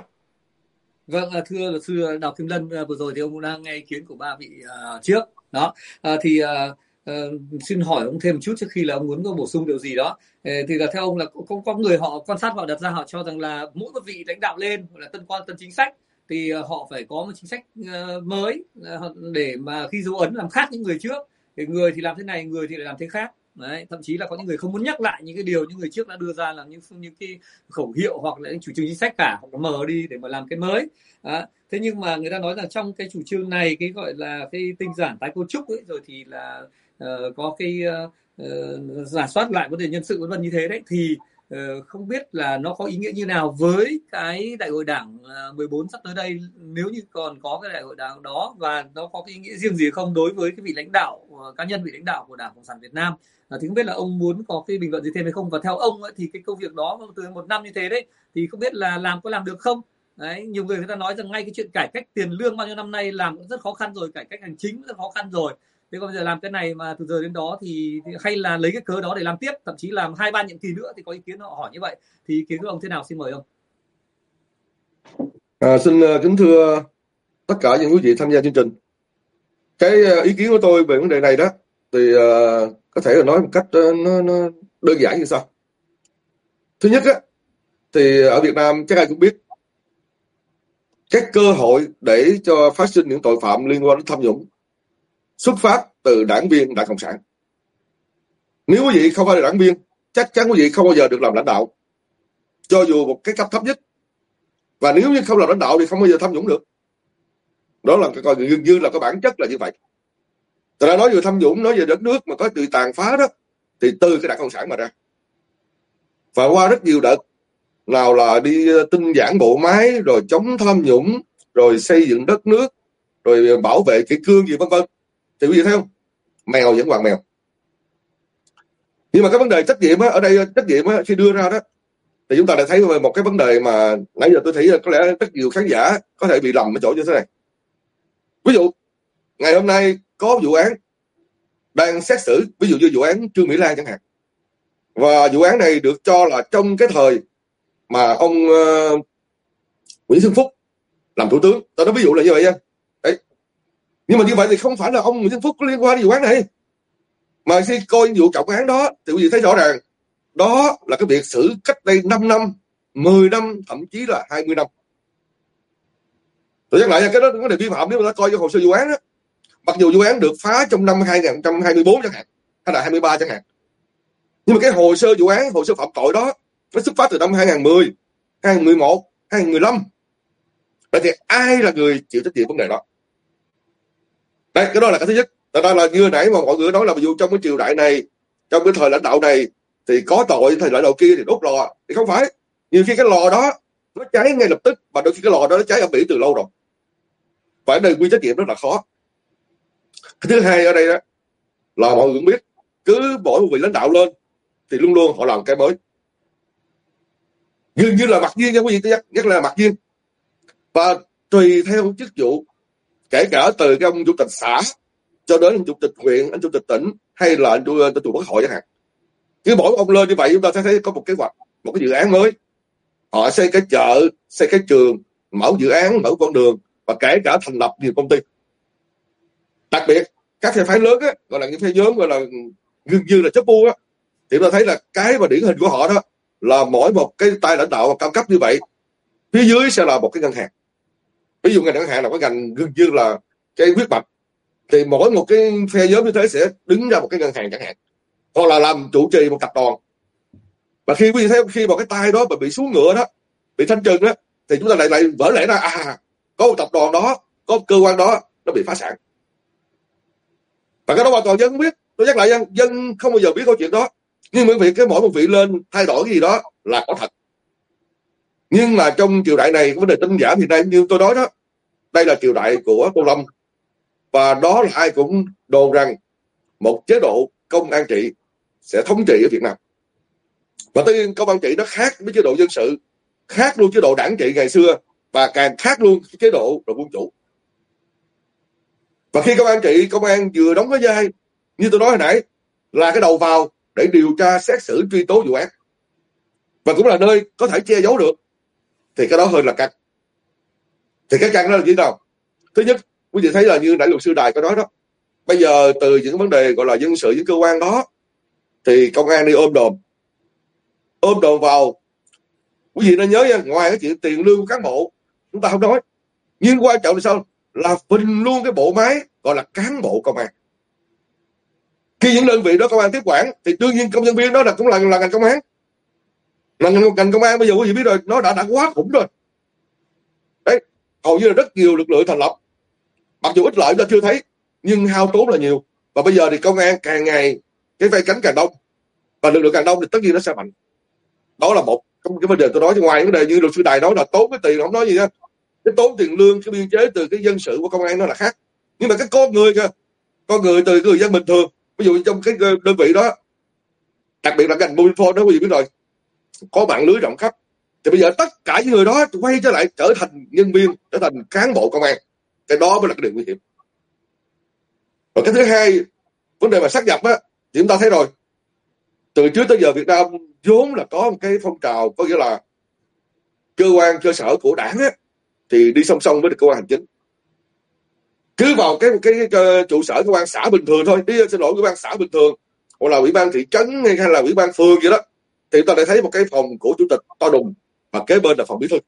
Vâng, thưa luật sư Đào Kim Lân, vừa rồi thì ông cũng đang nghe ý kiến của ba vị uh, trước đó. Uh, thì uh, uh, xin hỏi ông thêm một chút trước khi là ông muốn bổ sung điều gì đó. Uh, thì là theo ông là có, có người họ quan sát, họ đặt ra, họ cho rằng là mỗi một vị lãnh đạo lên hoặc là tân quan tân chính sách thì uh, họ phải có một chính sách uh, mới uh, để mà khi dấu ấn làm khác những người trước. Thì người thì làm thế này, người thì lại làm thế khác. Đấy, thậm chí là có những người không muốn nhắc lại những cái điều những người trước đã đưa ra, làm những những cái khẩu hiệu hoặc là những chủ trương chính sách cả, hoặc là mờ đi để mà làm cái mới. À, thế nhưng mà người ta nói rằng trong cái chủ trương này, cái gọi là cái tinh giản tái cấu trúc ấy, rồi thì là uh, có cái uh, uh, rà soát lại vấn đề nhân sự vân vân như thế đấy, thì không biết là nó có ý nghĩa như nào với cái đại hội đảng mười bốn sắp tới đây, nếu như còn có cái đại hội đảng đó, và nó có cái ý nghĩa riêng gì không đối với cái vị lãnh đạo, cá nhân vị lãnh đạo của Đảng Cộng sản Việt Nam. Thì không biết là ông muốn có cái bình luận gì thêm hay không, và theo ông ấy, thì cái công việc đó từ một năm như thế đấy thì không biết là làm có làm được không. Đấy, nhiều người người ta nói rằng ngay cái chuyện cải cách tiền lương bao nhiêu năm nay làm cũng rất khó khăn rồi, cải cách hành chính rất khó khăn rồi. Thế còn bây giờ làm cái này mà từ giờ đến đó thì, thì hay là lấy cái cớ đó để làm tiếp, thậm chí làm hai ba nhiệm kỳ nữa, thì có ý kiến họ hỏi như vậy. Thì ý kiến của ông thế nào? Xin mời ông. À, xin uh, kính thưa tất cả những quý vị tham gia chương trình. Cái uh, ý kiến của tôi về vấn đề này đó thì uh, có thể là nói một cách uh, nó, nó đơn giản như sau. Thứ nhất á, thì ở Việt Nam chắc ai cũng biết các cơ hội để cho phát sinh những tội phạm liên quan đến tham nhũng xuất phát từ đảng viên Đảng Cộng sản. Nếu quý vị không phải là đảng viên, chắc chắn quý vị không bao giờ được làm lãnh đạo, cho dù một cái cấp thấp nhất. Và nếu như không làm lãnh đạo thì không bao giờ tham nhũng được. Đó là coi gần như là cái bản chất là như vậy. Thật ra nói về tham nhũng, nói về đất nước mà có sự tàn phá đó, thì từ cái Đảng Cộng sản mà ra. Và qua rất nhiều đợt, nào là đi tinh giản bộ máy, rồi chống tham nhũng, rồi xây dựng đất nước, rồi bảo vệ kỷ cương gì vân vân. Thì quý vị thấy không? Mèo vẫn hoàng mèo. Nhưng mà cái vấn đề trách nhiệm á, ở đây trách nhiệm á, khi đưa ra đó, thì chúng ta đã thấy một cái vấn đề mà nãy giờ tôi thấy là có lẽ rất nhiều khán giả có thể bị lầm ở chỗ như thế này. Ví dụ, ngày hôm nay có vụ án đang xét xử, ví dụ như vụ án Trương Mỹ Lan chẳng hạn. Và vụ án này được cho là trong cái thời mà ông uh, Nguyễn Xuân Phúc làm thủ tướng. Tôi nói ví dụ là như vậy nha. Đấy. Nhưng mà như vậy thì không phải là ông Nguyễn Xuân Phúc có liên quan đến vụ án này. Mà khi coi vụ trọng án đó thì quý vị thấy rõ ràng đó là cái việc xử cách đây năm năm, mười năm, thậm chí là hai mươi năm. Tôi nhắc lại cái đó có đề vi phạm nếu mà ta coi cho hồ sơ vụ án đó. Mặc dù vụ án được phá trong năm hai nghìn không trăm hai mươi tư chẳng hạn, hay là hai mươi ba chẳng hạn. Nhưng mà cái hồ sơ vụ án, hồ sơ phạm tội đó nó xuất phát từ năm hai nghìn không trăm mười, hai nghìn không trăm mười một, hai nghìn không trăm mười lăm. Vậy thì ai là người chịu trách nhiệm vấn đề đó? Đây, cái đó là cái thứ nhất. Tại ra là như nãy mà mọi người nói là ví dụ trong cái triều đại này, trong cái thời lãnh đạo này thì có tội, thời lãnh đạo kia thì đốt lò. Thì không phải. Nhiều khi cái lò đó nó cháy ngay lập tức, mà đôi khi cái lò đó nó cháy ở Mỹ từ lâu rồi. Và ở đây quy trách nhiệm rất là khó. Thứ hai ở đây đó là mọi người cũng biết, cứ mỗi một vị lãnh đạo lên thì luôn luôn họ làm cái mới. Dường như là mặc nhiên nha quý vị, nhắc, nhắc là mặc nhiên. Và tùy theo chức vụ, kể cả từ cái ông chủ tịch xã cho đến anh chủ tịch huyện, anh chủ tịch tỉnh, hay là anh chủ tịch quốc hội chẳng hạn. Cứ mỗi ông lên như vậy chúng ta sẽ thấy có một kế hoạch, một cái dự án mới. Họ xây cái chợ, xây cái trường, mở dự án, mở con đường, và kể cả thành lập nhiều công ty. Đặc biệt các phe phái lớn á, gọi là những phe nhóm gọi là gần như là chấp bu á, thì chúng ta thấy là cái mà điển hình của họ đó là mỗi một cái tay lãnh đạo cao cấp như vậy, phía dưới sẽ là một cái ngân hàng. Ví dụ ngành ngân hàng là cái ngành gần như là cái huyết mạch, thì mỗi một cái phe nhóm như thế sẽ đứng ra một cái ngân hàng chẳng hạn, hoặc là làm chủ trì một tập đoàn. Và khi quý vị thấy khi một cái tay đó mà bị xuống ngựa đó, bị thanh trừng đó, thì chúng ta lại lại vỡ lẽ ra à có một tập đoàn đó, có một cơ quan đó nó bị phá sản. Và cái đó hoàn toàn dân không biết. Tôi nhắc lại dân dân không bao giờ biết câu chuyện đó. Nhưng bởi vì cái mỗi một vị lên thay đổi cái gì đó là có thật. Nhưng mà trong triều đại này vấn đề tinh giản thì đây như tôi nói đó, đây là triều đại của Tô Lâm, và đó là ai cũng đồn rằng một chế độ công an trị sẽ thống trị ở Việt Nam. Và tất nhiên công an trị nó khác với chế độ dân sự, khác luôn chế độ đảng trị ngày xưa, và càng khác luôn chế độ đội quân chủ. Và khi công an trị, công an vừa đóng cái vai như tôi nói hồi nãy là cái đầu vào để điều tra, xét xử, truy tố vụ án, và cũng là nơi có thể che giấu được, thì cái đó hơi là căng. Thì cái căng đó là như thế nào? Thứ nhất, quý vị thấy là như nãy luật sư Đài có nói đó, bây giờ từ những vấn đề gọi là dân sự với cơ quan đó, thì công an đi ôm đồm ôm đồm vào. Quý vị nên nhớ nha, ngoài cái chuyện tiền lương của cán bộ chúng ta không nói, nhưng quan trọng là sao? Là phình luôn cái bộ máy gọi là cán bộ công an. Khi những đơn vị đó công an tiếp quản thì đương nhiên công nhân viên đó là cũng là, là ngành công an. Là ngành, ngành công an bây giờ quý vị biết rồi, nó đã đã quá khủng rồi. Đấy, hầu như là rất nhiều lực lượng thành lập. Mặc dù ít lợi chúng ta chưa thấy, nhưng hao tốn là nhiều. Và bây giờ thì công an càng ngày cái vai cánh càng đông, và lực lượng càng đông thì tất nhiên nó sẽ mạnh. Đó là một trong cái vấn đề tôi nói. Ngoài vấn đề như luật sư Đài nói là tốn cái tiền, không nói gì á, cái tốn tiền lương, cái biên chế từ cái dân sự của công an nó là khác. Nhưng mà cái con người kìa, con người từ người dân bình thường, ví dụ trong cái đơn vị đó, đặc biệt là ngành Mobifone đó, quý vị biết rồi, có mạng lưới rộng khắp, thì bây giờ tất cả những người đó quay trở lại trở thành nhân viên, trở thành cán bộ công an. Cái đó mới là cái điều nguy hiểm. Và cái thứ hai, vấn đề mà sát nhập á, thì chúng ta thấy rồi, từ trước tới giờ Việt Nam vốn là có một cái phong trào, có nghĩa là cơ quan cơ sở của đảng á, thì đi song song với cơ quan hành chính. Cứ vào cái cái, cái, cái trụ sở cơ quan xã bình thường thôi, đi xin lỗi cơ quan xã bình thường, hoặc là ủy ban thị trấn hay là ủy ban phường vậy đó, thì chúng ta lại thấy một cái phòng của chủ tịch to đùng, và kế bên là phòng bí thư.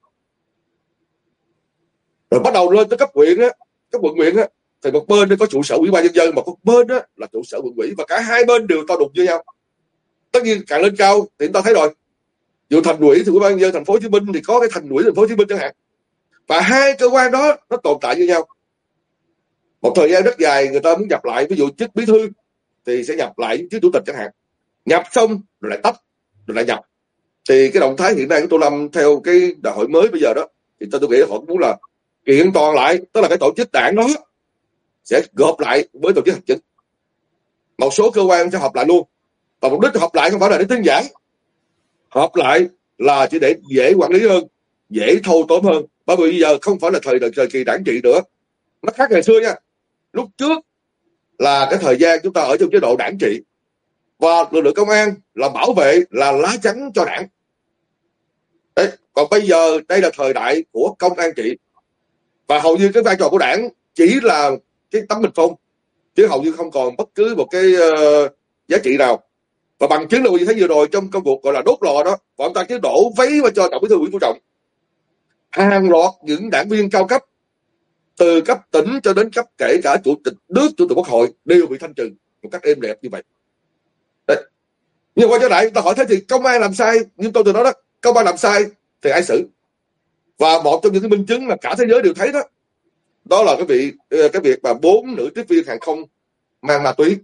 Rồi bắt đầu lên tới cấp huyện á, cấp quận huyện á, thì một bên có trụ sở ủy ban nhân dân, mà một bên á là trụ sở quận ủy, và cả hai bên đều to đùng với nhau. Tất nhiên càng lên cao thì chúng ta thấy rồi, dù thành ủy thì ủy ban nhân dân thành phố Hồ Chí Minh thì có cái thành ủy thành phố Hồ Chí Minh chẳng hạn, và hai cơ quan đó nó tồn tại với nhau một thời gian rất dài. Người ta muốn nhập lại, ví dụ chức bí thư thì sẽ nhập lại chức chủ tịch chẳng hạn, nhập xong rồi lại tách rồi lại nhập. Thì cái động thái hiện nay của Tô Lâm theo cái đại hội mới bây giờ đó, thì tôi nghĩ họ muốn là kiện toàn lại, tức là cái tổ chức đảng đó sẽ gộp lại với tổ chức hành chính, một số cơ quan sẽ họp lại luôn. Và mục đích họp lại không phải là để tinh giản, họp lại là chỉ để dễ quản lý hơn, dễ thâu tóm hơn. Bởi vì bây giờ không phải là thời thời kỳ đảng trị nữa, nó khác ngày xưa nha. Lúc trước là cái thời gian chúng ta ở trong chế độ đảng trị, và lực lượng công an là bảo vệ, là lá chắn cho đảng. Đấy. Còn bây giờ đây là thời đại của công an trị, và hầu như cái vai trò của đảng chỉ là cái tấm bình phong, chứ hầu như không còn bất cứ một cái uh, giá trị nào. Và bằng chứng là quý vị thấy vừa rồi trong công cuộc gọi là đốt lò đó, bọn ta cứ đổ váy vào cho tổng bí thư Nguyễn Phú Trọng, hàng loạt những đảng viên cao cấp từ cấp tỉnh cho đến cấp kể cả chủ tịch nước, chủ tịch quốc hội đều bị thanh trừng một cách êm đẹp như vậy. Đấy. Nhưng quay trở lại ta hỏi thế thì công an làm sai, nhưng tôi từ đó đó, công an làm sai thì ai xử? Và một trong những cái minh chứng mà cả thế giới đều thấy đó, đó là cái vị cái việc mà bốn nữ tiếp viên hàng không mang ma túy.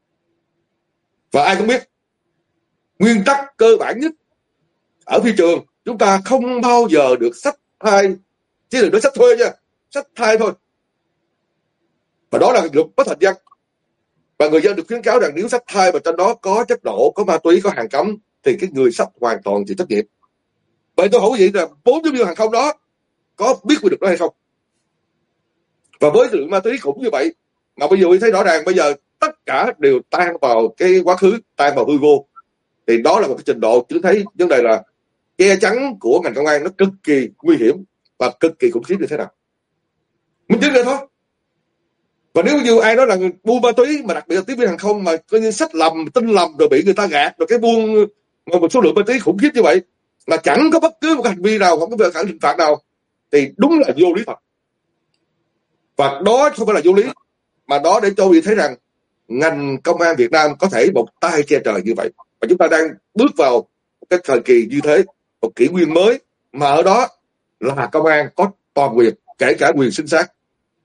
Và ai cũng biết nguyên tắc cơ bản nhất ở phi trường, chúng ta không bao giờ được xách thai, chứ đừng nói xách thuê nha, xách thai thôi. Và đó là luật bất thành văn. Và người dân được khuyến cáo rằng nếu xách thai mà trên đó có chất nổ, có ma túy, có hàng cấm, thì cái người xách hoàn toàn chịu trách nhiệm. Vậy tôi hỏi gì là bốn tiếp viên hàng không đó có biết quy định đó hay không? Và với lượng ma túy khủng như vậy, mà bây giờ thấy rõ ràng bây giờ tất cả đều tan vào cái quá khứ, tan vào hư vô, thì đó là một cái trình độ chúng thấy vấn đề là che chắn của ngành công an nó cực kỳ nguy hiểm và cực kỳ khủng khiếp như thế nào. Mình chứng vậy thôi. Và nếu như ai nói là người buôn ma túy, mà đặc biệt là tiếp viên hàng không mà coi như sách lầm, tin lầm rồi bị người ta gạt, rồi cái buôn một số lượng ma túy khủng khiếp như vậy mà chẳng có bất cứ một hành vi nào, không có việc hình phạt nào, thì đúng là vô lý thật. Và đó không phải là vô lý, mà đó để cho quý vị thấy rằng ngành công an Việt Nam có thể một tay che trời như vậy. Và chúng ta đang bước vào một cái thời kỳ như thế, một kỷ nguyên mới, mà ở đó là công an có toàn quyền, kể cả quyền sinh sát.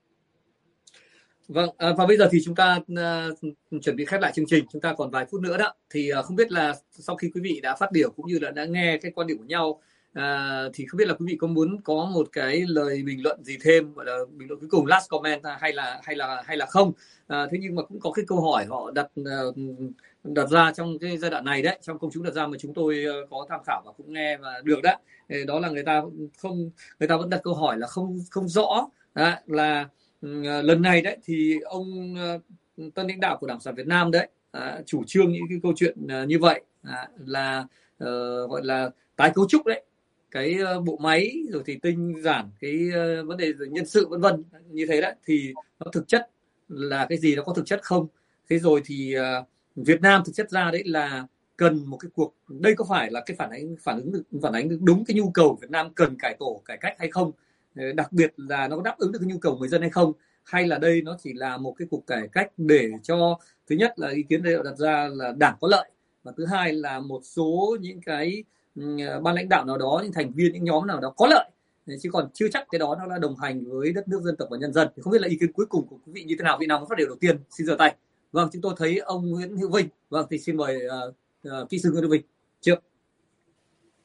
Vâng, à, và bây giờ thì chúng ta uh, chuẩn bị khép lại chương trình, chúng ta còn vài phút nữa đó. Thì uh, không biết là sau khi quý vị đã phát biểu cũng như là đã nghe cái quan điểm của nhau, uh, thì không biết là quý vị có muốn có một cái lời bình luận gì thêm, gọi là bình luận cuối cùng, last comment, hay là hay là hay là không? Uh, thế nhưng mà cũng có cái câu hỏi họ đặt uh, đặt ra trong cái giai đoạn này đấy, trong công chúng đặt ra mà chúng tôi uh, có tham khảo và cũng nghe và được đó. Đó là người ta không người ta vẫn đặt câu hỏi là không không rõ đó, là lần này đấy thì ông uh, tân lãnh đạo của Đảng Cộng sản Việt Nam đấy uh, chủ trương những cái câu chuyện uh, như vậy uh, là uh, gọi là tái cấu trúc đấy cái uh, bộ máy, rồi thì tinh giản cái uh, vấn đề nhân sự vân vân như thế đấy, thì nó thực chất là cái gì, nó có thực chất không? Thế rồi thì uh, Việt Nam thực chất ra đấy là cần một cái cuộc, đây có phải là cái phản ánh phản ứng phản ánh được đúng cái nhu cầu Việt Nam cần cải tổ cải cách hay không? Đặc biệt là nó có đáp ứng được cái nhu cầu người dân hay không, hay là đây nó chỉ là một cái cuộc cải cách để cho, thứ nhất là ý kiến đây đặt ra là đảng có lợi, và thứ hai là một số những cái ban lãnh đạo nào đó, những thành viên, những nhóm nào đó có lợi, chứ còn chưa chắc cái đó nó là đồng hành với đất nước, dân tộc và nhân dân. Thì không biết là ý kiến cuối cùng của quý vị như thế nào? Vị nào muốn phát biểu đầu tiên xin giơ tay. Vâng, chúng tôi thấy ông Nguyễn Hữu Vinh. Vâng, thì xin mời uh, uh, kỹ sư Nguyễn Hữu Vinh trước.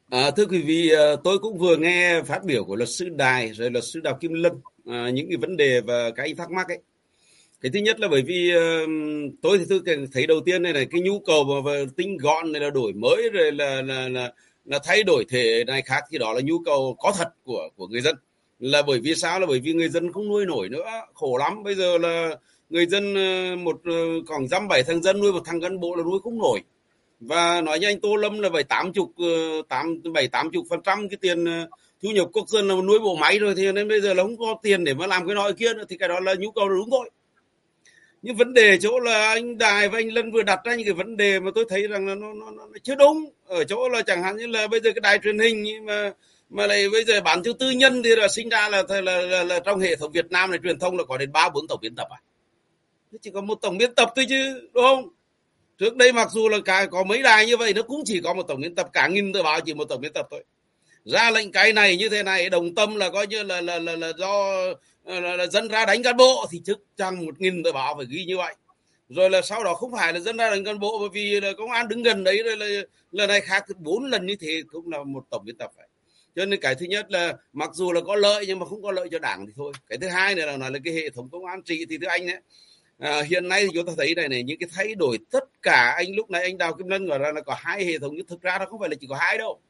À, thưa quý vị, tôi cũng vừa nghe phát biểu của luật sư Đài rồi luật sư Đào Kim Lân, à, những cái vấn đề và cái thắc mắc ấy. Cái thứ nhất là bởi vì uh, tôi thì tôi thấy đầu tiên này là cái nhu cầu mà tinh gọn này là đổi mới rồi là là là là thay đổi thể này khác thì đó là nhu cầu có thật của của người dân. Là bởi vì sao? Là bởi vì người dân không nuôi nổi nữa, khổ lắm. Bây giờ là người dân một khoảng dăm bảy thằng dân nuôi một thằng cán bộ là nuôi không nổi. Và nói như anh Tô Lâm là bảy tám chục tám bảy tám chục phần trăm cái tiền thu nhập quốc dân là nuôi bộ máy rồi, thì nên bây giờ là không có tiền để mà làm cái nọ kia nữa, thì cái đó là nhu cầu đúng thôi. Nhưng vấn đề chỗ là anh Đài và anh Lân vừa đặt ra những cái vấn đề mà tôi thấy rằng là nó, nó, nó chưa đúng. Ở chỗ là chẳng hạn như là bây giờ cái đài truyền hình mà mà lại bây giờ bán cho tư nhân thì là sinh ra là, là, là, là, là trong hệ thống Việt Nam này truyền thông là có đến ba bốn tổng biên tập à? Chỉ có một tổng biên tập thôi chứ, đúng không? Trước đây mặc dù là cả có mấy đài như vậy nó cũng chỉ có một tổng biên tập, cả nghìn tờ báo chỉ một tổng biên tập thôi. Ra lệnh cái này như thế này, đồng tâm là coi như là là là, là do là, là dân ra đánh cán bộ thì trước chăng một nghìn tờ báo phải ghi như vậy. Rồi là sau đó không phải là dân ra đánh cán bộ bởi vì là công an đứng gần đấy, rồi là lần này khác bốn lần như thế cũng là một tổng biên tập phải. Cho nên cái thứ nhất là mặc dù là có lợi nhưng mà không có lợi cho đảng thì thôi. Cái thứ hai này là nói là cái hệ thống công an trị thì thưa anh ấy, à, hiện nay thì chúng ta thấy này này những cái thay đổi tất cả. Anh lúc này anh Đào Kim Lân gọi ra là có hai hệ thống, nhưng thực ra nó không phải là chỉ có hai đâu.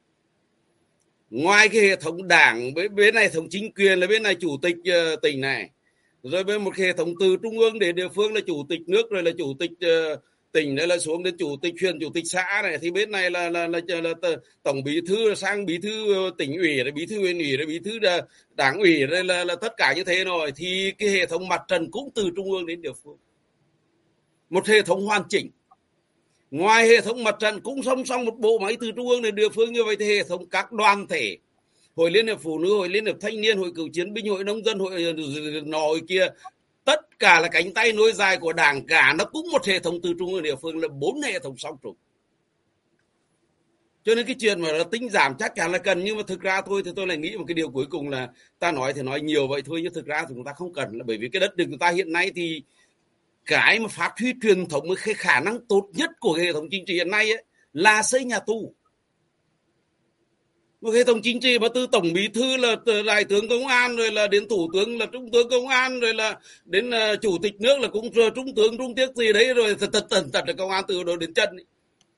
Ngoài cái hệ thống đảng, bên này hệ thống chính quyền là bên này chủ tịch uh, tỉnh này, rồi bên một hệ thống từ trung ương đến địa phương là chủ tịch nước, rồi là chủ tịch uh, tỉnh, đây là xuống đến chủ tịch huyện, chủ tịch xã này, thì bên này là là là, là, là, là tổng bí thư sang bí thư tỉnh ủy, rồi bí thư huyện ủy, rồi bí thư đảng ủy, đây là, là tất cả như thế rồi. Thì cái hệ thống mặt trận cũng từ trung ương đến địa phương, một hệ thống hoàn chỉnh. Ngoài hệ thống mặt trận cũng song song một bộ máy từ trung ương đến địa phương như vậy, thì hệ thống các đoàn thể, hội liên hiệp phụ nữ, hội liên hiệp thanh niên, hội cựu chiến binh, hội nông dân, hội nội kia, tất cả là cánh tay nối dài của đảng cả, nó cũng một hệ thống từ trung ương địa phương, là bốn hệ thống song trùng. Cho nên cái chuyện mà tinh giảm chắc chắn là cần, nhưng mà thực ra thôi thì tôi lại nghĩ một cái điều cuối cùng là ta nói thì nói nhiều vậy thôi, nhưng thực ra thì chúng ta không cần, là bởi vì cái đất nước chúng ta hiện nay thì cái mà phát huy truyền thống, cái khả năng tốt nhất của hệ thống chính trị hiện nay ấy, là xây nhà tù. Một hệ thống chính trị mà từ tổng bí thư là đại tướng công an, rồi là đến thủ tướng là trung tướng công an, rồi là đến uh, chủ tịch nước là cũng trung tướng trung tiếc gì đấy, rồi tận tận tận là công an từ đầu đến chân ấy.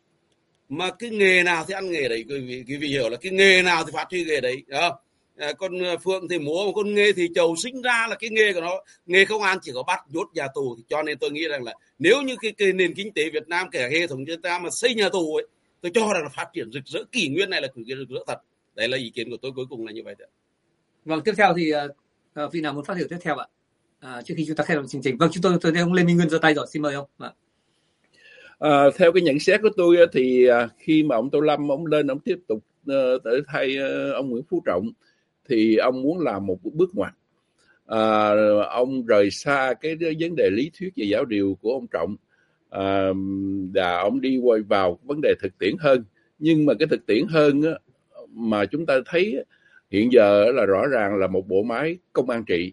Mà cái nghề nào thì ăn nghề đấy, quý vị, quý vị hiểu là cái nghề nào thì phát huy nghề đấy, đó. À, con phượng thì múa, con nghề thì chầu, sinh ra là cái nghề của nó. Nghề công an chỉ có bắt nhốt nhà tù. Thì cho nên tôi nghĩ rằng là nếu như cái, cái nền kinh tế Việt Nam, kể hệ thống chúng ta mà xây nhà tù ấy, tôi cho rằng là phát triển rực rỡ, kỷ nguyên này là cực kỳ rực rỡ thật. Đấy là ý kiến của tôi cuối cùng là như vậy đấy. Vâng, tiếp theo thì uh, vị nào muốn phát biểu tiếp theo ạ? À, trước khi chúng ta khép lại chương trình. Vâng, chúng tôi tôi thấy ông Lê Minh Nguyên giơ tay rồi, xin mời ông. À. À, theo cái nhận xét của tôi thì uh, khi mà ông Tô Lâm ông lên ông tiếp tục uh, để thay uh, ông Nguyễn Phú Trọng, thì ông muốn làm một bước ngoặt. À, ông rời xa cái vấn đề lý thuyết về giáo điều của ông Trọng, à, và ông đi quay vào vấn đề thực tiễn hơn. Nhưng mà cái thực tiễn hơn á, mà chúng ta thấy hiện giờ là rõ ràng là một bộ máy công an trị,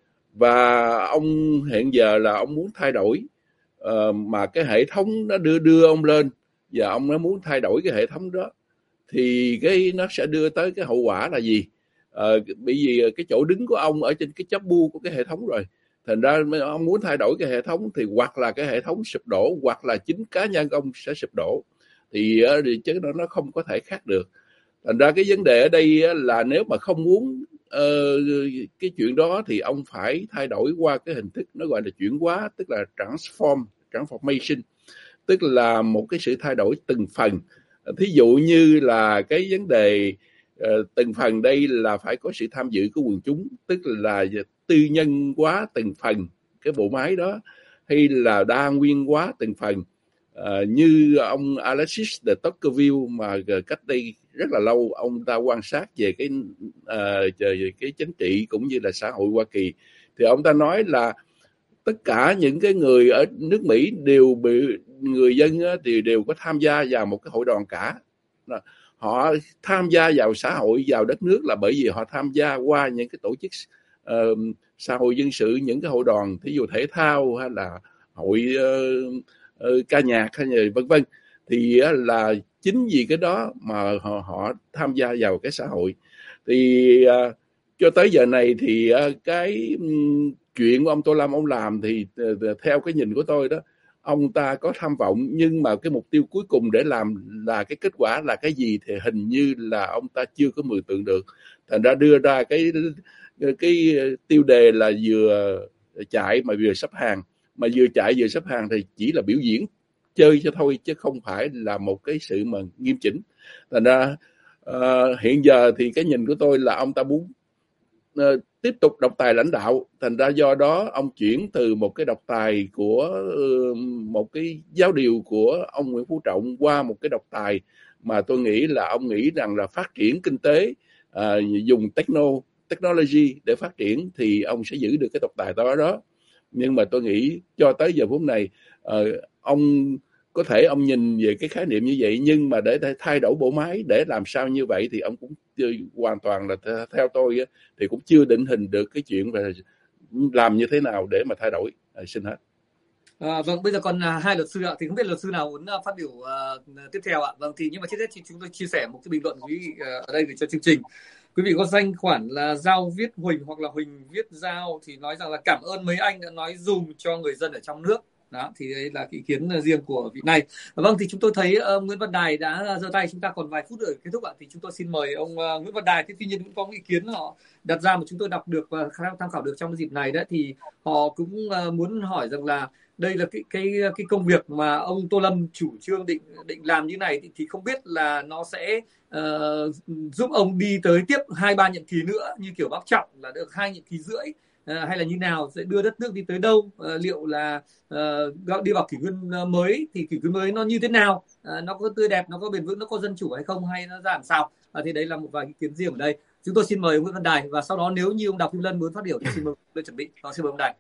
và ông hiện giờ là ông muốn thay đổi, uh, mà cái hệ thống nó đưa đưa ông lên, và ông nó muốn thay đổi cái hệ thống đó, thì cái nó sẽ đưa tới cái hậu quả là gì? Uh, bởi vì cái chỗ đứng của ông ở trên cái chóp bu của cái hệ thống rồi, thành ra ông muốn thay đổi cái hệ thống thì hoặc là cái hệ thống sụp đổ, hoặc là chính cá nhân ông sẽ sụp đổ, thì, thì chứ nó nó không có thể khác được. Thành ra cái vấn đề ở đây là nếu mà không muốn uh, cái chuyện đó thì ông phải thay đổi qua cái hình thức nó gọi là chuyển hóa, tức là transform, transformation, tức là một cái sự thay đổi từng phần. Thí dụ như là cái vấn đề uh, từng phần đây là phải có sự tham dự của quần chúng, tức là tư nhân hóa từng phần cái bộ máy đó, hay là đa nguyên hóa từng phần. Uh, như ông Alexis de Tocqueville mà cách đây rất là lâu ông ta quan sát về cái uh, về cái chính trị cũng như là xã hội Hoa Kỳ, thì ông ta nói là tất cả những cái người ở nước Mỹ đều bị người dân thì đều có tham gia vào một cái hội đoàn cả. Họ tham gia vào xã hội, vào đất nước là bởi vì họ tham gia qua những cái tổ chức uh, xã hội dân sự, những cái hội đoàn, thí dụ thể thao hay là hội uh, uh, ca nhạc hay là vân vân. thì là chính vì cái đó mà họ, họ tham gia vào cái xã hội. Thì uh, cho tới giờ này thì uh, cái um, chuyện của ông Tô Lâm ông làm thì uh, theo cái nhìn của tôi đó, ông ta có tham vọng, nhưng mà cái mục tiêu cuối cùng để làm là cái kết quả là cái gì thì hình như là ông ta chưa có mường tượng được. Thành ra đưa ra cái cái tiêu đề là vừa chạy mà vừa sắp hàng, mà vừa chạy vừa sắp hàng thì chỉ là biểu diễn chơi cho thôi, chứ không phải là một cái sự mà nghiêm chỉnh. Thành ra uh, hiện giờ thì cái nhìn của tôi là ông ta muốn uh, tiếp tục độc tài lãnh đạo. Thành ra do đó ông chuyển từ một cái độc tài của uh, một cái giáo điều của ông Nguyễn Phú Trọng qua một cái độc tài mà tôi nghĩ là ông nghĩ rằng là phát triển kinh tế, uh, dùng techno technology để phát triển thì ông sẽ giữ được cái độc tài đó đó. Nhưng mà tôi nghĩ cho tới giờ phút này uh, ông có thể ông nhìn về cái khái niệm như vậy, nhưng mà để thay đổi bộ máy để làm sao như vậy thì ông cũng chưa, hoàn toàn là theo tôi thì cũng chưa định hình được cái chuyện về làm như thế nào để mà thay đổi. À, xin hết. À, vâng, bây giờ còn uh, hai luật sư ạ, thì không biết luật sư nào muốn uh, phát biểu uh, tiếp theo ạ. Vâng, thì nhưng mà trước hết thì chúng tôi chia sẻ một cái bình luận quý vị uh, ở đây để cho chương trình. Quý vị có danh khoản là Giao viết Huỳnh hoặc là Huỳnh viết Giao thì nói rằng là cảm ơn mấy anh đã nói dùm cho người dân ở trong nước. Đó, thì đây là ý kiến riêng của vị này. Vâng, thì chúng tôi thấy uh, Nguyễn Văn Đài đã giơ tay, chúng ta còn vài phút nữa kết thúc ạ. Thì chúng tôi xin mời ông uh, Nguyễn Văn Đài. Thì tuy nhiên cũng có một ý kiến họ đặt ra mà chúng tôi đọc được và tham khảo được trong dịp này đấy, thì họ cũng uh, muốn hỏi rằng là đây là cái cái cái công việc mà ông Tô Lâm chủ trương định định làm như này thì, thì không biết là nó sẽ uh, giúp ông đi tới tiếp hai ba nhiệm kỳ nữa như kiểu Bắc Trọng là được hai nhiệm kỳ rưỡi, uh, hay là như nào, sẽ đưa đất nước đi tới đâu, uh, liệu là uh, đi vào kỷ nguyên mới thì kỷ nguyên mới nó như thế nào, uh, nó có tươi đẹp, nó có bền vững, nó có dân chủ hay không, hay nó ra làm sao. Uh, thì đấy là một vài ý kiến riêng ở đây. Chúng tôi xin mời ông Nguyễn Văn Đài, và sau đó nếu như ông Đào Kim Lân muốn phát biểu thì xin mời ông chuẩn bị. Đó, xin mời ông Đài.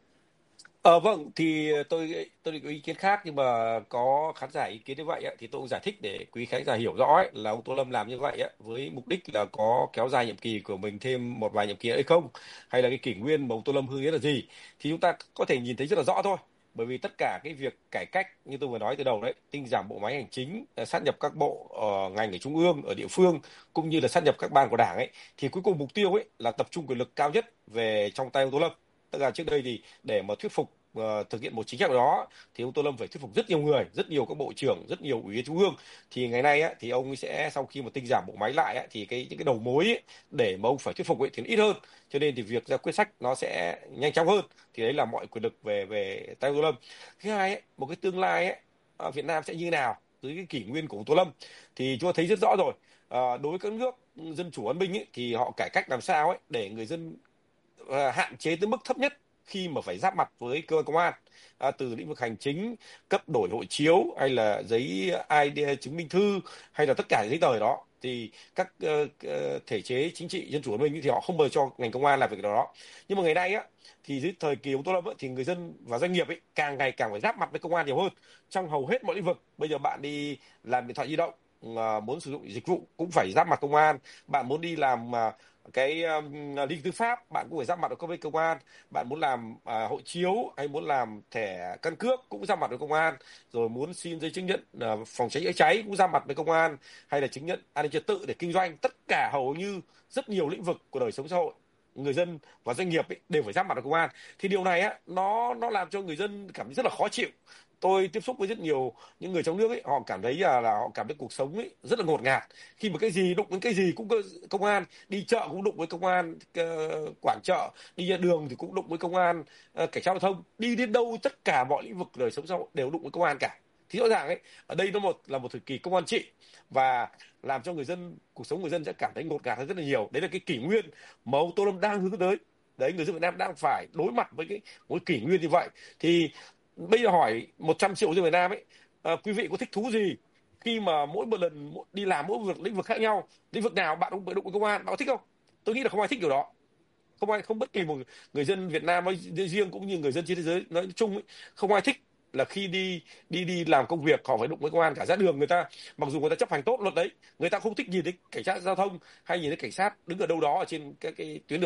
Ờ vâng, thì tôi tôi có ý kiến khác, nhưng mà có khán giả ý kiến như vậy ấy, thì tôi cũng giải thích để quý khán giả hiểu rõ ấy, là ông Tô Lâm làm như vậy ấy, với mục đích là có kéo dài nhiệm kỳ của mình thêm một vài nhiệm kỳ nữa hay không, hay là cái kỷ nguyên mà ông Tô Lâm hướng đến là gì, thì chúng ta có thể nhìn thấy rất là rõ thôi. Bởi vì tất cả cái việc cải cách như tôi vừa nói từ đầu đấy, tinh giảm bộ máy hành chính, sát nhập các bộ uh, ngành ở trung ương, ở địa phương, cũng như là sát nhập các ban của đảng ấy, thì cuối cùng mục tiêu ấy là tập trung quyền lực cao nhất về trong tay ông Tô Lâm. Tức là trước đây thì để mà thuyết phục uh, thực hiện một chính sách đó thì ông Tô Lâm phải thuyết phục rất nhiều người, rất nhiều các bộ trưởng, rất nhiều ủy viên trung ương. Thì ngày nay á, thì ông sẽ sau khi mà tinh giảm bộ máy lại á, thì cái những cái đầu mối ấy, để mà ông phải thuyết phục ấy, thì nó ít hơn, cho nên thì việc ra quyết sách nó sẽ nhanh chóng hơn. Thì đấy là mọi quyền lực về về tay ông Tô Lâm. Thứ hai ấy, một cái tương lai ấy, ở Việt Nam sẽ như nào dưới cái kỷ nguyên của ông Tô Lâm thì chúng ta thấy rất rõ rồi. À, đối với các nước dân chủ văn minh ấy, thì họ cải cách làm sao ấy để người dân à, hạn chế tới mức thấp nhất khi mà phải giáp mặt với cơ quan công an, à, từ lĩnh vực hành chính, cấp đổi hộ chiếu hay là giấy i đê chứng minh thư hay là tất cả giấy tờ đó, thì các uh, thể chế chính trị dân chủ văn minh thì họ không bao giờ cho ngành công an làm việc đó. Nhưng mà ngày nay á, thì dưới thời kỳ ông Tô Lâm ấy, thì người dân và doanh nghiệp ấy càng ngày càng phải giáp mặt với công an nhiều hơn trong hầu hết mọi lĩnh vực. Bây giờ bạn đi làm điện thoại di động, uh, muốn sử dụng dịch vụ cũng phải giáp mặt công an. Bạn muốn đi làm uh, cái um, lĩnh tư pháp, bạn cũng phải giáp mặt với cơ công an. Bạn muốn làm uh, hộ chiếu hay muốn làm thẻ căn cước cũng giáp mặt với công an. Rồi muốn xin giấy chứng nhận uh, phòng cháy chữa cháy cũng giáp mặt với công an, hay là chứng nhận an ninh trật tự để kinh doanh. Tất cả hầu như rất nhiều lĩnh vực của đời sống xã hội, người dân và doanh nghiệp ấy đều phải giáp mặt với công an. Thì điều này á, nó nó làm cho người dân cảm thấy rất là khó chịu. Tôi tiếp xúc với rất nhiều những người trong nước ấy, họ cảm thấy là, là họ cảm thấy cuộc sống ấy rất là ngột ngạt, khi mà cái gì đụng đến cái gì cũng có công an, đi chợ cũng đụng với công an, uh, quản chợ, đi ra đường thì cũng đụng với công an, uh, cảnh sát giao thông, đi đến đâu tất cả mọi lĩnh vực đời sống xã hội đều đụng với công an cả. Thì rõ ràng ấy, ở đây nó một là một thời kỳ công an trị, và làm cho người dân, cuộc sống người dân sẽ cảm thấy ngột ngạt hơn rất là nhiều. Đấy là cái kỷ nguyên mà ông Tô Lâm đang hướng tới. Đấy, người dân Việt Nam đang phải đối mặt với cái một kỷ nguyên như vậy. Thì bây giờ hỏi một trăm triệu dân Việt Nam ấy, à, quý vị có thích thú gì khi mà mỗi một lần đi làm mỗi một lĩnh vực khác nhau, lĩnh vực nào bạn cũng phải đụng với công an, bạn có thích không? Tôi nghĩ là không ai thích điều đó. Không ai, không bất kỳ một người dân Việt Nam nói riêng cũng như người dân trên thế giới nói chung ấy, không ai thích là khi đi đi đi làm công việc họ phải đụng với công an cả. Ra đường người ta, mặc dù người ta chấp hành tốt luật đấy, người ta không thích nhìn thấy cảnh sát giao thông hay nhìn thấy cảnh sát đứng ở đâu đó ở trên cái, cái tuyến đường đấy.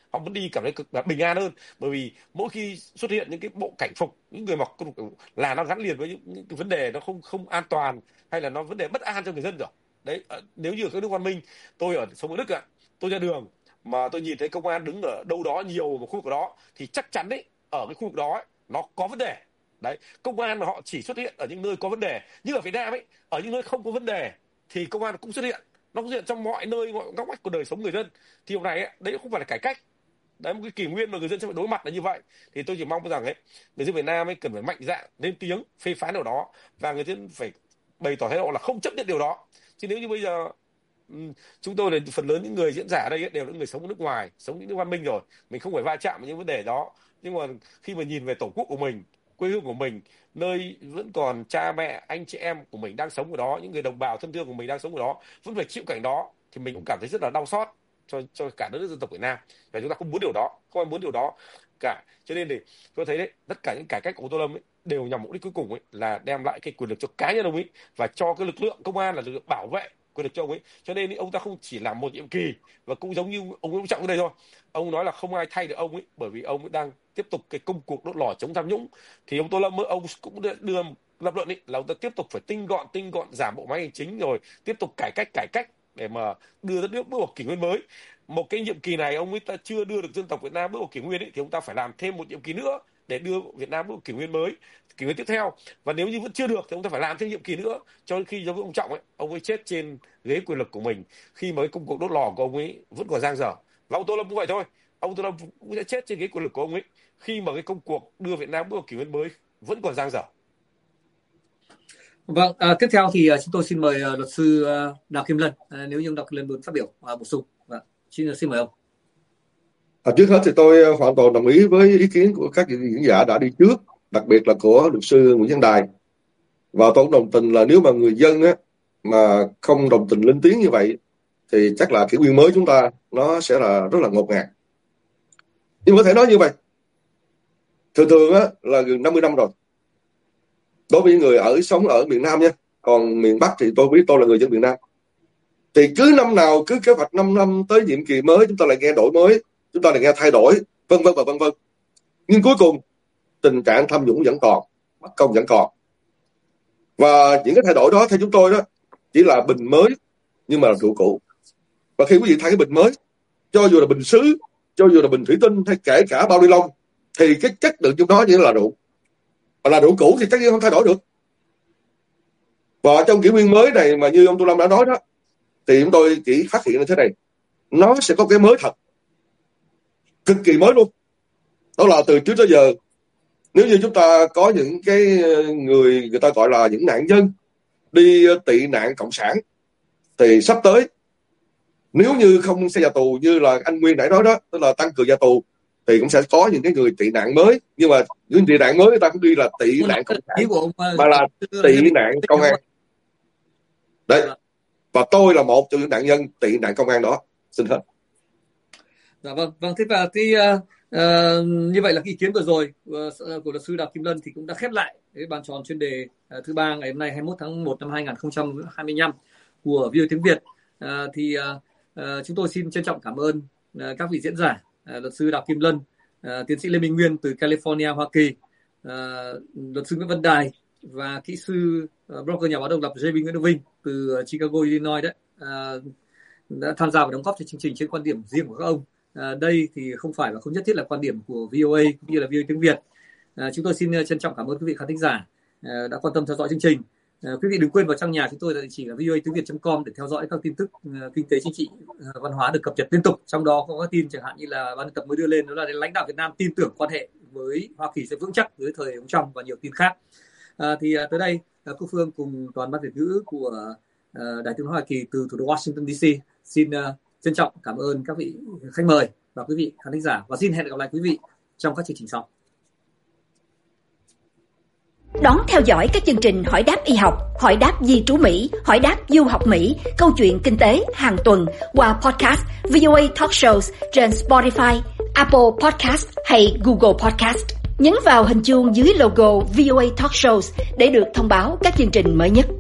họ vẫn đi cảm thấy cực là bình an hơn, bởi vì mỗi khi xuất hiện những cái bộ cảnh phục, những người mặc quân phục là nó gắn liền với những, những cái vấn đề nó không không an toàn, hay là nó vấn đề bất an cho người dân rồi. Đấy, nếu như ở các nước văn minh, tôi ở sống ở Đức ạ, tôi ra đường mà tôi nhìn thấy công an đứng ở đâu đó nhiều một khu vực đó thì chắc chắn đấy, ở cái khu vực đó ấy, nó có vấn đề. Đấy, công an mà họ chỉ xuất hiện ở những nơi có vấn đề, như ở Việt Nam ấy, ở những nơi không có vấn đề thì công an cũng xuất hiện, nó xuất hiện trong mọi nơi, mọi ngóc ngách của đời sống người dân. Thì điều này ấy, đấy không phải là cải cách, đấy một cái kỷ nguyên mà người dân sẽ phải đối mặt là như vậy. Thì tôi chỉ mong rằng ấy, người dân Việt Nam ấy cần phải mạnh dạn lên tiếng phê phán điều đó, và người dân phải bày tỏ thái độ là không chấp nhận điều đó. Chứ nếu như bây giờ chúng tôi là phần lớn những người diễn giả ở đây ấy, đều là những người sống ở nước ngoài, sống những nước văn minh rồi, mình không phải va chạm vào những vấn đề đó. Nhưng mà khi mà nhìn về tổ quốc của mình, quê hương của mình, nơi vẫn còn cha mẹ, anh chị em của mình đang sống ở đó, những người đồng bào thân thương của mình đang sống ở đó vẫn phải chịu cảnh đó, thì mình cũng cảm thấy rất là đau xót cho cho cả đất nước dân tộc Việt Nam, và chúng ta không muốn điều đó, không ai muốn điều đó cả. Cho nên thì tôi thấy đấy, tất cả những cải cách của Tô Lâm ấy đều nhằm mục đích cuối cùng ấy là đem lại cái quyền lực cho cá nhân ông ấy, và cho cái lực lượng công an là lực lượng bảo vệ quyền lực cho ông ấy. Cho nên ông ta không chỉ làm một nhiệm kỳ, và cũng giống như ông Nguyễn Phú Trọng ở đây thôi, ông nói là không ai thay được ông ấy, bởi vì ông ấy đang tiếp tục cái công cuộc đốt lò chống tham nhũng. Thì ông Tô Lâm ấy, ông cũng đưa lập luận ấy là ông ta tiếp tục phải tinh gọn tinh gọn giảm bộ máy hành chính, rồi tiếp tục cải cách cải cách để mà đưa đất nước bước vào kỷ nguyên mới. Một cái nhiệm kỳ này ông ấy ta chưa đưa được dân tộc Việt Nam bước vào kỷ nguyên ấy, thì ông ta phải làm thêm một nhiệm kỳ nữa để đưa Việt Nam bước vào kỷ nguyên mới, kỷ nguyên tiếp theo. Và nếu như vẫn chưa được thì ông ta phải làm thêm nhiệm kỳ nữa, cho đến khi giống với ông Trọng ấy, ông ấy chết trên ghế quyền lực của mình, khi mà cái công cuộc đốt lò của ông ấy vẫn còn dang dở. Và ông Tô Lâm cũng vậy thôi, ông Tô Lâm cũng sẽ chết trên ghế quyền lực của ông ấy khi mà cái công cuộc đưa Việt Nam bước vào kỷ nguyên mới vẫn còn dang dở. Vâng, à, tiếp theo thì chúng tôi xin mời uh, luật sư uh, Đào Kim Lân, à, nếu như ông Đào Kim Lân muốn phát biểu uh, bổ sung. Vâng, xin xin mời ông. À, trước hết thì tôi hoàn toàn đồng ý với ý kiến của các diễn giả đã đi trước, đặc biệt là của luật sư Nguyễn Văn Đài. Và tôi cũng đồng tình là nếu mà người dân á, mà không đồng tình lên tiếng như vậy thì chắc là kỷ nguyên mới chúng ta nó sẽ là rất là ngột ngạt. Nhưng có thể nói như vậy, thường thường á, là gần năm mươi năm rồi, đối với người ở sống ở miền Nam nha, còn miền Bắc thì tôi biết tôi là người dân miền Nam, thì cứ năm nào cứ kế hoạch năm năm tới nhiệm kỳ mới chúng ta lại nghe đổi mới, chúng ta lại nghe thay đổi, vân vân và vân vân. Nhưng cuối cùng tình trạng tham nhũng vẫn còn, bất công vẫn còn. Và những cái thay đổi đó theo chúng tôi đó chỉ là bình mới nhưng mà là rượu cũ. Và khi quý vị thay cái bình mới, cho dù là bình sứ, cho dù là bình thủy tinh hay kể cả bao ni lông, thì cái chất lượng trong đó chỉ là rượu. Và là rượu cũ thì chắc chắn không thay đổi được. Và trong kỷ nguyên mới này mà như ông Tô Lâm đã nói đó, thì chúng tôi chỉ phát hiện là thế này, nó sẽ có cái mới thật, cực kỳ mới luôn. Đó là từ trước tới giờ, nếu như chúng ta có những cái người người ta gọi là những nạn nhân đi tị nạn cộng sản, thì sắp tới nếu như không xây nhà tù như là anh Nguyên nãy nói đó, tức là tăng cường nhà tù, thì cũng sẽ có những cái người tị nạn mới. Nhưng mà những tị nạn mới người ta không đi là tị nạn cộng sản, mà là tị nạn công an. Đấy, và tôi là một trong những nạn nhân tị nạn công an đó. Xin hết. Dạ vâng, vâng thế và cái uh, uh, như vậy là cái ý kiến vừa rồi uh, của luật sư Đào Kim Lân thì cũng đã khép lại cái bàn tròn chuyên đề uh, thứ ba ngày hôm nay hai mươi mốt tháng một năm hai nghìn không trăm hai mươi lăm của vê o a tiếng Việt. Uh, thì uh, uh, chúng tôi xin trân trọng cảm ơn uh, các vị diễn giả, uh, luật sư Đào Kim Lân, uh, tiến sĩ Lê Minh Nguyên từ California, Hoa Kỳ, uh, luật sư Nguyễn Văn Đài và kỹ sư uh, blogger nhà báo độc lập J B Nguyễn Đức Vinh từ uh, Chicago, Illinois đấy, uh, đã tham gia và đóng góp cho chương trình trên quan điểm riêng của các ông. À, đây thì không phải và không nhất thiết là quan điểm của vê o a cũng như là vê o a tiếng Việt. À, chúng tôi xin trân trọng cảm ơn quý vị khán thính giả à, đã quan tâm theo dõi chương trình. À, quý vị đừng quên vào trang nhà chúng tôi là địa chỉ là vê o a tiếng việt chấm com để theo dõi các tin tức uh, kinh tế, chính trị, uh, văn hóa được cập nhật liên tục. Trong đó có các tin chẳng hạn như là ban biên tập mới đưa lên, đó là lãnh đạo Việt Nam tin tưởng quan hệ với Hoa Kỳ sẽ vững chắc dưới thời ông Trump và nhiều tin khác. À, thì uh, tới đây uh, Quốc Phương cùng toàn ban Việt ngữ của uh, Đài Tiếng nói Hoa Kỳ từ thủ đô Washington đê xê xin uh, trân trọng cảm ơn các vị khách mời và quý vị khán thính giả, và xin hẹn gặp lại quý vị trong các chương trình sau. Đón theo dõi các chương trình Hỏi đáp y học, Hỏi đáp di trú Mỹ, Hỏi đáp du học Mỹ, Câu chuyện kinh tế hàng tuần qua podcast vê o a Talk Shows trên Spotify, Apple Podcast hay Google Podcast. Nhấn vào hình chuông dưới logo vê o a Talk Shows để được thông báo các chương trình mới nhất.